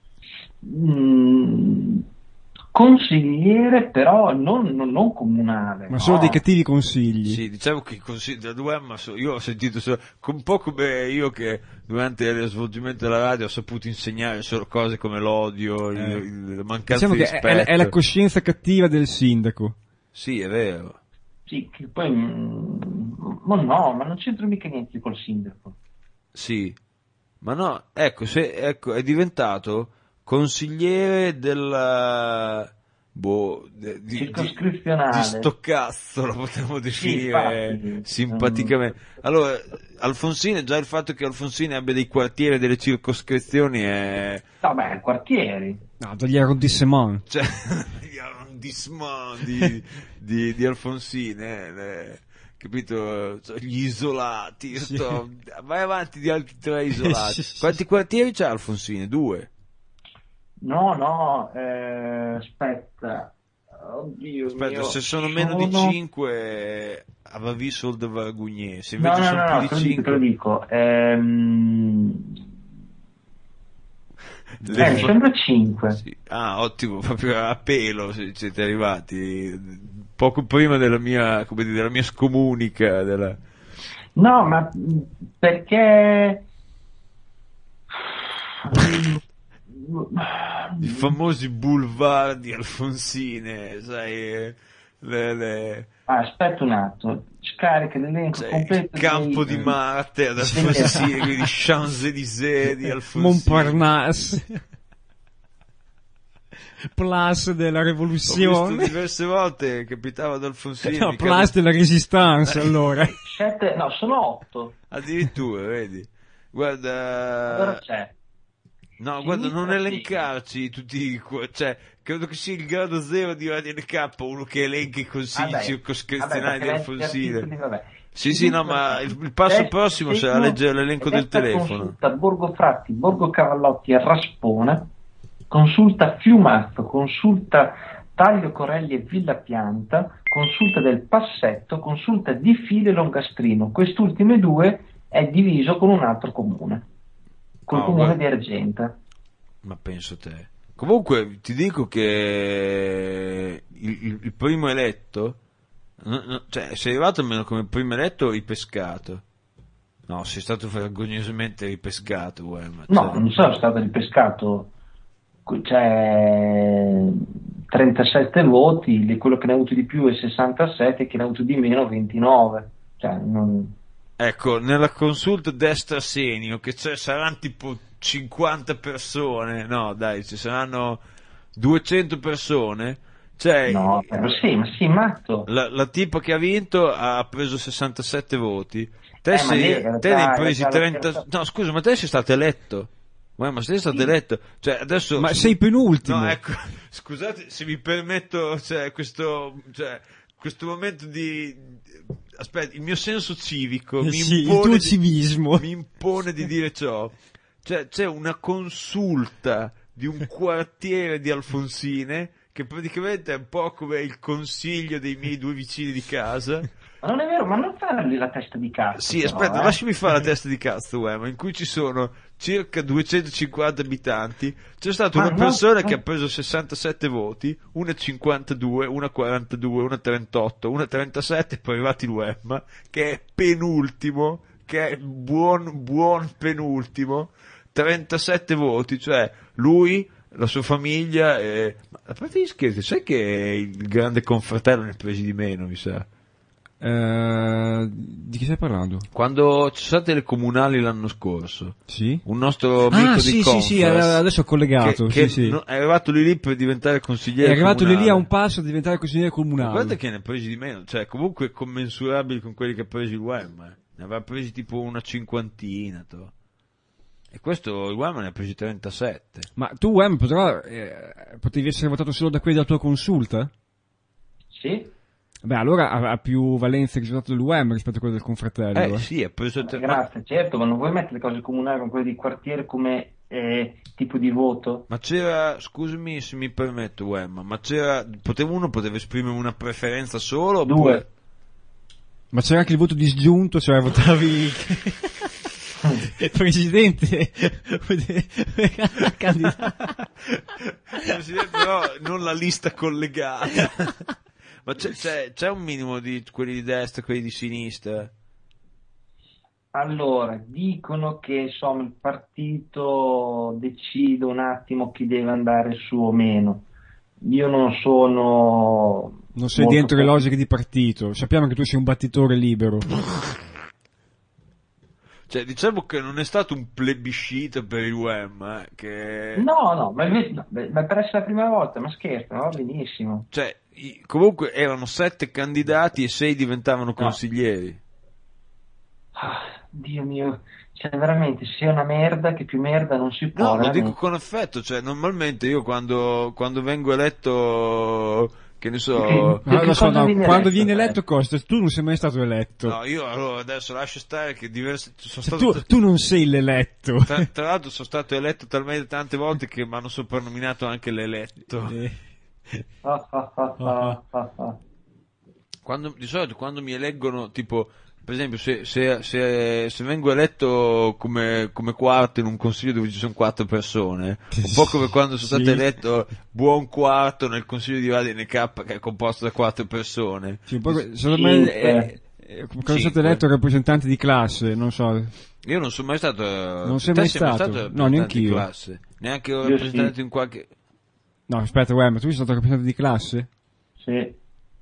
mm, consigliere, però non, non- non comunale. Ma solo no. dei cattivi consigli. Sì, diciamo che i consigli della Duemma, so- io ho sentito solo, un po' come io che durante lo svolgimento della radio ho saputo insegnare solo cose come l'odio, il- Eh. il- la mancanza Diciamo di che è, rispetto. è la coscienza cattiva del sindaco. Sì, è vero. Sì, che poi, mm, ma no, ma non c'entra mica niente col sindaco. Sì, ma no, ecco, se, ecco, è diventato consigliere della... Boh, de- di, di, Circoscrizionale. di sto cazzo lo potremmo definire infatti. simpaticamente. Allora, Alfonsine, già il fatto che Alfonsine abbia dei quartieri e delle circoscrizioni è... No, beh, quartieri. No, dagli arrondissement. Cioè, gli arrondissement di, di, di Alfonsine, eh, le- capito? Cioè, gli isolati. Sì. sto- vai avanti di altri tre isolati. Sì, sì, Quanti sì. quartieri c'ha Alfonsine? Due. No, no, eh, aspetta. Oddio Aspetta, mio. se sono meno di Sono- cinque avevi sul de Vargugné, se No, invece no, sono no, no, più te di lo dico, te lo cinque... dico. Ehm, Le eh, mi fa- sembra cinque. Sì. Ah, ottimo, proprio a pelo se- siete arrivati, poco prima della mia, come dire, della mia scomunica, della... No, ma mh, perché... i famosi boulevard di Alfonsine, sai, eh, le, le- Ah, aspetta un attimo, scarica l'elenco cioè, il completo campo dei- di Marte ad Sì, Alfonsine, esatto. quindi Champs-Élysées di Alfonsine. Montparnasse. Place della Ho visto Rivoluzione. diverse volte, capitava ad Alfonsine. No, mi Place della Resistenza, Eh. allora. Sette, no, sono otto. Addirittura, vedi. Guarda, Allora c'è. no, Sinistra, guarda, non sì. elencarci tutti, i qua- cioè, credo che sia il grado zero di Radio N K, uno che elenca i consigli Vabbè, circoscrizionali di vabbè, perché leggi Alfonsine. articoli, vabbè. Sì, sì, no, ma il, il passo Destra, prossimo sarà segno, leggere l'elenco del destra telefono. Consulta Borgo Fratti, Borgo Cavallotti e Raspone, consulta Fiumazzo, consulta Taglio Corelli e Villa Pianta, consulta del Passetto, consulta di File Longastrino. Quest'ultime due è diviso con un altro comune, col Ah, comune guarda. di Argenta. Ma penso te. Comunque ti dico che il, il- il primo eletto, no, no, cioè sei arrivato almeno come primo eletto ripescato. No, sei stato vergognosamente ripescato, uè, ma No, cioè- non sono stato ripescato, c'è trentasette voti, di quello che ne ha avuto di più è sessantasette, che ne ha avuto di meno ventinove. Cioè, non... Ecco, nella consulta destra senio, che c'è, saranno tipo cinquanta persone, no dai, ci saranno duecento persone, cioè No, ma sì, ma sì, matto. la, la tipa che ha vinto ha preso sessantasette voti, te, Eh, ma sei, lei era te ne già- hai presi era già la trenta, terza- no scusa, ma te sei stato eletto, Uè, ma sei stato Sì. eletto, cioè adesso... Ma sei penultimo. No, ecco, scusate se mi permetto, cioè, questo, cioè, questo momento di... Aspetta, il mio senso civico Eh mi sì, il impone tuo di- civismo. mi impone di dire ciò. Cioè, c'è una consulta di un quartiere di Alfonsine che praticamente è un po' come il consiglio dei miei due vicini di casa. Ma non è vero, ma non fargli la testa di cazzo. Sì, però, aspetta, eh. lasciami fare la testa di cazzo, uè, ma in cui ci sono circa duecentocinquanta abitanti. C'è stata Ma una no, persona no. che ha preso sessantasette voti, una cinquantadue, una quarantadue, una trentotto, una trentasette, e poi è arrivato il Wemma, che è penultimo, che è buon, buon penultimo, trentasette voti, cioè lui, la sua famiglia, e... ma a parte gli scherzi, sai che il grande confratello ne ha presi di meno, mi sa? Eh, di chi stai parlando? Quando ci sono state le comunali l'anno scorso, Sì? un nostro amico Ah, di sì, sì, Confras, sì, adesso ho collegato. che, che sì, sì. no- è arrivato lì lì per diventare È consigliere arrivato lì comunale. lì a un passo a diventare consigliere Ma comunale. guarda che ne ha presi di meno, cioè comunque commensurabili con quelli che ha preso il U E M, eh. Ne aveva presi tipo una cinquantina, to. E questo il U E M ne ha presi trentasette. Ma tu, Wem, però, eh, potevi essere votato solo da quelli della tua consulta? Sì? Beh, allora ha, ha più valenza il risultato dell'U E M rispetto a quello del confratello. Eh eh. sì, ha preso Ma tre... grazie, certo, ma non vuoi mettere le cose comunali con quelle di quartiere come eh, tipo di voto? Ma c'era, scusami se mi permetto, Wem, ma c'era, poteva, uno poteva esprimere una preferenza solo? Oppure... Due. Ma c'era anche il voto disgiunto, cioè votavi il presidente candidato. Presidente, però non la lista collegata. Ma c'è, c'è, c'è un minimo di quelli di destra e quelli di sinistra? Allora, dicono che insomma il partito decide un attimo chi deve andare su o meno. Io non sono... Non sei molto dentro le po- logiche di partito. Sappiamo che tu sei un battitore libero. Cioè, diciamo che non è stato un plebiscito per il U E M, eh, che... No, no, ma, invece- no, beh, ma per essere la prima volta, ma scherzo, va benissimo. Cioè, i- comunque erano sette candidati e sei diventavano consiglieri. Ah, Dio mio, cioè veramente, se è una merda, che più merda non si può. No, lo veramente. dico con affetto, cioè normalmente io quando, quando vengo eletto, che ne so... Che- Ah, che lo so, cosa no, viene quando eletto, viene eh? eletto Costa, tu non sei mai stato eletto. No, io allora adesso lascio stare che diverse... Sono Cioè, stato... tu, tu non sei l'eletto. Tra, tra l'altro sono stato eletto talmente tante volte che mi hanno soprannominato anche l'eletto. Eh. Ah, ah, ah, ah, ah, ah. Quando, di solito quando mi eleggono, tipo, per esempio, se, se, se, se vengo eletto come, come quarto in un consiglio dove ci sono quattro persone, un po' come quando sono Sì. stato eletto buon quarto nel consiglio di Radio N K che è composto da quattro persone. Sì, un po' que- secondo me Cinque. è, è, come è stato Cinque. eletto rappresentante di classe, non so. Io non sono mai stato... Non sei te mai sei stato? rappresentante No, di neanch'io. classe? Neanche Io rappresentante sì. in qualche... No, aspetta, guarda, ma tu sei stato rappresentante di classe? Sì.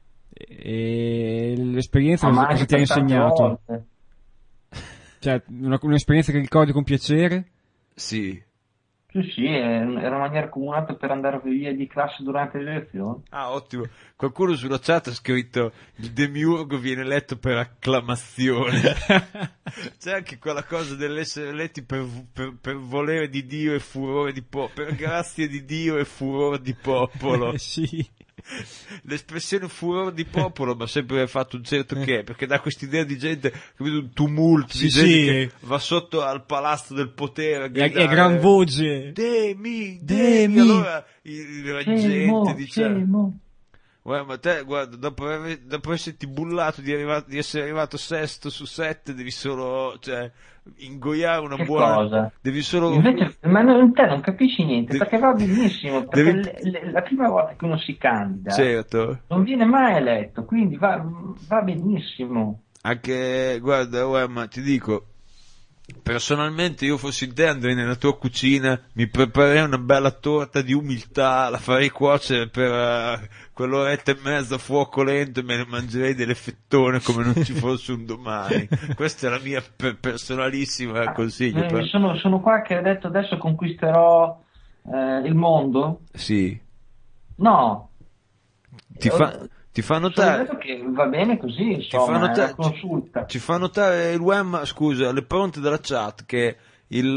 E l'esperienza Ah, ma cosa anche ti ha per tante insegnato? volte. Cioè, una- un'esperienza che ricordi con piacere? Sì. Sì, sì, è- era una maniera comunata per andare via di classe durante le elezioni. Ah, ottimo. Qualcuno sulla chat ha scritto il demiurgo viene eletto per acclamazione. C'è anche quella cosa dell'essere eletti per, per, per volere di Dio e furore di popolo, per grazie di Dio e furore di popolo. Eh, sì. L'espressione furore di popolo mi ha sempre fatto un certo che, perché dà quest'idea di gente, capito, un tumulto, Sì, di gente sì. che va sotto al palazzo del potere a E, e gridare, gran voce. Demi, Demi, Demi. allora il- la gente Scemo, dice... scemo. Guarda, ma te, guarda, dopo, aver- dopo esserti bullato di, arriva- di essere arrivato sesto su sette, devi solo, cioè, ingoiare una Che buona... cosa? Devi solo... Invece, ma non, te non capisci niente, De- perché va benissimo, perché Devi- le- le- la prima volta che uno si candida Certo. non viene mai eletto, quindi va, va benissimo. Anche, guarda, guarda, ma ti dico, personalmente io fossi in te andrei nella tua cucina, mi preparerei una bella torta di umiltà, la farei cuocere per eh, quell'oretta e mezza a fuoco lento e me ne mangerei delle fettone come non ci fosse un domani. Questa è la mia per- personalissima consiglio. Eh, per- sono, sono qua che ho detto adesso conquisterò eh, il mondo. Sì, No, ti fa, ti fa sono notare... detto che va bene così, Ci insomma, fa, è notare, una consulta. ci, ci fa notare il web, scusa, alle pronte della chat che il,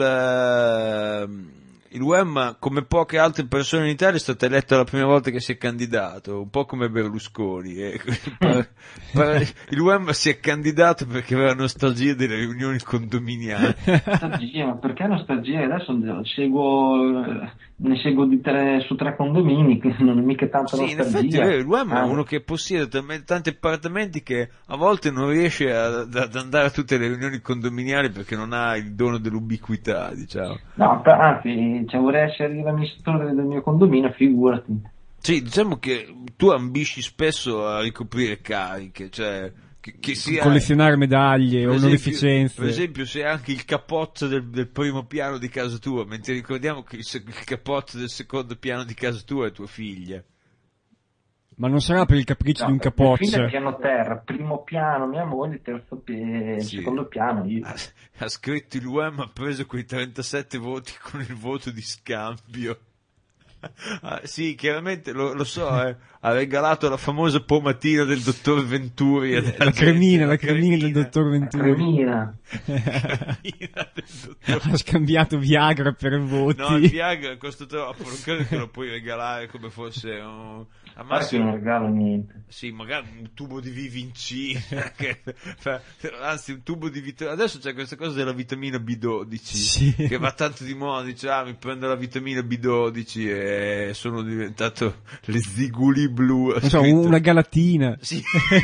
eh, il web, come poche altre persone in Italia, è stato eletto la prima volta che si è candidato, un po' come Berlusconi. eh. Per- per- il web si è candidato perché aveva nostalgia delle riunioni condominiali. Nostalgia, ma perché nostalgia? Adesso seguo, eh, ne seguo di tre, su tre condomini, che non è mica tanto Sì, in nostalgia. effetti è vero, il web è Ah, uno che possiede talmente tanti appartamenti che a volte non riesce ad, ad andare a tutte le riunioni condominiali perché non ha il dono dell'ubiquità, diciamo. No, per- anzi, cioè, vorrei essere l'amministratore del mio condominio, figurati. Sì, diciamo che tu ambisci spesso a ricoprire cariche, cioè che, che sia Collezionare medaglie, per esempio- onorificenze. Per esempio, sei anche il capozzo del, del primo piano di casa tua, mentre ricordiamo che il, se- il capozzo del secondo piano di casa tua è tua figlia. Ma non sarà per il capriccio No, di un mio figlio è capoccio? piano terra, primo piano, mia moglie, terzo pi- Sì. secondo piano, io. Ha, ha scritto il U E M, ha preso quei trentasette voti con il voto di scambio. Ah, sì, chiaramente lo, lo so, eh. Ha regalato la famosa pomatina del dottor Venturi. La cremina, la cremina del dottor Venturi. Cremina. Cremina del dottor- Ha scambiato Viagra per voti. No, il Viagra costa troppo, non credo che lo puoi regalare come fosse un... a Ma sì, non regalo niente. Sì, magari un tubo di Vivincina, che fa- anzi un tubo di vitamina. Adesso c'è questa cosa della vitamina B dodici, Sì. che va tanto di moda, dice ah mi prendo la vitamina B dodici e sono diventato le ziguli blu. ha Non so, scritto. una galatina. Sì.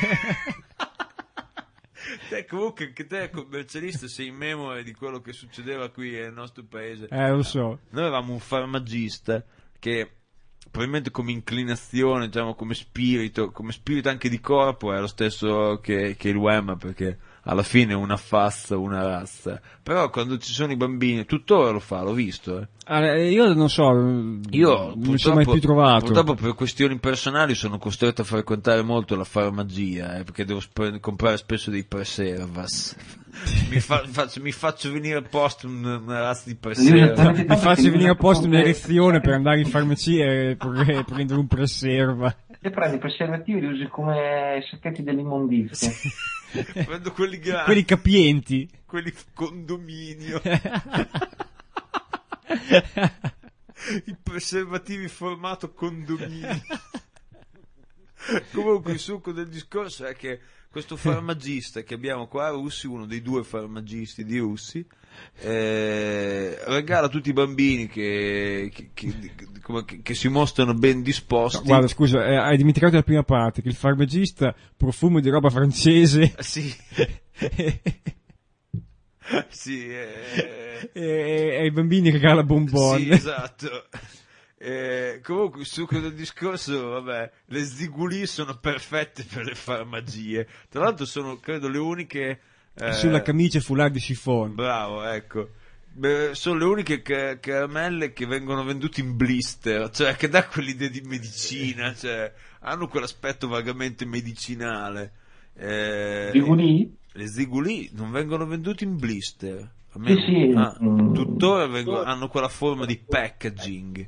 Te comunque anche te commercialista sei in memoria di quello che succedeva qui nel nostro paese. Eh, lo so. Noi avevamo un farmacista che probabilmente come inclinazione, diciamo come spirito, come spirito anche di corpo è lo stesso che, che il Wemma, perché alla fine è una fassa, una razza. Però quando ci sono i bambini, tuttora lo fa, l'ho visto. Eh. Ah, io non so, Io non mi sono mai più trovato. Purtroppo per questioni personali sono costretto a frequentare molto la farmacia, eh, perché devo sp- comprare spesso dei preservas. mi, fa- faccio, mi faccio venire apposta un- una razza di preserva. Mi faccio venire apposta un'erezione per andare in farmacia e pre- prendere un preserva. Te prendi i preservativi e li usi come sacchetti dell'immondizia. Prendo quelli grandi, Quelli capienti. quelli condominio. I preservativi formato condominio. Comunque il succo del discorso è che questo farmacista che abbiamo qua a Russi, uno dei due farmacisti di Russi, eh, regala a tutti i bambini che, che, che, come- che- che si mostrano ben disposti. Guarda, scusa, eh, hai dimenticato la prima parte, che il farmacista profumo di roba francese. Sì. Sì, eh, e, e ai bambini regala bonbon. sì, esatto. Eh, comunque il succo del discorso, vabbè, le ziguli sono perfette per le farmacie. Tra l'altro sono, credo, le uniche eh, Sulla camicia foulard di chiffon. bravo, ecco. Beh, sono le uniche ca- caramelle che vengono vendute in blister, cioè che dà quell'idea di medicina, cioè hanno quell'aspetto vagamente medicinale. Eh, Ziguli? Le ziguli non vengono vendute in blister. Sì, Almeno- sì. ah, mm, tuttora vengono- hanno quella forma di packaging.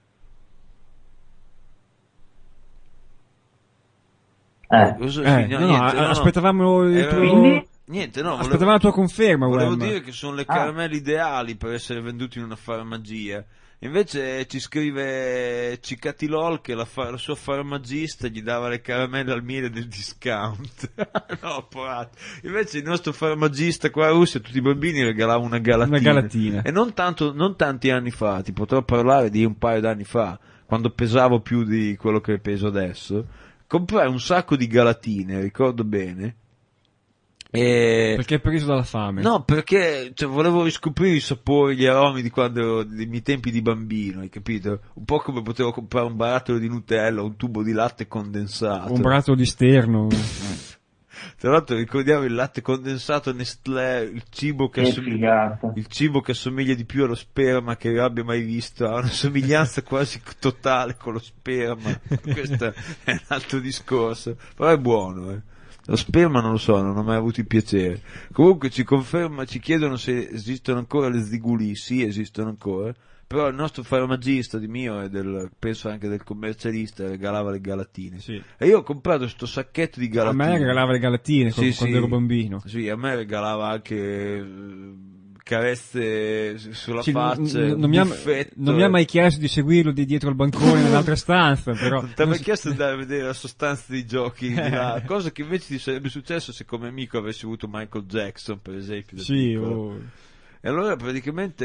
Eh. Cosa- Eh, sì, no, no, niente, a- aspettavamo il Era- tuo- Quindi? Niente, no, volevo, aspettavamo la tua conferma, volevo Wem. dire che sono le Ah. caramelle ideali per essere venduti in una farmacia. Invece ci scrive Cicatilol che la, fa- la sua farmacista gli dava le caramelle al miele del discount. No, poraccio. Invece il nostro farmacista qua a Russia a tutti i bambini regalava una galatina. Una galatina. E non tanto, non tanti anni fa, ti potrò parlare di un paio d'anni fa, quando pesavo più di quello che peso adesso, comprai un sacco di galatine, ricordo bene. E... Perché è preso dalla fame. No, perché cioè, volevo riscoprire i sapori, gli aromi di quando ero, dei miei tempi di bambino, hai capito? Un po' come potevo comprare un barattolo di Nutella, un tubo di latte condensato. Un barattolo di sterno. Tra l'altro ricordiamo il latte condensato Nestlé, il cibo che, Che assomiglia, figata. il cibo che assomiglia di più allo sperma che io abbia mai visto, ha una somiglianza quasi totale con lo sperma. Questo è un altro discorso, però è buono, eh. Lo sperma non lo so, non ho mai avuto il piacere. Comunque ci conferma, ci chiedono se esistono ancora le ziguli. Sì, esistono ancora. Però il nostro farmacista di mio e del, penso anche del commercialista regalava le galatine. Sì. E io ho comprato sto sacchetto di A galatine. me regalava le galatine Sì, quando, sì. quando ero bambino. Sì, a me regalava anche eh, carezze sulla Sì, faccia, n- un non, mi ha, buffetto. non mi ha mai chiesto di seguirlo di dietro al bancone nell'altra stanza, però. Non ti ha non mai so- chiesto di andare a vedere la sostanza dei giochi di là, cosa che invece ti sarebbe successo se come amico avessi avuto Michael Jackson, per esempio. da Sì, piccolo. oh. E allora praticamente...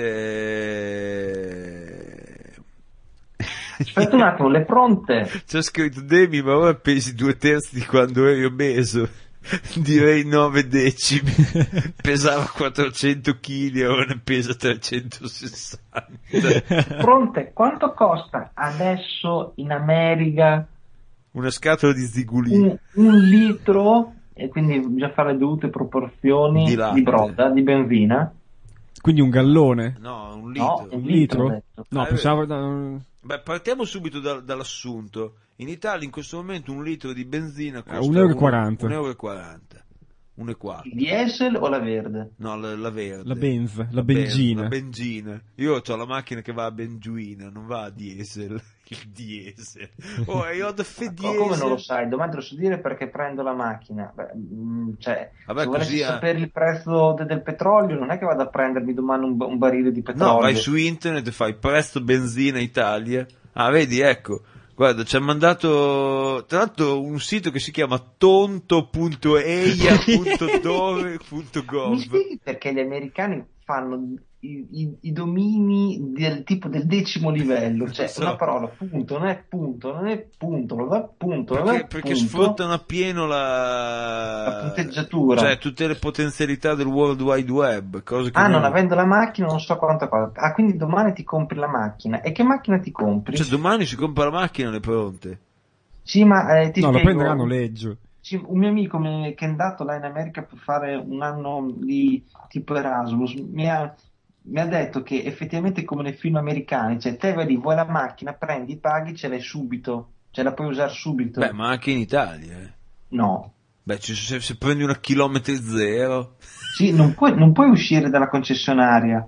eh, Aspetta un attimo, le pronte? c'è scritto Demi, ma ora pesi due terzi di quando eri obeso. Direi nove decimi. Pesava quattrocento chili e ora ne pesa trecentosessanta. Pronte? Quanto costa adesso in America Una scatola di ziguli. un, un litro, e quindi bisogna fare le dovute proporzioni Di di, latte. broda, di benzina? Quindi un gallone? No, un No, litro. un Un litro, litro? ho detto. No, Eh, pensavo... da- Beh, partiamo subito da- dall'assunto. In Italia in questo momento un litro di benzina costa un euro e quaranta. un euro e quaranta. uno e quattro. Il diesel o la verde? No, la, la verde. La Benz, la, La benzina. La benzina. Io ho la macchina che va a benzuina, non va a diesel. Il diesel. Oh, io ho da fe Ma diesel. come non lo sai? Domani te lo so dire perché prendo la macchina. Beh, mm, cioè, Vabbè, se volessi così, eh. sapere il prezzo de- del petrolio, non è che vado a prendermi domani un, un barile di petrolio. No, vai su internet e fai prezzo benzina Italia. Ah, vedi, ecco. Guarda, ci ha mandato tra l'altro un sito che si chiama tonto punto eia punto dove punto gov. Mi spieghi perché gli americani fanno i, i, i domini del tipo del decimo livello? Cioè, So. una parola, punto, non è punto, non è punto, non è punto, non Perché, è perché punto. sfruttano appieno la... La punteggiatura. Cioè tutte le potenzialità del World Wide Web, cose che Ah, non noi- avendo la macchina non so quanta cosa. Ah, quindi domani ti compri la macchina. E che macchina ti compri? Cioè domani si compra la macchina, le pronte. Sì, ma eh, ti No, lo spiego. prenderanno a noleggio. Sì, un mio amico mi- che è andato là in America per fare un anno di tipo Erasmus mi ha, mi ha detto che effettivamente è come nei film americani, cioè te vai lì, vuoi la macchina, prendi, paghi, ce l'hai subito, ce la puoi usare subito. Beh, ma anche in Italia, eh. No, Beh, ci- se, se prendi una chilometri zero... sì, non puoi, non puoi uscire dalla concessionaria.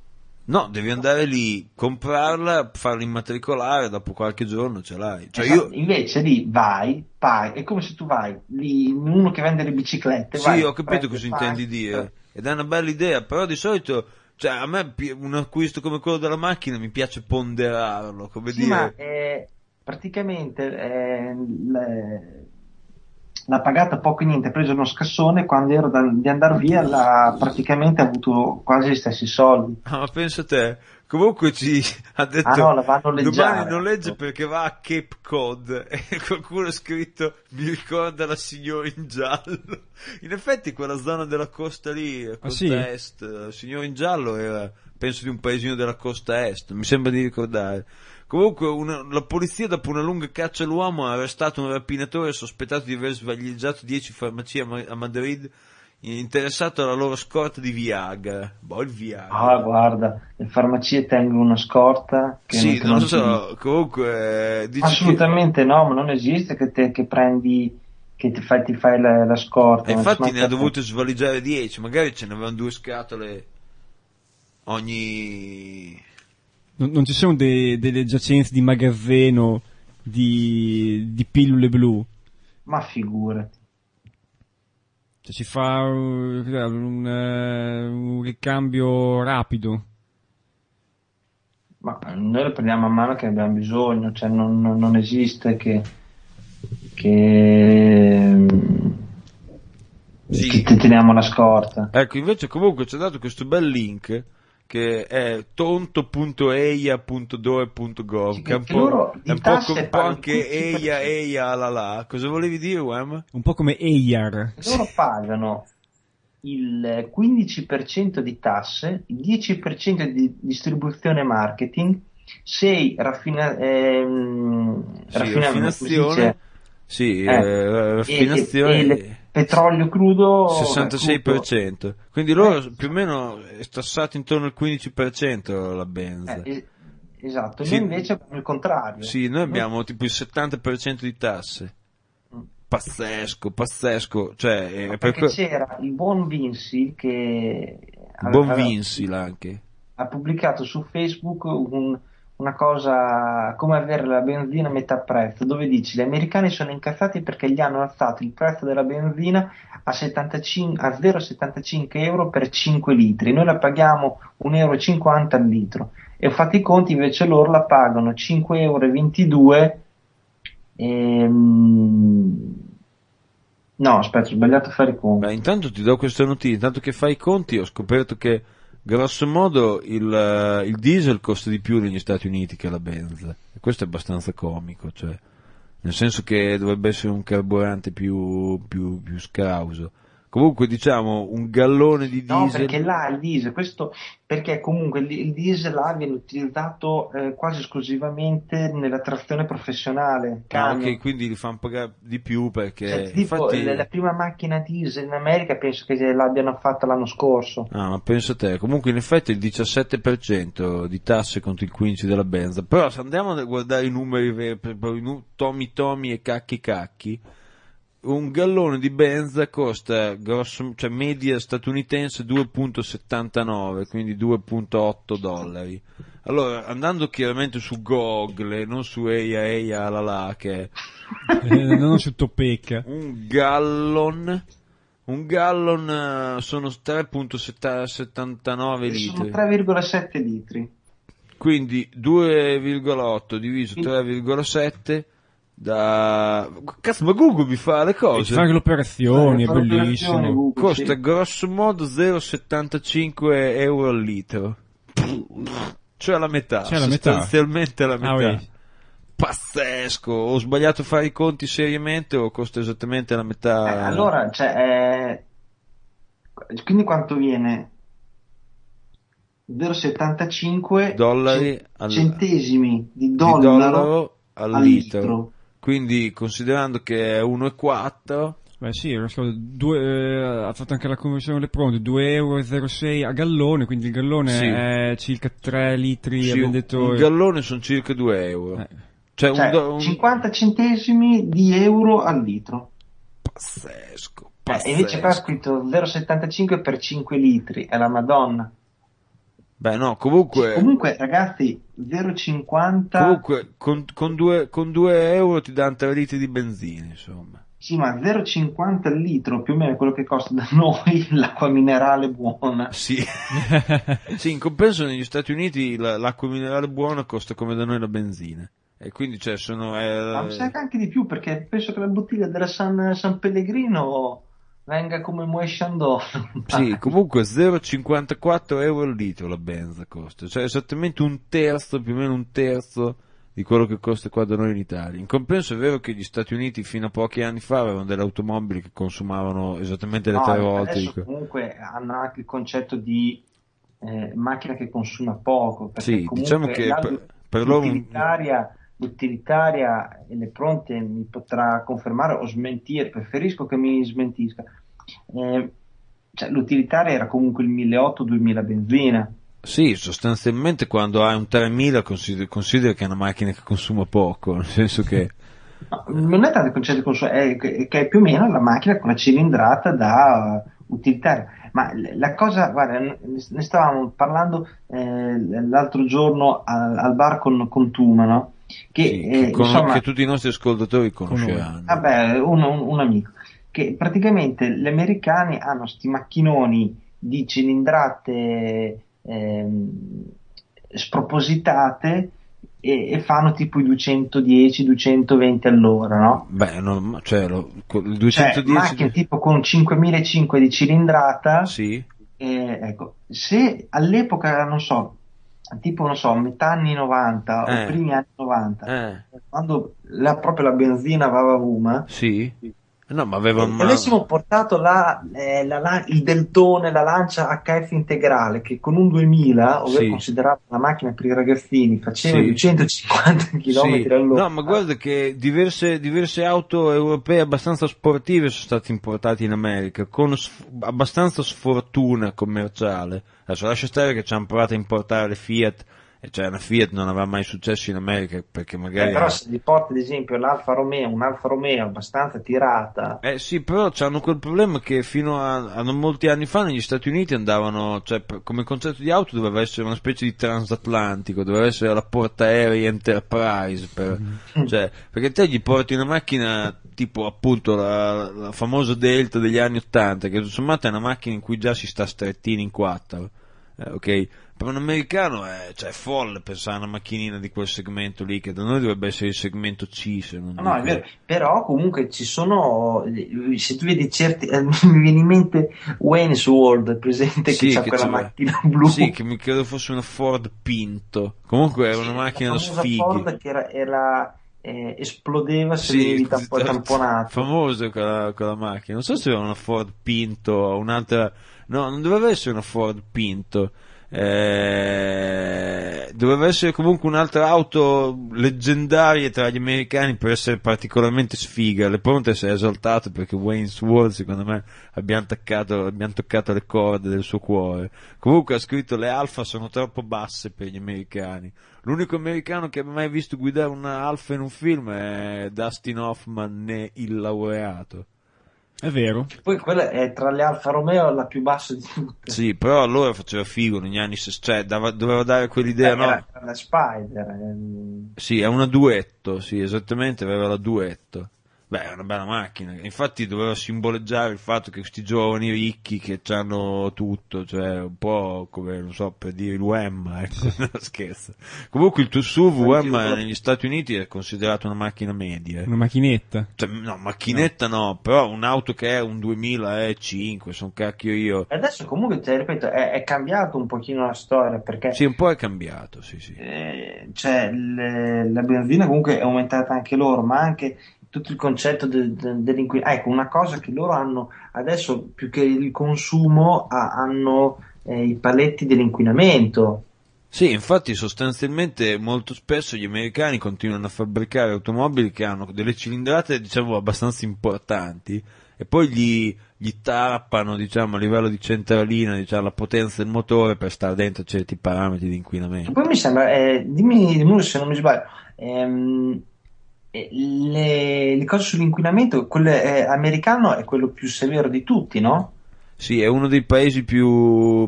No, devi andare lì, comprarla, farla immatricolare, dopo qualche giorno ce l'hai. Cioè Esatto, io... Invece lì vai, paghi, è come se tu vai lì, in uno che vende le biciclette. Sì, vai, ho capito prendi, cosa paghi, intendi dire. Ed è una bella idea, però di solito... Cioè, a me pi- un acquisto come quello della macchina mi piace ponderarlo, come Sì, dire... ma eh, praticamente eh, le- l'ha pagata poco e niente, ha preso uno scassone, quando ero da- di andare via l'ha praticamente avuto quasi gli stessi soldi. Ah, ma pensa te, comunque ci ha detto Ah no, la va a noleggiare. domani noleggia perché va a Cape Cod e qualcuno ha scritto mi ricorda la signora in giallo. In effetti quella zona della costa lì, la costa sì? est, la signora in giallo era penso di un paesino della costa est, mi sembra di ricordare. Comunque una- la polizia dopo una lunga caccia all'uomo ha arrestato un rapinatore sospettato di aver svaliggiato dieci farmacie a, Ma- a Madrid interessato alla loro scorta di Viagra. Boh, il Viagra. Ah, guarda, le farmacie tengono una scorta che Sì, che non lo ti- so, comunque eh, dici Assolutamente no, ma non esiste che, te, che prendi, che ti fai, ti fai la, la scorta. che... E non infatti ci ne ha manca- dovute svaligiare dieci, magari ce ne avevano due scatole ogni... Non, non ci sono de- delle giacenze di magazzino di, di pillole blu. Ma figurati. Cioè ci fa uh, cos'è, un, eh, un ricambio rapido. Ma noi le prendiamo a mano che abbiamo bisogno, cioè non, non- non esiste che, che, Sì. che te- teniamo la scorta. Ecco, invece comunque ci ha dato questo bel link che è tonto punto eia punto dove punto gov, Sì, che è un che po', loro di è un po', tasse com- un po' pagano anche quindici per cento. eia eia la la. Cosa volevi dire, Wem? Un po' come Eyar. Loro pagano il quindici per cento di tasse, il dieci per cento di distribuzione e marketing, sei raffina- ehm, Sì, raffina- come si raffinazione, dice? sì, Eh, eh, raffinazione... e, e- e le- petrolio crudo sessantasei per cento, quindi loro più o meno è tassato intorno al quindici per cento la Benz. Eh, es- esatto, Sì. noi invece abbiamo il contrario. Sì, noi abbiamo tipo il settanta per cento di tasse. Pazzesco, pazzesco, cioè eh, per Perché que- c'era il buon Vinci che buon aveva- Vinci là anche. ha pubblicato su Facebook un- una cosa come avere la benzina a metà prezzo, dove dice gli americani sono incazzati perché gli hanno alzato il prezzo della benzina a, settantacinque, a zero virgola settantacinque euro per cinque litri, noi la paghiamo un euro e cinquanta al litro, e ho fatto i conti, invece loro la pagano cinque euro e ventidue. ehm, no aspetta, ho sbagliato a fare i conti. Beh, intanto ti do questa notizia, intanto che fai i conti ho scoperto che grosso modo il, eh, il diesel costa di più negli Stati Uniti che la Benz, e questo è abbastanza comico, cioè nel senso che dovrebbe essere un carburante più, più, più scauso. Comunque diciamo un gallone di No, diesel... perché là il diesel, questo perché comunque il, il diesel là viene utilizzato eh, quasi esclusivamente nella trazione professionale. Ah, camion. ok, quindi li fanno pagare di più perché Cioè, tipo, infatti... la, la prima macchina diesel in America penso che l'abbiano fatta l'anno scorso. Ah, ma pensa te, comunque in effetti il diciassette per cento di tasse contro il quindici per cento della Benz, però se andiamo a guardare i numeri veri, per- per i nu- tomi tomi e cacchi cacchi, un gallone di benza costa, grosso, cioè media statunitense, due virgola settantanove, quindi due virgola otto dollari. Allora, andando chiaramente su Google, non su Eia Eia la la, che eh, non su Topeka. Un gallon, un gallon uh, sono tre virgola settantanove litri. Sono tre virgola sette litri. Quindi due virgola otto diviso tre virgola sette da... Cazzo, ma Google mi fa le cose. Ci fa anche le operazioni, Eh, è fa le bellissimo. operazioni, Google, Costa sì. grosso modo zero virgola settantacinque euro al litro. Cioè la metà, Cioè la metà. sostanzialmente la metà. Ah, oui. Pazzesco. Ho sbagliato a fare i conti seriamente o costa esattamente la metà? Eh, allora, cioè, eh, quindi quanto viene? zero virgola settantacinque Dollari cent- al- centesimi di di dollaro, dollaro al, al litro. litro. Quindi considerando che è uno virgola quattro, Beh sì, non so, due, eh, ha fatto anche la conversione alle pronte, due virgola zero sei a gallone, quindi il gallone Sì. è circa tre litri, sì, abbiamo un, detto... un gallone sono circa due euro. Eh. Cioè, Cioè, un, do- un- cinquanta centesimi di euro al litro. pazzesco, Eh, pazzesco. e invece qua è scritto zero virgola settantacinque per cinque litri, è la Madonna. Beh no, comunque, Comunque, ragazzi, zero virgola cinquanta, comunque con, con, due, con due euro ti danno tre litri di benzina, insomma. sì, ma zero virgola cinquanta al litro, più o meno è quello che costa da noi l'acqua minerale buona. Sì. Sì, in compenso negli Stati Uniti la- l'acqua minerale buona costa come da noi la benzina. E quindi cioè sono... eh, Ma mi sa che anche di più, perché penso che la bottiglia della San, San Pellegrino venga come Moët Chandon. Sì, comunque zero virgola cinquantaquattro euro al litro la benza costa, cioè esattamente un terzo, più o meno un terzo di quello che costa qua da noi in Italia. In compenso è vero che gli Stati Uniti fino a pochi anni fa avevano delle automobili che consumavano esattamente le No, tre volte di adesso que- comunque hanno anche il concetto di eh, macchina che consuma poco, perché Sì, comunque diciamo che la- per, per loro un- l'utilitaria, l'utilitaria e le pronte mi potrà confermare o smentire, preferisco che mi smentisca. Eh, cioè, l'utilitaria era comunque il milleottocento-duemila benzina. sì, sostanzialmente quando hai un tremila consideri, consideri che è una macchina che consuma poco, nel senso che No, non è tanto il concetto di consumo, è che che è più o meno la macchina con la cilindrata da uh, utilitaria. Ma l- la cosa, guarda, ne ne stavamo parlando eh, l'altro giorno al, al bar con, con Tuma, no? Che, sì, eh, che, con- insomma, che tutti i nostri ascoltatori conosceranno. vabbè, un, un- un amico, che praticamente gli americani hanno sti macchinoni di cilindrate ehm, spropositate e, e fanno tipo i duecentodieci duecentoventi all'ora, no? Beh, no, cioè, lo, il Cioè, duecentodieci macchine tipo con cinquemilacinquecento di cilindrata, sì, eh, ecco, se all'epoca, non so, tipo, non so, metà anni novanta Eh. o primi anni novanta, eh, quando la, proprio la benzina va a vuma, sì, no, ma aveva e ma- avessimo portato la, eh, la- la- il deltone, la lancia acca effe integrale, che con un duemila, ovvero Sì. considerata una macchina per i ragazzini, faceva Sì. duecentocinquanta chilometri sì. all'ora. No, ma guarda che diverse, diverse auto europee abbastanza sportive sono state importate in America, con sf- abbastanza sfortuna commerciale. Adesso lascia stare che ci hanno provato a importare le Fiat, e cioè una Fiat non aveva mai successo in America, perché magari... Eh, però se gli porti ad esempio l'Alfa Romeo, un Alfa Romeo abbastanza tirata, Eh sì, però c'hanno quel problema che fino a, a non molti anni fa negli Stati Uniti andavano, cioè per- come concetto di auto doveva essere una specie di transatlantico, doveva essere la portaerei Enterprise, per, cioè, perché te gli porti una macchina tipo appunto la, la famosa Delta degli anni ottanta, che tutto sommato è una macchina in cui già si sta strettini in quattro, eh, ok? Per un americano è, cioè, è folle pensare a una macchinina di quel segmento lì, che da noi dovrebbe essere il segmento C, se non no, no, è dico- vero, però comunque ci sono, se tu vedi certi, eh, mi viene in mente Wayne's World, presente, Sì, che c'ha che quella c'aveva- macchina blu, Sì, che mi credo fosse una Ford Pinto. Comunque era una macchina da la famosa sfighi. Ford che era, era, eh, esplodeva se Sì, venivi un po' così- tamponato. famosa quella, quella macchina. Non so se era una Ford Pinto o un'altra. No, non doveva essere una Ford Pinto. Eh, doveva essere comunque un'altra auto leggendaria tra gli americani per essere particolarmente sfiga. Le Ponte si è esaltato perché Wayne's World, secondo me, abbiamo toccato, abbiamo toccato le corde del suo cuore. Comunque ha scritto: le Alfa sono troppo basse per gli americani. L'unico americano che abbia mai visto guidare una Alfa in un film è Dustin Hoffman, né il laureato. È vero. Poi quella è tra le Alfa Romeo la più bassa di tutte. Sì, però allora faceva figo negli anni sessanta, cioè dava, doveva dare quell'idea, Eh, no? era la Spider. ehm. Sì, è una duetto, sì, esattamente, aveva la duetto. Beh, è una bella macchina. Infatti doveva simboleggiare il fatto che questi giovani ricchi che hanno tutto, cioè un po' come, non so, per dire l'U E M, ecco, no, scherzo. Comunque il tuo S U V U E M negli Stati Uniti è considerato una macchina media. Una macchinetta. Cioè, no, macchinetta no. no, però un'auto che è un duemilacinque, sono cacchio io. E adesso comunque, te ripeto, è, è cambiato un pochino la storia, perché Sì, un po' è cambiato, sì, sì. eh, cioè, le- la benzina comunque è aumentata anche loro, ma anche tutto il concetto de- de- dell'inquinamento. Ecco, una cosa che loro hanno adesso, più che il consumo, ha- hanno eh, i paletti dell'inquinamento. Sì, infatti sostanzialmente molto spesso gli americani continuano a fabbricare automobili che hanno delle cilindrate, diciamo, abbastanza importanti e poi gli, gli tappano, diciamo, a livello di centralina, diciamo, la potenza del motore per stare dentro certi parametri di inquinamento. Poi mi sembra, eh, dimmi, dimmi se non mi sbaglio, ehm, eh, le, le cose sull'inquinamento, quello eh, americano è quello più severo di tutti, no? Sì, è uno dei paesi più,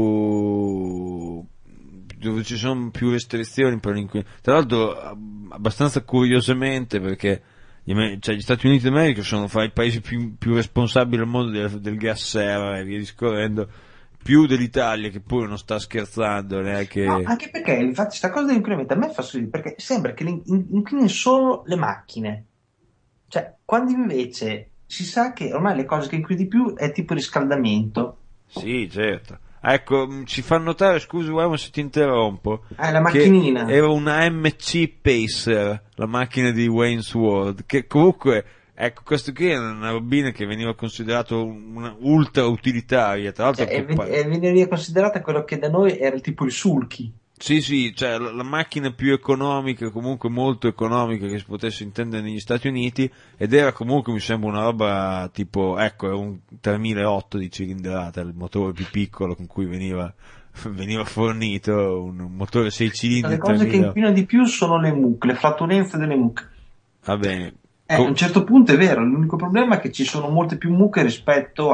più dove ci sono più restrizioni per l'inquinamento. Tra l'altro, ab- abbastanza curiosamente, perché gli, Amer- cioè, gli Stati Uniti d'America sono fra i paesi più, più responsabili al mondo del, del gas serra e via discorrendo, più dell'Italia, che pure non sta scherzando neanche. No, anche perché, infatti, sta cosa dell'inquinamento a me fa sorridere, perché sembra che l'in- in- inquinino solo le macchine. Cioè, quando invece si sa che ormai le cose che inquinano di più è tipo riscaldamento. Sì, certo. Ecco, mh, ci fa notare, scusa uomo se ti interrompo, Ah, la che macchinina. era una M C Pacer, la macchina di Wayne's World, che comunque, ecco, questo qui è una robina che veniva considerato una ultra utilitaria, tra l'altro. Cioè, è, occupa- ven- è veniva considerata quello che da noi era il tipo il sulky. Sì, sì, cioè la, la macchina più economica, comunque molto economica che si potesse intendere negli Stati Uniti, ed era comunque, mi sembra, una roba tipo, ecco, è un tremilaotto di cilindrata, il motore più piccolo con cui veniva, veniva fornito, un, un motore sei cilindri. Le cose che tremila. inquinano di più sono le mucche, le flatulenze delle mucche. Va bene. Eh, Co- a un certo punto è vero, l'unico problema è che ci sono molte più mucche rispetto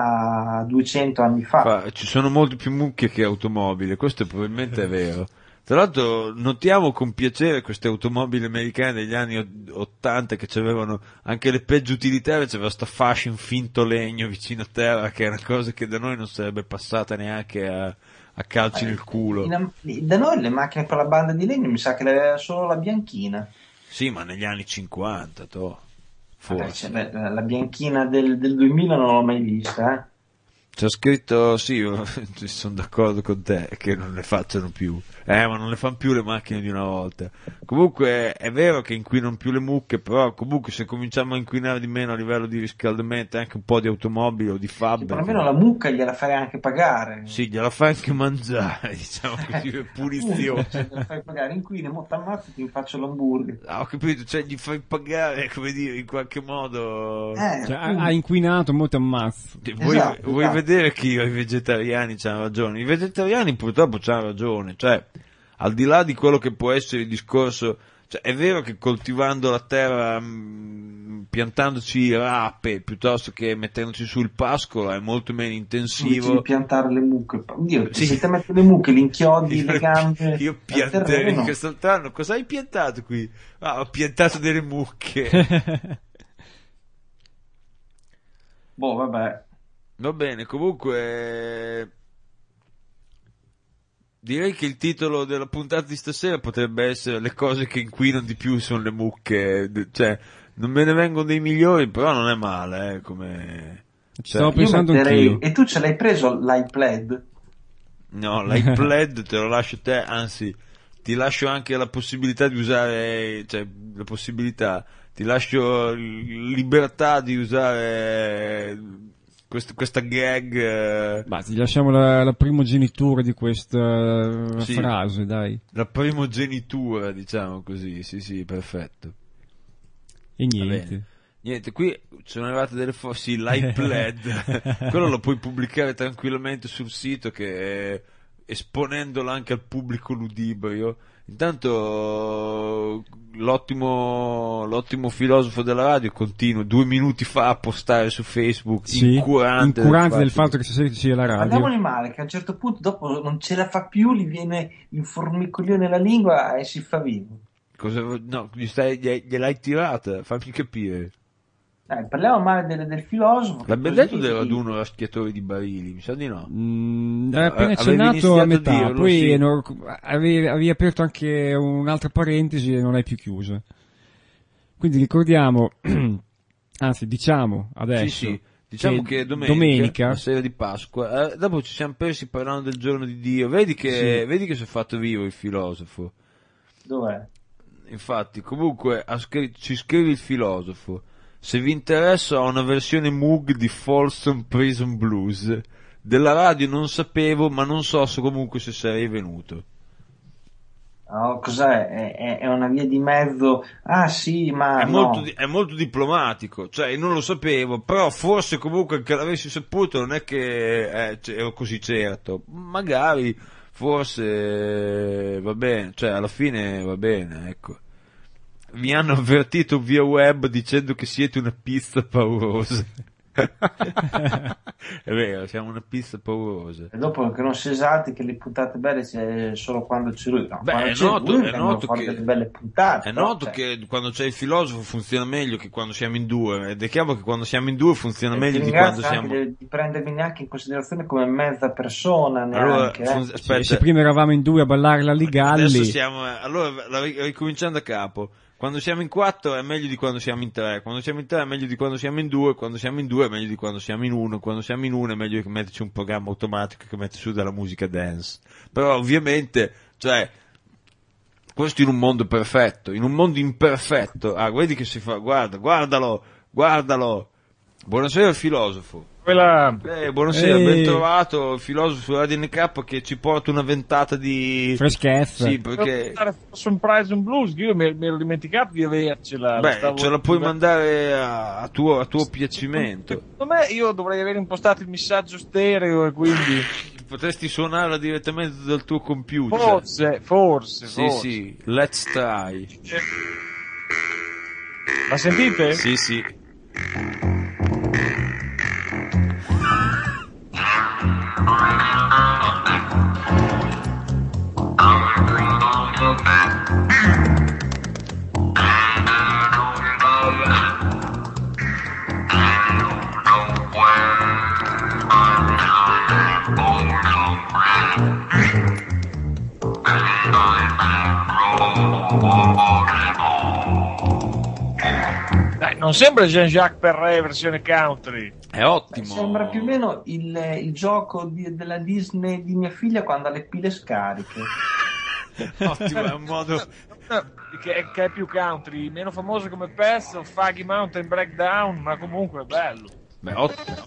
a duecento anni fa. fa- ci sono molte più mucche che automobili, questo probabilmente è vero. Tra l'altro notiamo con piacere queste automobili americane degli anni ottanta che avevano anche le peggio utilitarie, c'aveva sta fascia in finto legno vicino a terra, che è una cosa che da noi non sarebbe passata neanche a, a calci nel culo. In- da noi le macchine per la banda di legno mi sa che aveva solo la bianchina. Sì, ma negli anni cinquanta, toh, Vabbè, forse. cioè, beh, la bianchina del, del duemila non l'ho mai vista, eh. C'è scritto, sì, io sono d'accordo con te che non le facciano più. Eh, ma non le fanno più le macchine di una volta. Comunque è vero che inquinano più le mucche, però comunque se cominciamo a inquinare di meno a livello di riscaldamento, anche un po' di automobili o di Sì, fabbriche. perlomeno la mucca gliela fai anche pagare. Sì, gliela fai anche mangiare, diciamo così, per punizione. Cioè, gliela fai pagare, inquini, mo t'ammazzo e ti faccio l'hamburger. Ah, ho capito, cioè gli fai pagare, come dire, in qualche modo. Eh, Cioè, ha, appunto. ha inquinato, mo ti ammazzo. Vuoi, Esatto, vuoi esatto. vedere che i vegetariani hanno ragione? I vegetariani purtroppo hanno ragione, cioè, al di là di quello che può essere il discorso, cioè, è vero che coltivando la terra, mh, piantandoci rape, piuttosto che mettendoci sul pascolo, è molto meno Invece intensivo. di piantare le mucche. Oddio, Sì. se ti metti le mucche, li inchiodi, le gambe. Io al pianterei terreno. quest'altro. Cosa hai piantato qui? Ah, ho piantato delle mucche. Boh, vabbè. Va bene, comunque direi che il titolo della puntata di stasera potrebbe essere le cose che inquinano di più sono le mucche, D- cioè non me ne vengono dei migliori, però non è male, eh, come Ci cioè, stavo Io pensando metterei- anch'io. E tu ce l'hai preso l'iPad? no, l'iPad te lo lascio te, anzi ti lascio anche la possibilità di usare, cioè la possibilità, ti lascio l- libertà di usare quest, questa gag. Eh... Ma ti lasciamo la, la primogenitura di questa Sì. frase, dai. La primogenitura, diciamo così, sì sì, perfetto. E Va niente. bene. Niente, qui sono arrivate delle foto, sì, l'iPad, quello lo puoi pubblicare tranquillamente sul sito, che eh, esponendolo anche al pubblico ludibrio. Intanto l'ottimo, l'ottimo filosofo della radio continua due minuti fa a postare su Facebook, Sì, incurante, incurante del fatto che ci sia la radio. Parliamone male, che a un certo punto dopo non ce la fa più, gli viene il formicolio nella lingua e si fa vivo. Cosa, no, gli stai, gli- gliel'hai tirata, fammi capire. Dai, parliamo male del, del filosofo. L'abbiamo così- detto del raduno raschiatore di barili, mi sa di no. Mm, hai appena Avevi accennato iniziato a a metà, dirlo, poi sì. non- avevi, avevi aperto anche un'altra parentesi e non l'hai più chiusa. Quindi ricordiamo, anzi diciamo adesso, Sì, sì. Diciamo che, domenica, domenica- la sera di Pasqua, eh, dopo ci siamo persi parlando del giorno di Dio. Vedi che, Sì. vedi che si è fatto vivo il filosofo. Dov'è? Infatti, comunque, ha scritto, ci scrive il filosofo: se vi interessa, ho una versione Moog di Folsom Prison Blues. Della radio non sapevo, ma non so se comunque se sarei venuto. Oh, cos'è? È, è- è una via di mezzo. Ah sì, ma È, no. molto, di- è molto diplomatico, cioè io non lo sapevo, però forse comunque che l'avessi saputo non è che eh, c- ero così certo, magari, forse va bene, cioè alla fine va bene, ecco. Mi hanno avvertito via web dicendo che siete una pizza paurosa. È vero, siamo una pizza paurosa. E dopo che non si esalti che le puntate belle c'è solo quando c'è lui. No, Beh, quando è c'è noto- lui è vengono noto fuori che- delle belle puntate. È però, noto cioè, che quando c'è il filosofo funziona meglio che quando siamo in due, ed è chiaro che quando siamo in due funziona e meglio ti di quando ringrazio anche siamo... di, di prendermi neanche in considerazione come mezza persona Allora, neanche. eh. fun- Sì, aspetta, se prima eravamo in due a ballare la Ligalli, adesso siamo, allora, la- ricominciando da capo. Quando siamo in quattro è meglio di quando siamo in tre, quando siamo in tre è meglio di quando siamo in due, quando siamo in due è meglio di quando siamo in uno, quando siamo in uno è meglio che metterci un programma automatico che mette su della musica dance. Però ovviamente, cioè, questo in un mondo perfetto, in un mondo imperfetto, ah, vedi che si fa, guarda, guardalo, guardalo. Buonasera filosofo. Quella... Eh, buonasera, Ehi. ben trovato il filosofo Radio N K che ci porta una ventata di... freschezza. Sì, perché... Su Prison Blues, io mi, mi ero dimenticato di avercela. Beh, stavo- ce la puoi mandare a, a tuo, a tuo piacimento. Secondo me io dovrei aver impostato il messaggio stereo e quindi... Potresti suonarla direttamente dal tuo computer. Forse, forse, Sì, forse. sì, let's try. Ma sentite? Sì, sì. Dai, non sembra Jean-Jacques Perret versione country. È ottimo. Sembra più o meno il, il gioco di- della Disney di mia figlia quando ha le pile scariche. Ottimo, è un modo... No, che, è, che è più country, meno famoso come pezzo, Faggy Mountain Breakdown, ma comunque è bello. Beh, ottimo.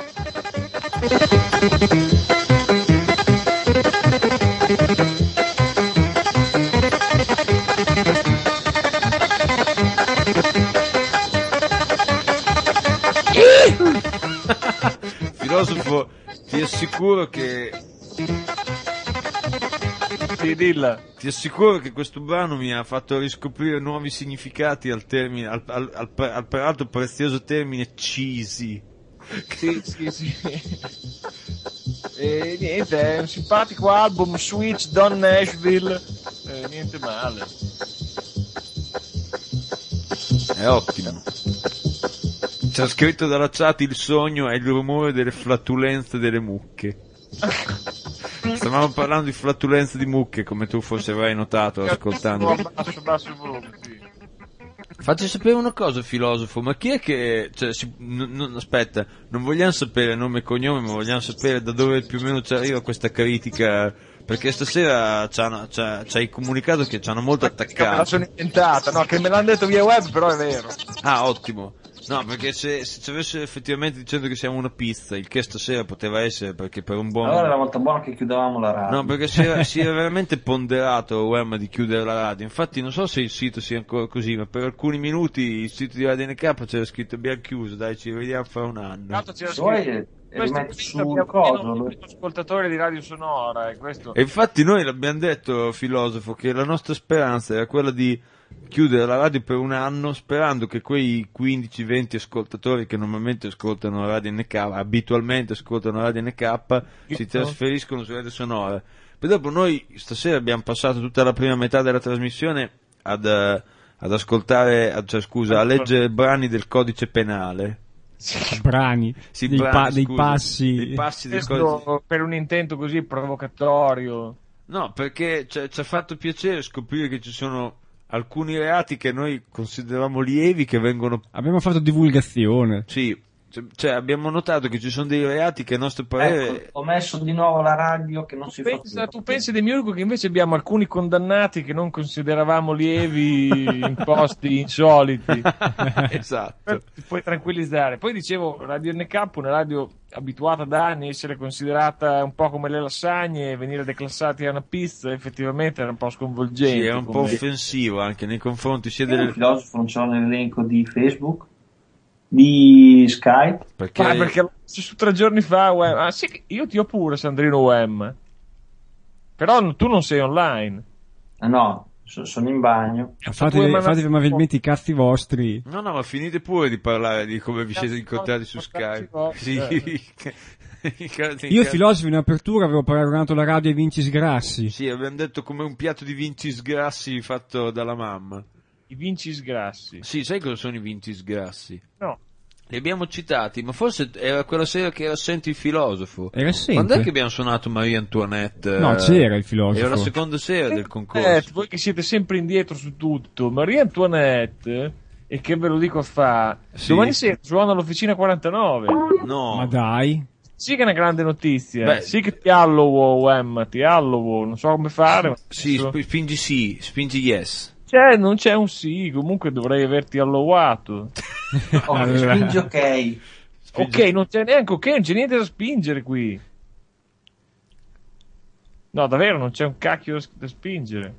Filosofo, ti assicuro che Sì, dilla. ti assicuro che questo brano mi ha fatto riscoprire nuovi significati al termine, al, al, al, al peraltro prezioso termine cheesy. Sì, sì, sì. E niente, è un simpatico album, Switch, Don Nashville, eh, niente male. È ottimo. C'è scritto dalla chat: il sogno è il rumore delle flatulenze delle mucche. Stavamo parlando di flatulenze di mucche, come tu forse avrai notato ascoltando. Basso, basso il volume, sì. Facci sapere una cosa, filosofo, ma chi è che... Cioè, si, n- n- aspetta, non vogliamo sapere nome e cognome, ma vogliamo sapere da dove più o meno ci arriva questa critica, perché stasera ci hanno- ci ha- ci hai comunicato che ci hanno molto Me la attaccato. sono inventata, no, che me l'hanno detto via web, però è vero. Ah, ottimo. No, perché se, se ci avesse effettivamente dicendo che siamo una pizza, il che stasera poteva essere, perché per un buon... Allora era molto buono che chiudevamo la radio. No, perché si era, si era veramente ponderato U E M di chiudere la radio. Infatti non so se il sito sia ancora così, ma per alcuni minuti il sito di Radio N K c'era scritto abbiamo chiuso, dai, ci vediamo fra un anno. Tanto c'era Se vuoi, scritto, eh, rimetti questo sul abbiamo coso, meno lui. ascoltatori di Radio Sonora, e questo... E infatti noi l'abbiamo detto, filosofo, che la nostra speranza era quella di chiudere la radio per un anno, sperando che quei quindici venti ascoltatori che normalmente ascoltano Radio N K, abitualmente ascoltano Radio N K, si trasferiscono su Radio Sonora. Poi dopo noi stasera abbiamo passato tutta la prima metà della trasmissione ad, uh, ad ascoltare, ad, cioè, scusa, a leggere brani del codice penale. Brani, Sì, dei, brani, pa- dei scusa, passi. dei passi del Questo codice. per un intento così provocatorio. No, perché ci ha fatto piacere scoprire che ci sono alcuni reati che noi consideravamo lievi che vengono... Abbiamo fatto divulgazione. Sì, cioè abbiamo notato che ci sono dei reati che a nostro parere... Ecco, ho messo di nuovo la radio che non si fa Pensa, più. tu pensi, Demiurgo, che invece abbiamo alcuni condannati che non consideravamo lievi in posti insoliti. Esatto. Ti puoi tranquillizzare. Poi dicevo, Radio N K, una radio abituata da anni a essere considerata un po' come le lasagne e venire declassati a una pizza, effettivamente era un po' sconvolgente. Sì, è un po' come- offensivo anche nei confronti sia Io il delle... filosofo non c'ho nell'elenco di Facebook, di Skype. Perché... Ah, perché su tre giorni fa U E M. Ah sì, che- io ti ho pure, Sandrino U E M. Però n- tu non sei online. Ah, no, so- sono in bagno. Fate, Due fate manazzi- amabilmente i cazzi vostri. No, no, ma finite pure di parlare di come vi siete Cazzi incontrati su vostri, Skype. cazzi Sì. vostri, I cazzi- Io, i cazzi- filosofo, in apertura avevo paragonato la radio ai Vinci Sgrassi. Sì, abbiamo detto come un piatto di vinci sgrassi fatto dalla mamma. I vinci sgrassi. Sì, sai cosa sono i vinci sgrassi? No. Li abbiamo citati, ma forse era quella sera che era assente il filosofo. Era assente? Quando è che abbiamo suonato Maria Antoinette? No, c'era il filosofo. Era la seconda sera del concorso. Eh, voi che siete sempre indietro su tutto. Maria Antoinette, e che ve lo dico a fa, Sì. domani sera suona all'Officina quarantanove. No. Ma dai. Sì che è una grande notizia. Beh. Sì che ti allowo, U E M, ti allowo, non so come fare. Ma Sì, adesso- sp- spingi sì, spingi yes. C'è, non c'è un sì, comunque dovrei averti allowato. Oh, Allora. spingi ok. Ok, non c'è neanche ok, non c'è niente da spingere qui. No, davvero, non c'è un cacchio da, da spingere.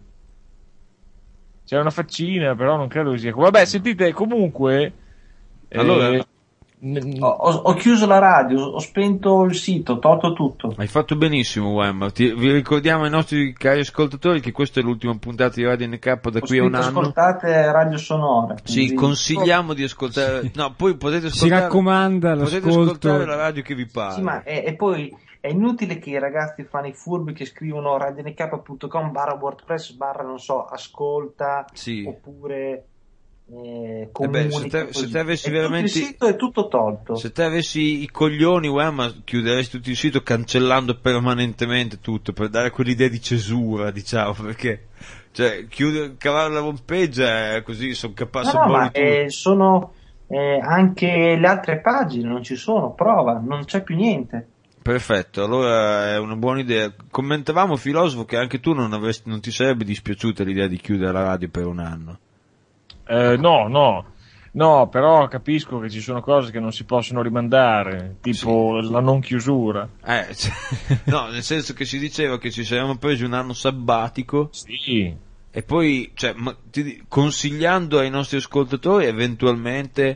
C'è una faccina, però non credo che sia. Vabbè, sentite, comunque... Allora- eh, n- Ho, ho- ho chiuso la radio, ho spento il sito, ho tolto tutto. Hai fatto benissimo, Wem. Ti- Vi ricordiamo ai nostri cari ascoltatori che questa è l'ultima puntata di Radio N K da Ho qui a un spento anno. ascoltate radio sonora. Sì, quindi- consigliamo di ascoltare. No, poi potete Si ascoltare. raccomanda Potete l'ascolto. ascoltare la radio che vi pare. Sì, ma e, e poi è inutile che i ragazzi fanno i furbi che scrivono radionk punto com barra wordpress barra non so, ascolta Sì. oppure eh, Eh comunica. beh, se te, così. se te avessi E tutto veramente. il sito è tutto tolto. Se te avessi i coglioni, Wem, chiuderesti tutto il sito cancellando permanentemente tutto per dare quell'idea di cesura, diciamo, perché. Cioè, chiudere, cavare la homepage è così, sono capace No, no, ma tutti. eh, sono eh, anche le altre pagine, non ci sono, prova, non c'è più niente. Perfetto, allora è una buona idea. Commentavamo, filosofo, che anche tu non, avresti, non ti sarebbe dispiaciuta l'idea di chiudere la radio per un anno. eh, no, no. No, però capisco che ci sono cose che non si possono rimandare, tipo la non chiusura. Eh, cioè, no, nel senso che si diceva che ci saremmo presi un anno sabbatico. Sì. E poi, cioè, ma, ti di- consigliando ai nostri ascoltatori eventualmente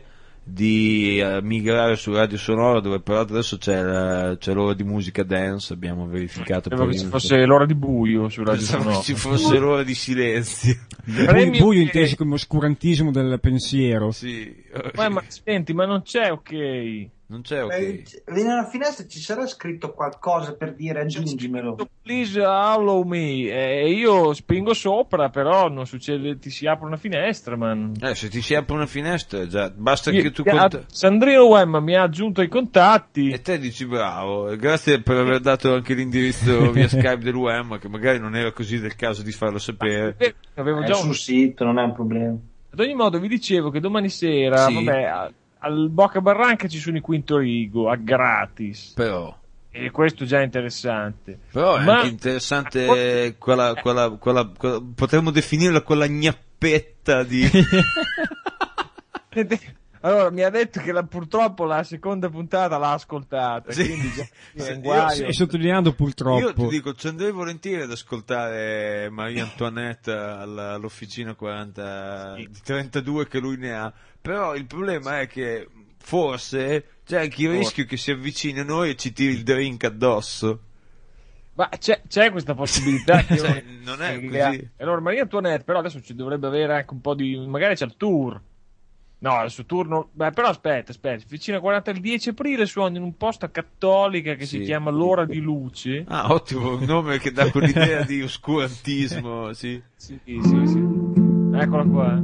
di eh, migrare su Radio Sonora, dove però adesso c'è, la- c'è l'ora di musica dance, abbiamo verificato. Credo per che ci il- fosse l'ora di buio su Radio Pensavo Sonora. che ci fosse l'ora di silenzio. Buio, Premio buio che- inteso come oscurantismo del pensiero. Sì, Eh, ma senti, ma non c'è ok. non c'è ok. Eh, nella finestra ci sarà scritto qualcosa per dire aggiungimelo. Please allow me. E io spingo sopra, però non succede, ti si apre una finestra, man. Eh, se ti si apre una finestra, già, basta Io- che tu ah, cont- Sandrino Wem mi ha aggiunto ai contatti. E te dici bravo, e grazie per aver dato anche l'indirizzo via Skype dell'U E M, che magari non era così del caso di farlo sapere. Eh, Avevo È già sul un... sito, non è un problema. Ad ogni modo vi dicevo che domani sera, Sì. vabbè, a- al Bocca Barranca ci sono i Quinto Rigo, a gratis. Però, E questo già è interessante. però è Ma- anche interessante quella, quella, quella, quella- potremmo definirla quella gnappetta di... Allora, mi ha detto che la, purtroppo la seconda puntata l'ha ascoltata, Sì. quindi già è un Io- guaio. E sottolineando purtroppo. Io ti dico, ci andrei volentieri ad ascoltare Maria Antoinette alla- all'officina quaranta di trentadue che lui ne ha, però il problema è che forse c'è anche il Forse. rischio che si avvicini a noi e ci tiri il drink addosso. Ma c'è, c'è questa possibilità che Cioè, io- non è che- così. Allora, Maria Antoinette, però adesso ci dovrebbe avere anche un po' di... magari c'è il tour. No, il suo tour non... Beh, però aspetta, aspetta. Vicino a quaranta il dieci aprile suona in un posto a Cattolica che Sì. si chiama L'Ora di Luce. Ah, ottimo, un nome che dà quell'idea di oscurantismo, sì. Sì, sì, sì. Eccola qua.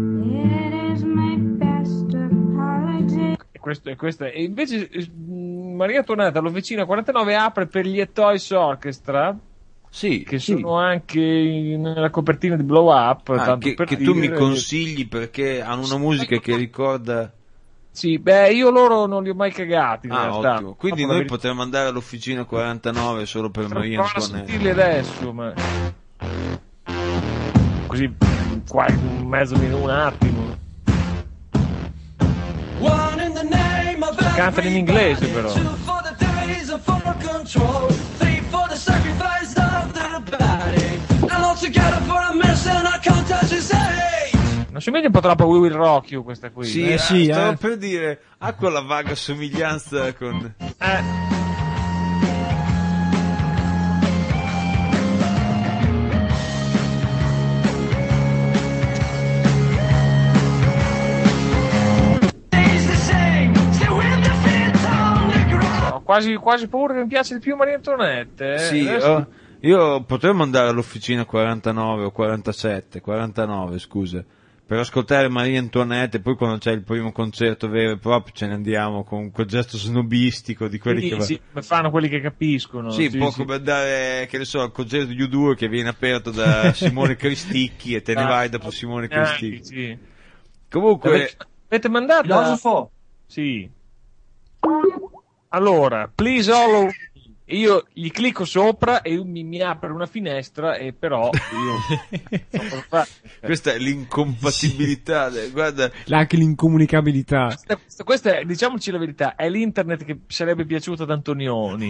E questo, e questa, e invece eh, Maria Antoinette all'Officina quarantanove apre per gli Toys Orchestra, Sì, che sì. sono anche in- nella copertina di Blow Up. Ah, tanto che, per che tu mi dire- consigli perché hanno una musica che ricorda... Sì, beh, io loro non li ho mai cagati in Ah, realtà. ottimo. Quindi Dopo la noi verità- potremmo andare all'officina quarantanove solo per Maria Prova a Antoinette. sentirli adesso, ma... Così, qua, un mezzo minuto, un attimo. Cantano in inglese però. Non somiglia un po' troppo a We Will Rock You questa qui? Sì, Eh, eh, sì, stavo eh. per dire, ha quella vaga somiglianza con... Eh. Ho quasi, quasi paura che mi piace di più Maria Antoinette. Eh. Sì, Adesso- oh, io potremmo andare all'officina quarantanove o quarantasette, quarantanove scusa, per ascoltare Maria Antoinette e poi quando c'è il primo concerto vero e proprio ce ne andiamo con quel gesto snobistico di quelli sì, che va... sì, come fanno quelli che capiscono. Sì, sì, può sì. come andare, che ne so, al concerto di U due che viene aperto da Simone Cristicchi e te ne Ah, vai dopo Simone ah, Cristicchi. sì. Comunque, Avete, avete mandato? Filosofo, Sì. Allora, please follow. Io gli clicco sopra e mi, mi apre una finestra e però io non posso fare. questa è l'incompatibilità, de- guarda, Anche l'incomunicabilità. Questa, questa- questa è, diciamoci la verità, è l'internet che sarebbe piaciuto ad Antonioni.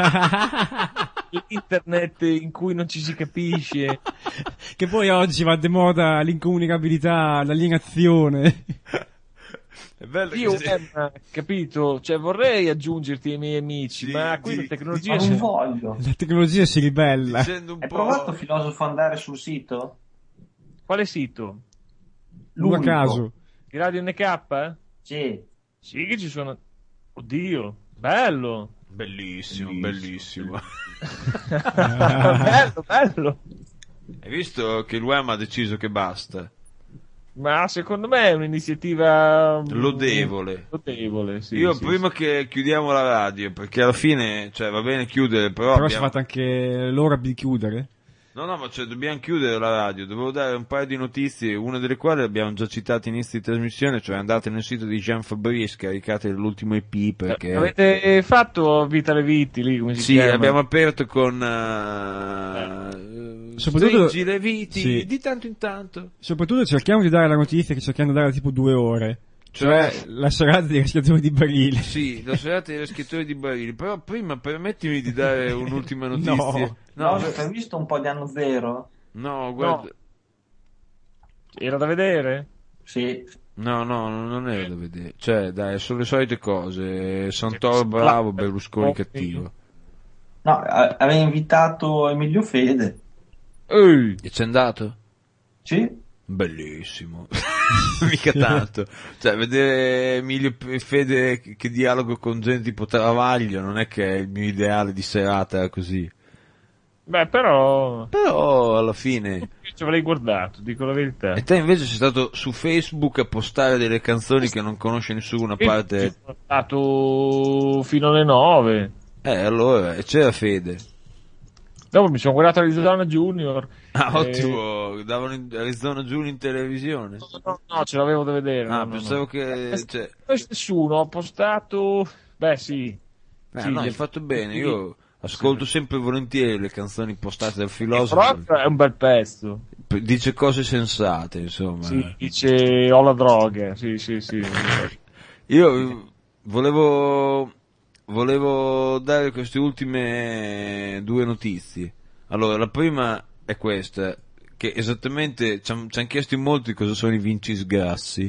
L'internet in cui non ci si capisce. Che poi oggi va de moda l'incomunicabilità, l'alienazione. è bello Io, che... eh, capito, cioè vorrei aggiungerti ai miei amici, Sì, ma qui sì. la tecnologia ma si- non voglio. La tecnologia si ribella. dicendo un Hai po'... provato filosofo ad andare sul sito? Quale sito? Uno a L'unico. caso. Di Radio N K? Sì. Sì che ci sono. Oddio, bello. Bellissimo, bellissimo. bello, bello. Hai visto che l'U E M ha deciso che basta? Ma secondo me è un'iniziativa mm, Lodevole. Lodevole, sì. Io sì, prima che chiudiamo la radio, perché alla fine, cioè va bene chiudere, però... Però si è abbiamo- fatta anche l'ora di chiudere. No, no, ma cioè dobbiamo chiudere la radio, dovevo dare un paio di notizie, una delle quali abbiamo già citato inizio di trasmissione, cioè andate nel sito di Jean Fabrice, caricate l'ultimo E P perché... sì. Avete fatto Vita le Viti lì, come si Sì, chiama? abbiamo aperto con... Uh, Soprattutto- Stringi le viti sì. di tanto in tanto. Soprattutto cerchiamo di dare la notizia che cerchiamo di dare tipo due ore. Cioè, Cioè- la serata dei rischiatori di barile. Sì, la serata dei rischiatori di barili, però prima permettimi di dare un'ultima notizia. No. no, No, hai visto un po' di anno zero? no, guarda... No. Era da vedere? Sì. No, no, non era da vedere. Cioè, dai, sono le solite cose. Santoro bravo, Berlusconi cattivo. No, a- aveva invitato Emilio Fede. Ehi, E c'è andato? Sì. Bellissimo. Mica tanto. Cioè, vedere Emilio P- Fede che, che dialogo con gente tipo Travaglio non è che è il mio ideale di serata così. beh, però Però, alla fine... io ci avrei guardato, dico la verità. E te invece sei stato su Facebook a postare delle canzoni che non conosce nessuno, a parte... Sono stato fino alle nove. Eh, allora, e c'era Fede. Dopo mi sono guardato Arizona Junior. Ah, Eh, ottimo, davano in Arizona Junior in televisione. No, no, ce l'avevo da vedere. Ah, no, no, pensavo no. che... Cioè... Poi nessuno, ho postato... Beh, sì. Eh, Sì, no, gli- hai fatto bene, sì. io ascolto sempre volentieri le canzoni postate dal filosofo, Però è un bel pezzo. dice cose sensate, insomma. Sì, dice ho la droga. Sì, sì, sì. Io volevo, volevo dare queste ultime due notizie. Allora, la prima è questa, che esattamente ci hanno chiesto in molti cosa sono i vincis grassi.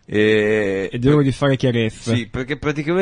E, e devo di fare chiarezza. Sì, perché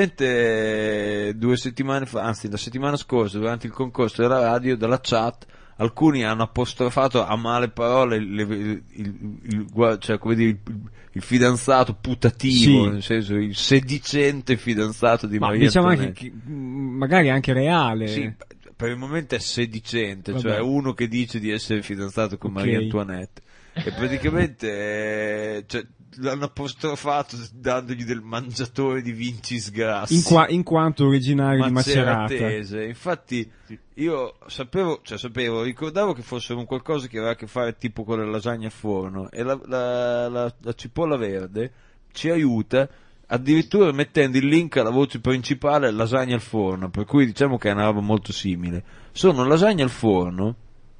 praticamente due settimane fa, anzi la settimana scorsa, durante il concorso della radio, dalla chat, alcuni hanno apostrofato a male parole il, il, il, il, cioè, come dire, il, il fidanzato putativo, sì. Nel senso il sedicente fidanzato di Ma Maria diciamo Antoinette. Anche che, magari anche reale. Sì, per il momento è sedicente, Vabbè. cioè uno che dice di essere fidanzato con Okay. Maria Antoinette. E praticamente eh, cioè, l'hanno apostrofato dandogli del mangiatore di vincis grassi. In, qua, in quanto originario di Macerata. Maceratese. Infatti io sapevo, cioè sapevo, ricordavo che fosse un qualcosa che aveva a che fare tipo con la lasagna a forno, e la, la, la, la cipolla verde ci aiuta addirittura mettendo il link alla voce principale lasagna al forno, per cui diciamo che è una roba molto simile. Sono lasagne al forno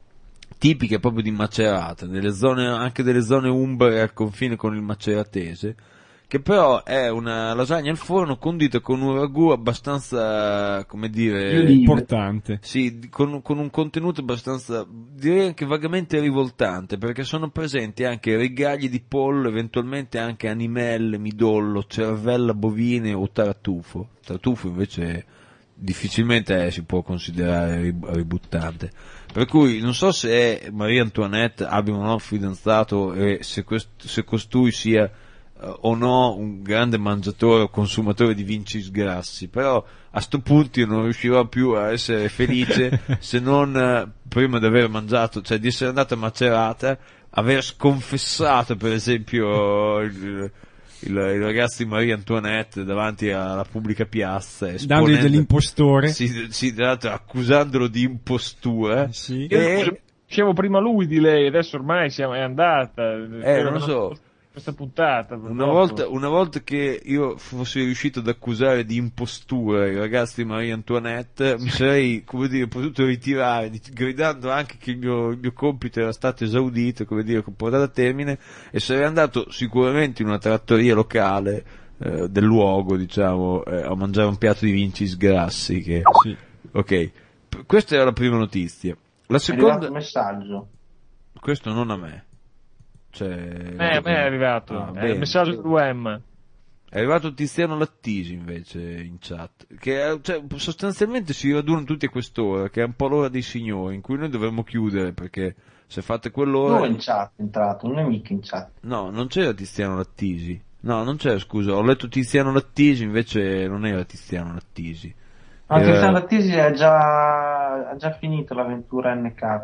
tipiche proprio di Macerata, nelle zone, anche delle zone umbre al confine con il maceratese, che però è una lasagna al forno condita con un ragù abbastanza, come dire, importante. Sì, con, con un contenuto abbastanza, direi anche vagamente rivoltante, perché sono presenti anche regagli di pollo, eventualmente anche animelle, midollo, cervella bovine o tartufo. Tartufo invece difficilmente eh, si può considerare rib- ributtante. Per cui non so se Maria Antoinette abbia un nuovo fidanzato e se, quest- se costui sia uh, o no un grande mangiatore o consumatore di vincis grassi, però a sto punto io non riuscirò più a essere felice se non uh, prima di aver mangiato, cioè di essere andato a Macerata, aver sconfessato per esempio il, il, il ragazzo di Maria Antoinette davanti alla pubblica piazza, dandogli dell'impostore, sì, sì, accusandolo di impostura, sì. E dicevo prima lui di lei, adesso ormai siamo, è andata, eh, non lo so, questa puntata una volta, una volta che io fossi riuscito ad accusare di impostura il ragazzo di Maria Antoinette, mi sarei, come dire, potuto ritirare, gridando anche che il mio, il mio compito era stato esaudito, come dire, portato a termine, e sarei andato sicuramente in una trattoria locale eh, del luogo, diciamo, eh, a mangiare un piatto di vincis grassi. Che... Sì. Ok, P- questa era la prima notizia. La È seconda... arrivato un messaggio. Questo non a me. Cioè, eh, a me è arrivato, ah, è bene. il messaggio dell'U M. È arrivato Tiziano Lattisi invece in chat, che cioè, sostanzialmente si radunano tutti a quest'ora, che è un po' l'ora dei signori, in cui noi dovremmo chiudere, perché se fate quell'ora... No, in chat è entrato, non è mica in chat. No, non c'era Tiziano Lattisi. No, non c'era, scusa, ho letto Tiziano Lattisi, invece non era Tiziano Lattisi. No, era... Tiziano Lattisi ha già, ha già finito l'avventura N K.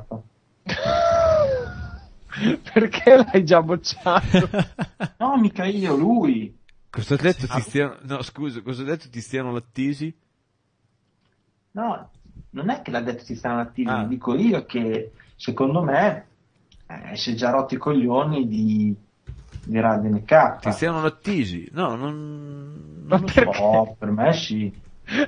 Perché l'hai già bocciato? No, mica io, lui. Cosa ha detto Tiziano? No, scusa, cosa ha detto Tiziano Lattisi? No, non è che l'ha detto Tiziano Lattisi, Ah. dico io che secondo me eh, si è già rotti i coglioni di, di Radio N K. Tiziano Lattisi? No, non... Non lo so, per me sì.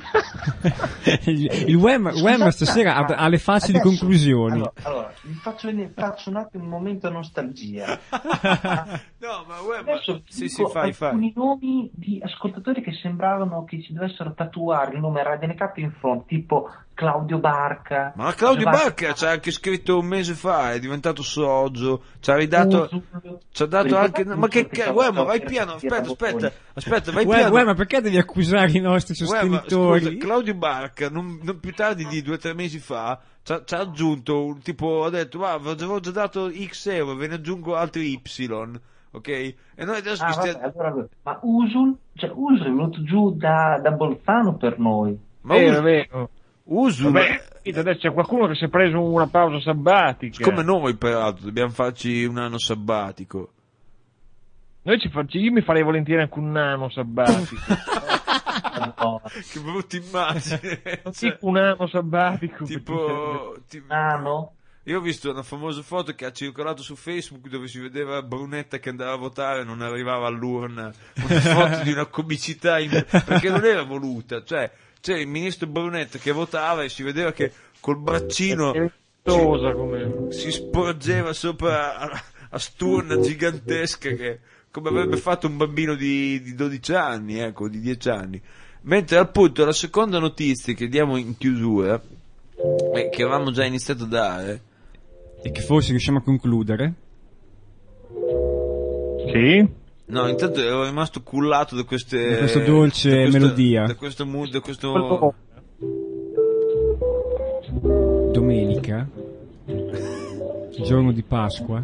il il Wem, Wem stasera ha, ha le facili Adesso, conclusioni. Allora, allora vi faccio, vedere- faccio un attimo un momento nostalgia. No, ma uè, ma... Adesso Sì, dico sì, fai, fai. alcuni nomi di ascoltatori che sembravano che ci dovessero tatuare il nome Radio N K in fronte, tipo Claudio Barca. Ma Claudio Giovanni- Barca ci ha anche scritto un mese fa, è diventato socio, ci ha ridato, Usul. ci ha dato Ricordate anche, ma che Usul che cazzo, stava uè, ma vai per piano, sentire aspetta, la aspetta, aspetta, vai Wem, piano. Wem, ma perché devi accusare i nostri Uè, ma sostenitori? scusa, Claudio Barca, non, non più tardi di due o tre mesi fa, ci ha, ci ha aggiunto, un tipo, ha detto, ma avevo già dato X euro, ve ne aggiungo altri Y, ok? E noi adesso Ah, mi vabbè, stiamo... allora, ma Usul, cioè Usul è venuto giù da, da Bolzano per noi. Ma Vero, Us- vero. Usul... Vabbè, adesso c'è qualcuno che si è preso una pausa sabbatica. Come noi peraltro, dobbiamo farci un anno sabbatico. Noi ci facciamo, io mi farei volentieri anche un anno sabbatico. No, Che brutta immagine. Non Cioè, dico un anno sabbatico. tipo, ti- Nano? io ho visto una famosa foto che ha circolato su Facebook dove si vedeva Brunetta che andava a votare e non arrivava all'urna, una foto di una comicità in- perché non era voluta, cioè c'era il ministro Brunetta che votava e si vedeva che col braccino È ventosa come... si sporgeva sopra a, a sturna gigantesca che come avrebbe fatto un bambino di, di dodici anni, ecco, di dieci anni. Mentre appunto la seconda notizia che diamo in chiusura, eh, che avevamo già iniziato a dare, e che forse riusciamo a concludere. Sì? No, intanto ero rimasto cullato da queste... Da questa dolce da questa, melodia. Da questo mood, da questo... Domenica, giorno di Pasqua,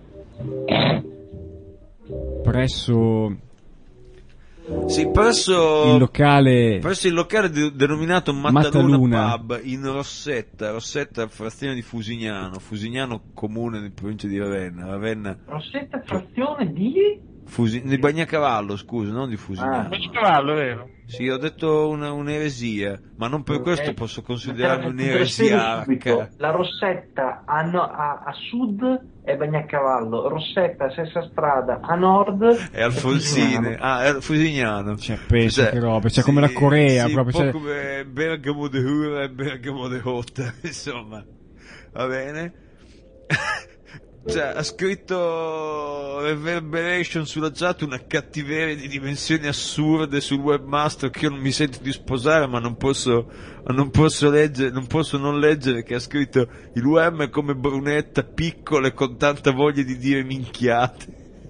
presso Sì, presso il locale presso il locale de- denominato Mattaluna, Mattaluna Pub in Rossetta, Rossetta frazione di Fusignano, Fusignano comune di provincia di Ravenna, Ravenna Rossetta frazione di... Fusi- di Bagnacavallo, scusa, non di Fusignano. Ah. Bagnacavallo, è vero? Sì, ho detto una, un'eresia, ma non per Ok. questo posso considerarmi Ti un'eresia. subito. La Rossetta a, no- a- a sud è Bagnacavallo, Rossetta a stessa strada a nord È Alfonsine, ah, è Fusignano. Cioè, pensa che roba, cioè come la Corea, sì, proprio, un po' cioè- come Bergamo de Hura e Bergamo de Hot, insomma, va bene? Cioè, ha scritto Reverberation sulla chat una cattiveria di dimensioni assurde sul webmaster che io non mi sento di sposare, ma non posso, non posso leggere, non posso non leggere, che ha scritto il web è come Brunetta, piccolo e con tanta voglia di dire minchiate.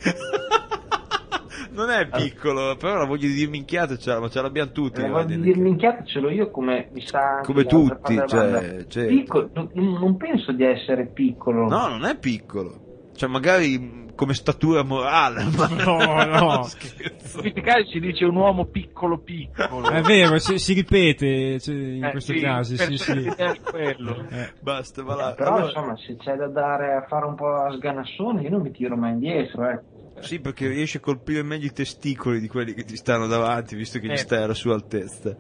Non è piccolo, però la voglia di dire minchiate ce, ma ce l'abbiamo tutti. La eh, voglia di dire dire minchiate ce l'ho io, come mi sa anche Come l'altra tutti, parte cioè, della banda. certo. Piccolo, non, non penso di essere piccolo. No, non è piccolo. Cioè, magari mh, come statura morale, ma No, no. scherzo. In questi casi si dice un uomo piccolo piccolo. È vero, si, si ripete cioè, in Eh, questi sì, casi, sì, per sì. sottolineare quello. Eh. Basta, va là. Però Allora- insomma, se c'è da dare a fare un po' a sganassone, io non mi tiro mai indietro, ecco. Sì, perché riesci a colpire meglio i testicoli di quelli che ti stanno davanti, visto che gli Eh. stai alla sua altezza.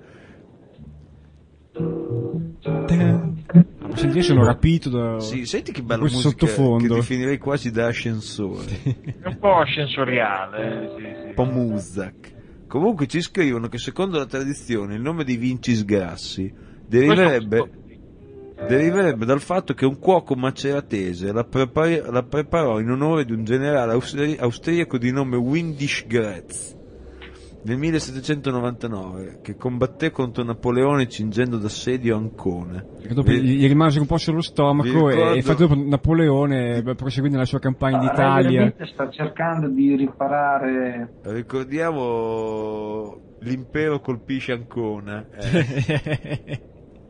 Ma senti, io sono rapito da Sì, senti che bella questo musica, sottofondo. che definirei quasi da ascensore. È un po' sensoriale, sì, sì. Un po' Muzak. Comunque ci scrivono che secondo la tradizione il nome di Vincis Grassi deriverebbe, deriverebbe dal fatto che un cuoco maceratese la, prepar- la preparò in onore di un generale austri- austriaco di nome Windisch Gretz nel millesettecentonovantanove, che combatté contro Napoleone cingendo d'assedio Ancona. Perché dopo Vi- gli gli rimase un po' sullo stomaco Vi ricordo- e infatti dopo Napoleone beh, proseguì nella sua campagna Ah, d'Italia. veramente sta cercando di riparare. Ricordiamo l'impero colpisce Ancona. Eh.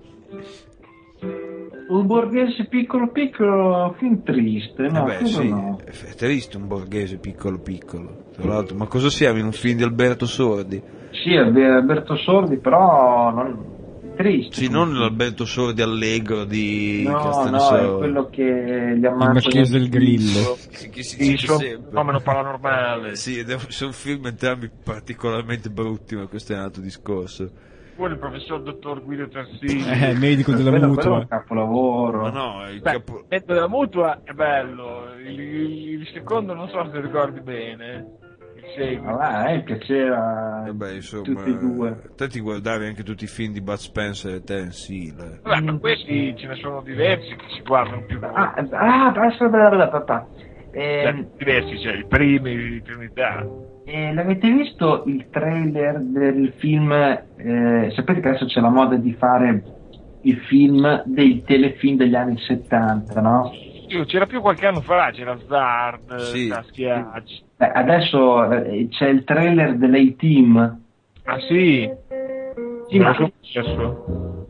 Un borghese piccolo piccolo, film triste, no? Eh beh, Quello sì, no. è triste un borghese piccolo piccolo. Tra l'altro, ma cosa siamo in un film di Alberto Sordi? Sì, è Alberto Sordi, però non... triste. Sì, non l'Alberto Sordi allegro di No, no, Castanesolo. è quello che gli ammazza. Marchese del Grillo. Che, che si Il dice suo sempre. fenomeno paranormale. Sì, ed è- sono film entrambi particolarmente brutti, ma questo è un altro discorso. Poi il professor dottor Guido Tarsini. Eh, medico della quello, quello è un mutua. capolavoro. Ma no, il Beh, capo... il metodo della mutua è bello, il, il- il secondo non so se ricordi bene, il seguito. Ah, a me piaceva Vabbè, insomma, tutti e due. te ti guardavi anche tutti i film di Bud Spencer e Terence Hill. eh. Vabbè, ma questi ce ne sono diversi che si guardano più volte. Ah, ah, basta, bla, bla, bla, bla. Eh, Cioè, diversi, cioè i primi di Trinità. eh, l'avete visto il trailer del film? Eh, sapete che adesso c'è la moda di fare i film dei telefilm degli anni settanta, no? Io, c'era più qualche anno fa, c'era Zard, Sì. Saschiacci. Beh, adesso eh, c'è il trailer dell'A-Team. Ah sì? Sì, Non ma lo so successo.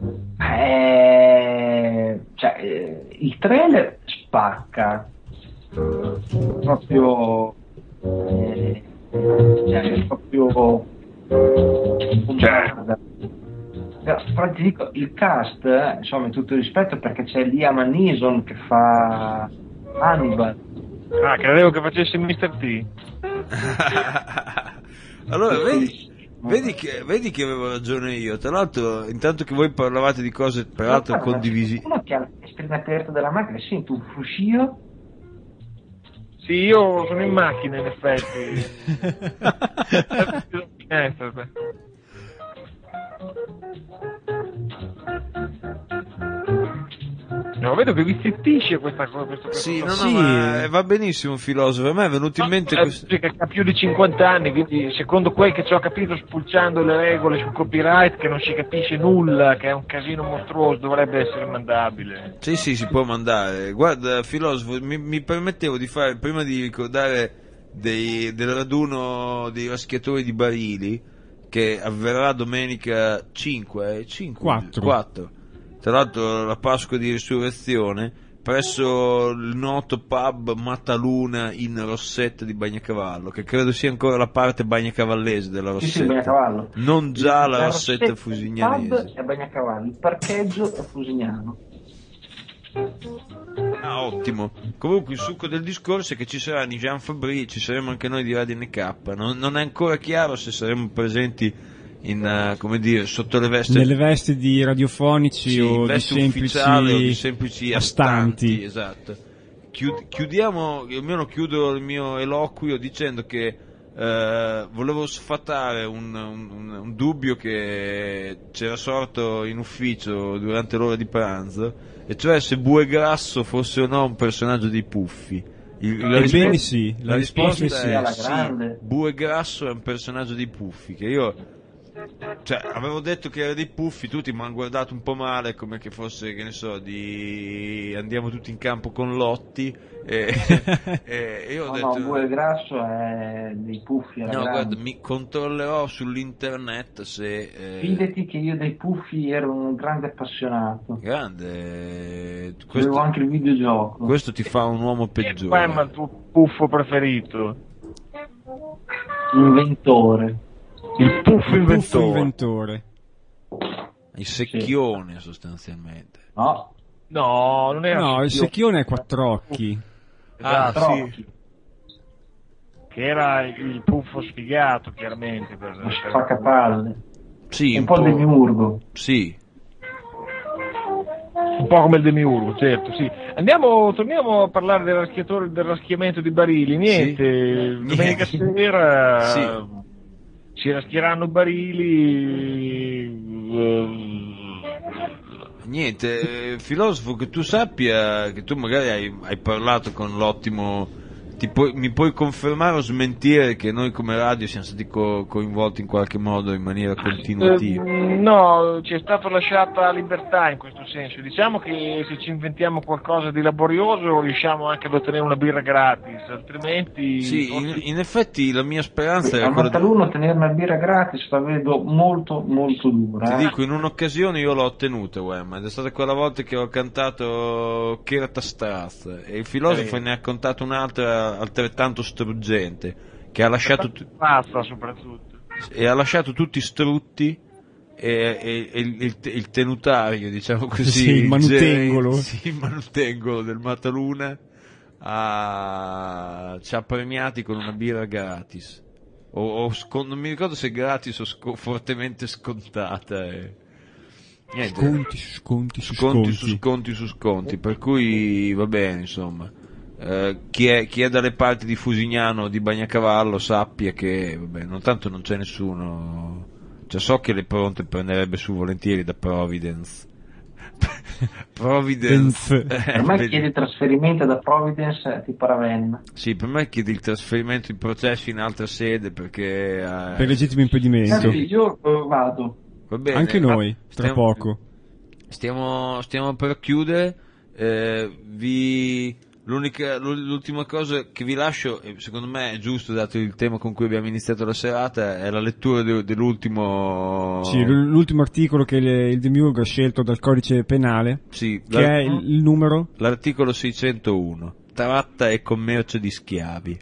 eh, cioè, eh, il trailer spacca proprio eh, cioè, è proprio guarda. Però, però ti dico, il cast, eh, insomma, in tutto il rispetto, perché c'è Liam Neeson che fa Hannibal. Ah, credevo che facesse mister T. Allora, vedi, vedi, che, vedi che avevo ragione io. Tra l'altro, intanto che voi parlavate di cose peraltro Guarda, condivisi. uno che ha la finestrina aperta della macchina, sento un fruscio. Sì, io sono in macchina in effetti. Finestra, beh. No, vedo che vi zittisce questa cosa. Questo, Sì, no, questo no, Sì. ma eh, va benissimo, filosofo. A me è venuto in mente Eh, questo. che ha più di cinquanta anni, quindi secondo quel che ci ho capito, spulciando le regole sul copyright, che non si capisce nulla, che è un casino mostruoso, dovrebbe essere mandabile. Sì, sì, si può mandare. Guarda, filosofo, mi, mi permettevo di fare, prima di ricordare dei, del raduno dei raschiatori di barili, che avverrà domenica cinque, cinque Quattro. quattro. Tra l'altro la Pasqua di Risurrezione, presso il noto pub Mataluna in Rossetta di Bagnacavallo, che credo sia ancora la parte bagnacavallese della Sì, Rossetta. sì, Bagnacavallo. Non già la La Rossetta Rossetta, fusignanese. Il pub è Bagnacavallo, il parcheggio è Fusignano. Ah, ottimo. Comunque il succo del discorso è che ci sarà Nijan Fabri, ci saremo anche noi di Radio N K. Non, non è ancora chiaro se saremo presenti in, uh, come dire, sotto le vesti, Nelle vesti di radiofonici sì, o, di vesti semplici ufficiali o di semplici astanti. astanti. Esatto. Chiud- chiudiamo, io almeno chiudo il mio eloquio dicendo che Uh, volevo sfatare un, un, un dubbio che c'era sorto in ufficio durante l'ora di pranzo, e cioè se Bue Grasso fosse o no un personaggio dei Puffi. Il, la Ebbene risposta, sì, la la risposta risposta è è alla sì, grande. Bue Grasso è un personaggio dei Puffi, che io, cioè, avevo detto che era dei Puffi, tutti mi hanno guardato un po' male, come che fosse, che ne so, di andiamo tutti in campo con Lotti, e, e io ho No, detto no, Bue Grasso è dei Puffi alla no, grande. guarda, mi controllerò sull'internet se eh, Fidati che io dei Puffi ero un grande appassionato. grande, Avevo questo, anche il videogioco. questo ti fa un uomo Qual è peggiore. il tuo puffo preferito? Inventore. Il puffo Buffo inventore. inventore. Il secchione sostanzialmente. No, No, non era No, il Secchio- secchione è quattro occhi. Ah, Esatto, Trocchi. che era il puffo sfigato, chiaramente. Per, lo per- spaccapalle. Sì, Un po' demiurgo. Sì. Un po' come il demiurgo, certo, sì. Andiamo, torniamo a parlare del raschiatore, del raschiamento di barili. Niente, Sì. domenica Niente. sera Sì. si raschieranno barili. eh, Niente, eh, filosofo, che tu sappia, che tu magari hai, hai parlato con l'ottimo, ti puoi- mi puoi confermare o smentire che noi come radio siamo stati co- coinvolti in qualche modo in maniera continuativa? Eh, no, ci è stata lasciata libertà in questo senso. Diciamo che se ci inventiamo qualcosa di laborioso riusciamo anche ad ottenere una birra gratis, altrimenti... Sì, in, in effetti la mia speranza era Al quella di... Mattaluno tenere una birra gratis la vedo molto molto dura. Ti eh. dico, in un'occasione io l'ho ottenuta, Wem, ed è stata quella volta che ho cantato Kerata Straz, e il filosofo Eh. ne ha contato un'altra altrettanto struggente, che ha lasciato, tu- Passa soprattutto. e ha lasciato tutti strutti, e, e- e il, il- il tenutario, diciamo così, Sì, il manutengolo. gerente- sì, il manutengolo del Mataluna ha- ci ha premiati con una birra gratis. O, o scon- non mi ricordo se gratis o sco- fortemente scontata. eh. Niente. Sconti su sconti su Sconti sconti. su sconti su sconti, per cui va bene, insomma. Eh, chi, è, chi è dalle parti di Fusignano o di Bagnacavallo sappia che, vabbè, non tanto non c'è nessuno, cioè so che le pronte prenderebbe su volentieri da Providence. Providence. Dance. Eh, Per me vedi- chiedi trasferimento da Providence è tipo Ravenna. Sì, per me chiedi il trasferimento in processo in altra sede perché... eh, Per legittimo impedimento. Sì, io eh, vado. va bene, Anche ma noi, tra stiamo- poco. Stiamo, stiamo per chiudere, eh, vi, l'unica, l'ultima cosa che vi lascio, e secondo me è giusto dato il tema con cui abbiamo iniziato la serata, è la lettura de- dell'ultimo... Sì, l- l'ultimo articolo che le- il Demiurgo ha scelto dal codice penale, Sì, che la- è il, il numero. l'articolo seicentouno, tratta e commercio di schiavi.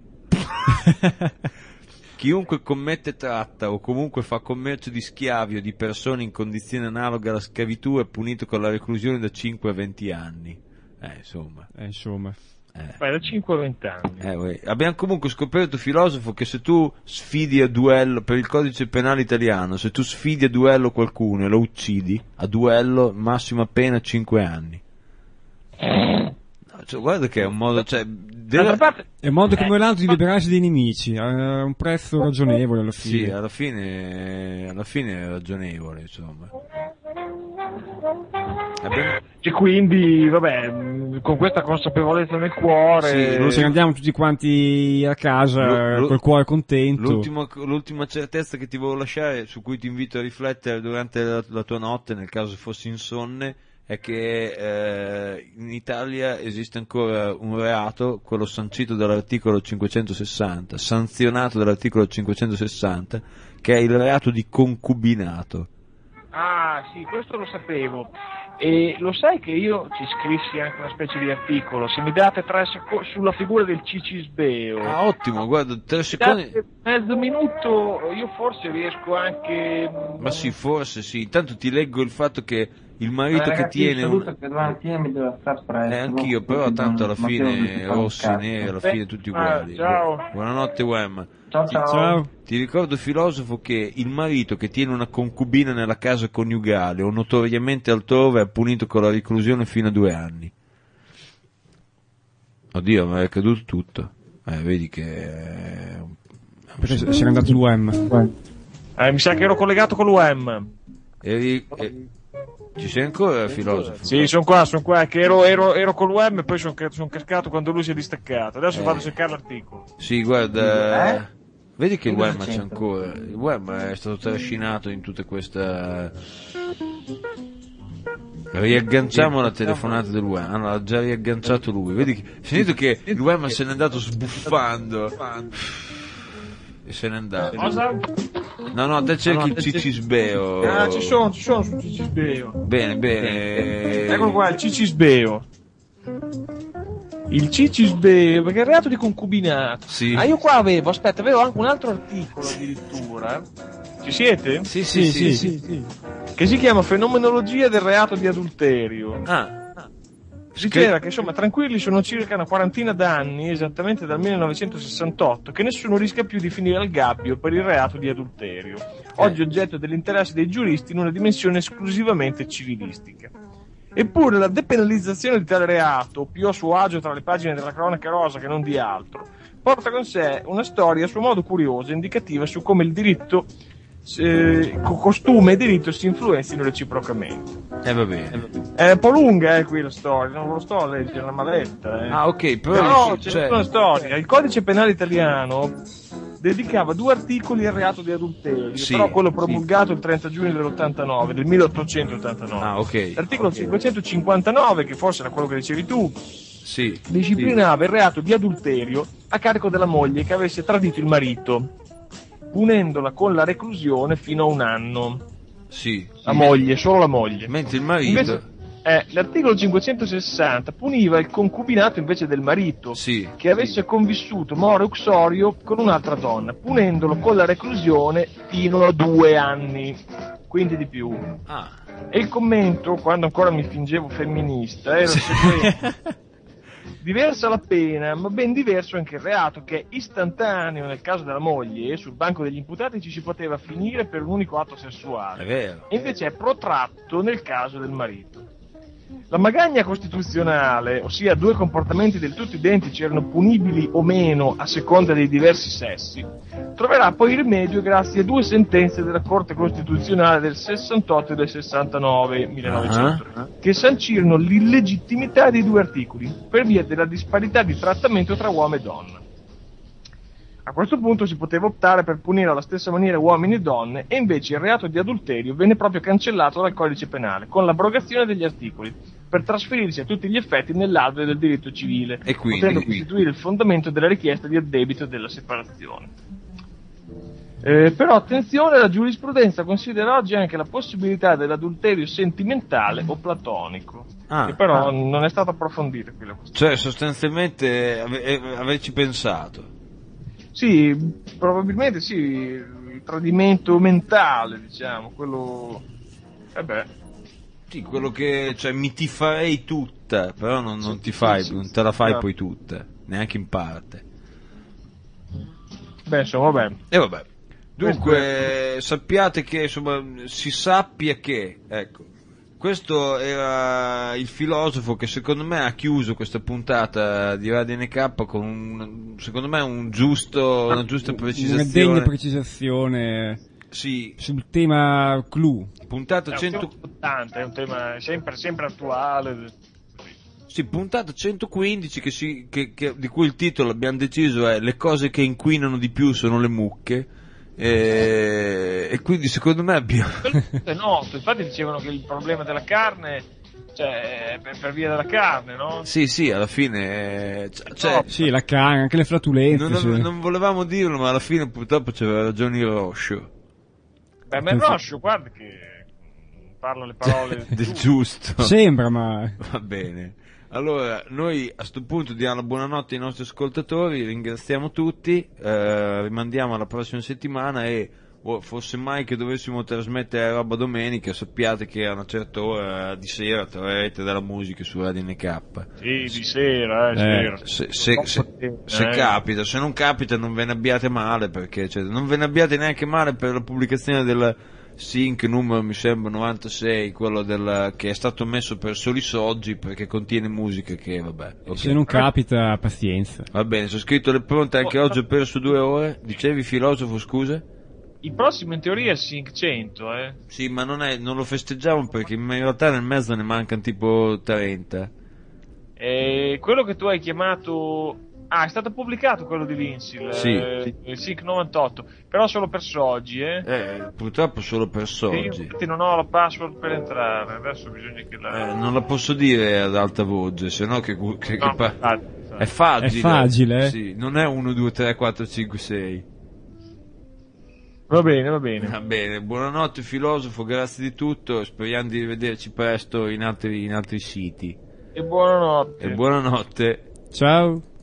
Chiunque commette tratta o comunque fa commercio di schiavi o di persone in condizione analoga alla schiavitù è punito con la reclusione da cinque a venti anni. Eh, insomma. Eh, insomma. Eh. Beh, da cinque a venti anni. Eh, uè. Abbiamo comunque scoperto, filosofo, che se tu sfidi a duello, per il codice penale italiano, se tu sfidi a duello qualcuno e lo uccidi, a duello massima pena cinque anni. No, cioè, guarda che è un modo, cioè, deve- D'altra parte, È un modo come l'altro di liberarsi dei nemici, a un prezzo ragionevole alla sì, fine. alla fine, alla fine è ragionevole, insomma. Abbiamo... E quindi, vabbè, mh, con questa consapevolezza nel cuore... Sì, lo- se ne andiamo tutti quanti a casa Lo- lo- col cuore contento. L'ultima, l'ultima certezza che ti volevo lasciare, su cui ti invito a riflettere durante la, la tua notte, nel caso fossi insonne, è che eh, in Italia esiste ancora un reato, quello sancito dall'articolo cinquecentosessanta, sanzionato dall'articolo cinquecentosessanta, che è il reato di concubinato. Ah, sì, questo lo sapevo. E lo sai che io ci scrissi anche una specie di articolo, se mi date tre secondi sulla figura del Cicisbeo. Ah, ottimo, guarda, tre Mi secondi... date mezzo minuto, io forse riesco anche... Ma sì, forse sì. Intanto ti leggo il fatto che il marito Eh, che ragazzi, tiene... io un- saluto che domani mattina mi devo stare presto. Eh, anch'io, no? però Perché tanto alla non- non devo fine fare un rossi, cazzo. neri, alla fine tutti Ah, uguali. ciao. Buonanotte, Wem. Ciao, ciao. Ti ricordo, filosofo, che il marito che tiene una concubina nella casa coniugale o notoriamente altrove è punito con la reclusione fino a due anni. Oddio, ma è caduto tutto. Eh, vedi che... è un- Perché se- c'era andato l'U M. Eh, mi sa che ero collegato con l'U M. Eri- eh, Ci sei ancora, filosofo? Sì, sono qua, sono qua, che ero, ero, ero con l'U M e poi sono son cascato quando lui si è distaccato. Adesso Eh. vado a cercare l'articolo. Sì, guarda... Eh? Vedi che il Che cosa web c'è c'entra? ancora. Il web è stato trascinato in tutta questa... Riagganciamo la telefonata del web. Ah, no, ha già riagganciato lui. Vedi che... Sentito che il web se n'è andato sbuffando. E se n'è andato. Cosa? No, no, te cerchi il Cicisbeo. Ah, ci sono, ci sono sul Cicisbeo. Bene, bene. Eccolo qua, il Cicisbeo. Il Cicisbeo, perché è il reato di concubinato. Sì. Ah, io qua avevo, aspetta, avevo anche un altro articolo addirittura. Ci siete? Sì, sì, sì. sì. Che si chiama Fenomenologia del reato di adulterio. Ah. Diceva che insomma tranquilli sono circa una quarantina d'anni, esattamente dal millenovecentosessantotto, che nessuno rischia più di finire al gabbio per il reato di adulterio, oggi oggetto dell'interesse dei giuristi in una dimensione esclusivamente civilistica. Eppure la depenalizzazione di tale reato, più a suo agio tra le pagine della cronaca rosa che non di altro, porta con sé una storia a suo modo curiosa, indicativa su come il diritto, eh, costume e diritto si influenzino reciprocamente. Eh, va bene. È un po' lunga eh, qui la storia, non ve lo sto a leggere, è una maletta. Eh. Ah, ok, però... No, c'è- c'è una storia. Il codice penale italiano dedicava due articoli al reato di adulterio, Sì, però quello promulgato il trenta giugno dell'ottantanove, del milleottocentottantanove. Ah, ok. L'articolo cinquecentocinquantanove, che forse era quello che dicevi tu, Sì. disciplinava il reato di adulterio a carico della moglie che avesse tradito il marito, punendola con la reclusione fino a un anno. Sì. La moglie, solo la moglie. Mentre il marito... Invece, eh, l'articolo cinquecentosessanta puniva il concubinato invece del marito, Sì. che avesse convissuto more uxorio con un'altra donna, punendolo con la reclusione fino a due anni, quindi di più. Ah. E il commento, quando ancora mi fingevo femminista, era il seguente. Diversa la pena, ma ben diverso anche il reato, che è istantaneo nel caso della moglie, e sul banco degli imputati ci si poteva finire per un unico atto sessuale. È vero. E invece è protratto nel caso del marito. La magagna costituzionale, ossia due comportamenti del tutto identici erano punibili o meno a seconda dei diversi sessi, troverà poi rimedio grazie a due sentenze della Corte Costituzionale del sessantotto e del sessantanove millenovecento, Ah. che sancirono l'illegittimità dei due articoli per via della disparità di trattamento tra uomo e donna. A questo punto si poteva optare per punire alla stessa maniera uomini e donne, e invece il reato di adulterio venne proprio cancellato dal codice penale, con l'abrogazione degli articoli, per trasferirsi a tutti gli effetti nell'alveo del diritto civile, E quindi- potendo costituire il fondamento della richiesta di addebito della separazione. Eh, però attenzione, la giurisprudenza considera oggi anche la possibilità dell'adulterio sentimentale o platonico, Ah. che però non è stato approfondito qui la questione. Cioè, sostanzialmente, ave- eh, averci pensato. Sì, probabilmente sì, il tradimento mentale, diciamo, quello... Eh beh, Sì, quello che... Cioè, mi ti farei tutta, però non, non ti fai, sì, non sì, te la fai sì. poi tutta, neanche in parte. beh, insomma, vabbè. E vabbè. Dunque, sappiate che, insomma, si sappia che, ecco, questo era il filosofo che secondo me ha chiuso questa puntata di Radio N K con un, secondo me un giusto, una giusta Una precisazione. degna precisazione. Sì. sul tema clou. Puntata È un cento... tema importante, è un tema sempre, sempre attuale. Sì, puntata centoquindici che si, che, che, di cui il titolo abbiamo deciso è Le cose che inquinano di più sono le mucche. E, e quindi secondo me abbiamo... È noto, infatti dicevano che il problema della carne, cioè, per, per via della carne, no? Sì, sì, alla fine... Cioè, Sì, la carne, anche le flatulenze. non, sì. non volevamo dirlo, ma alla fine purtroppo c'aveva ragione il Roscio. Beh, ma il Roscio, guarda che parla le parole Del giusto. Sembra, ma... Va bene. Allora, noi a sto punto diamo la buonanotte ai nostri ascoltatori, ringraziamo tutti, eh, rimandiamo alla prossima settimana e oh, fosse mai che dovessimo trasmettere roba domenica, sappiate che a una certa ora di sera troverete della musica su Radio N K. Sì, di sera, eh, Eh, sera. Se, se, se, se Eh. capita, se non capita non ve ne abbiate male, perché cioè, non ve ne abbiate neanche male per la pubblicazione del Sync numero mi sembra novantasei, quello del, che è stato messo per soli soggi perché contiene musica che vabbè. ok. Se non capita, pazienza. Va bene, sono scritto le pronte anche oggi, ho perso due ore. Dicevi filosofo, scusa? Il prossimo in teoria è il Sync cento, eh. Sì, ma non, è, non lo festeggiamo perché in realtà nel mezzo ne mancano tipo trenta. E quello che tu hai chiamato... Ah, è stato pubblicato quello di Lindsay, il, Sì. eh, il Sync novantotto, però solo per Soggi, eh. Eh, purtroppo solo per Io soggi. infatti non ho la password per entrare, adesso bisogna che la... Eh, non la posso dire ad alta voce, se no che, che, No, che pa- infatti, infatti. è facile. È facile, eh? Sì, non è uno, due, tre, quattro, cinque, sei. Va bene, va bene. Va bene, buonanotte filosofo, grazie di tutto, speriamo di rivederci presto in altri, in altri siti. E buonanotte. E buonanotte. Ciao.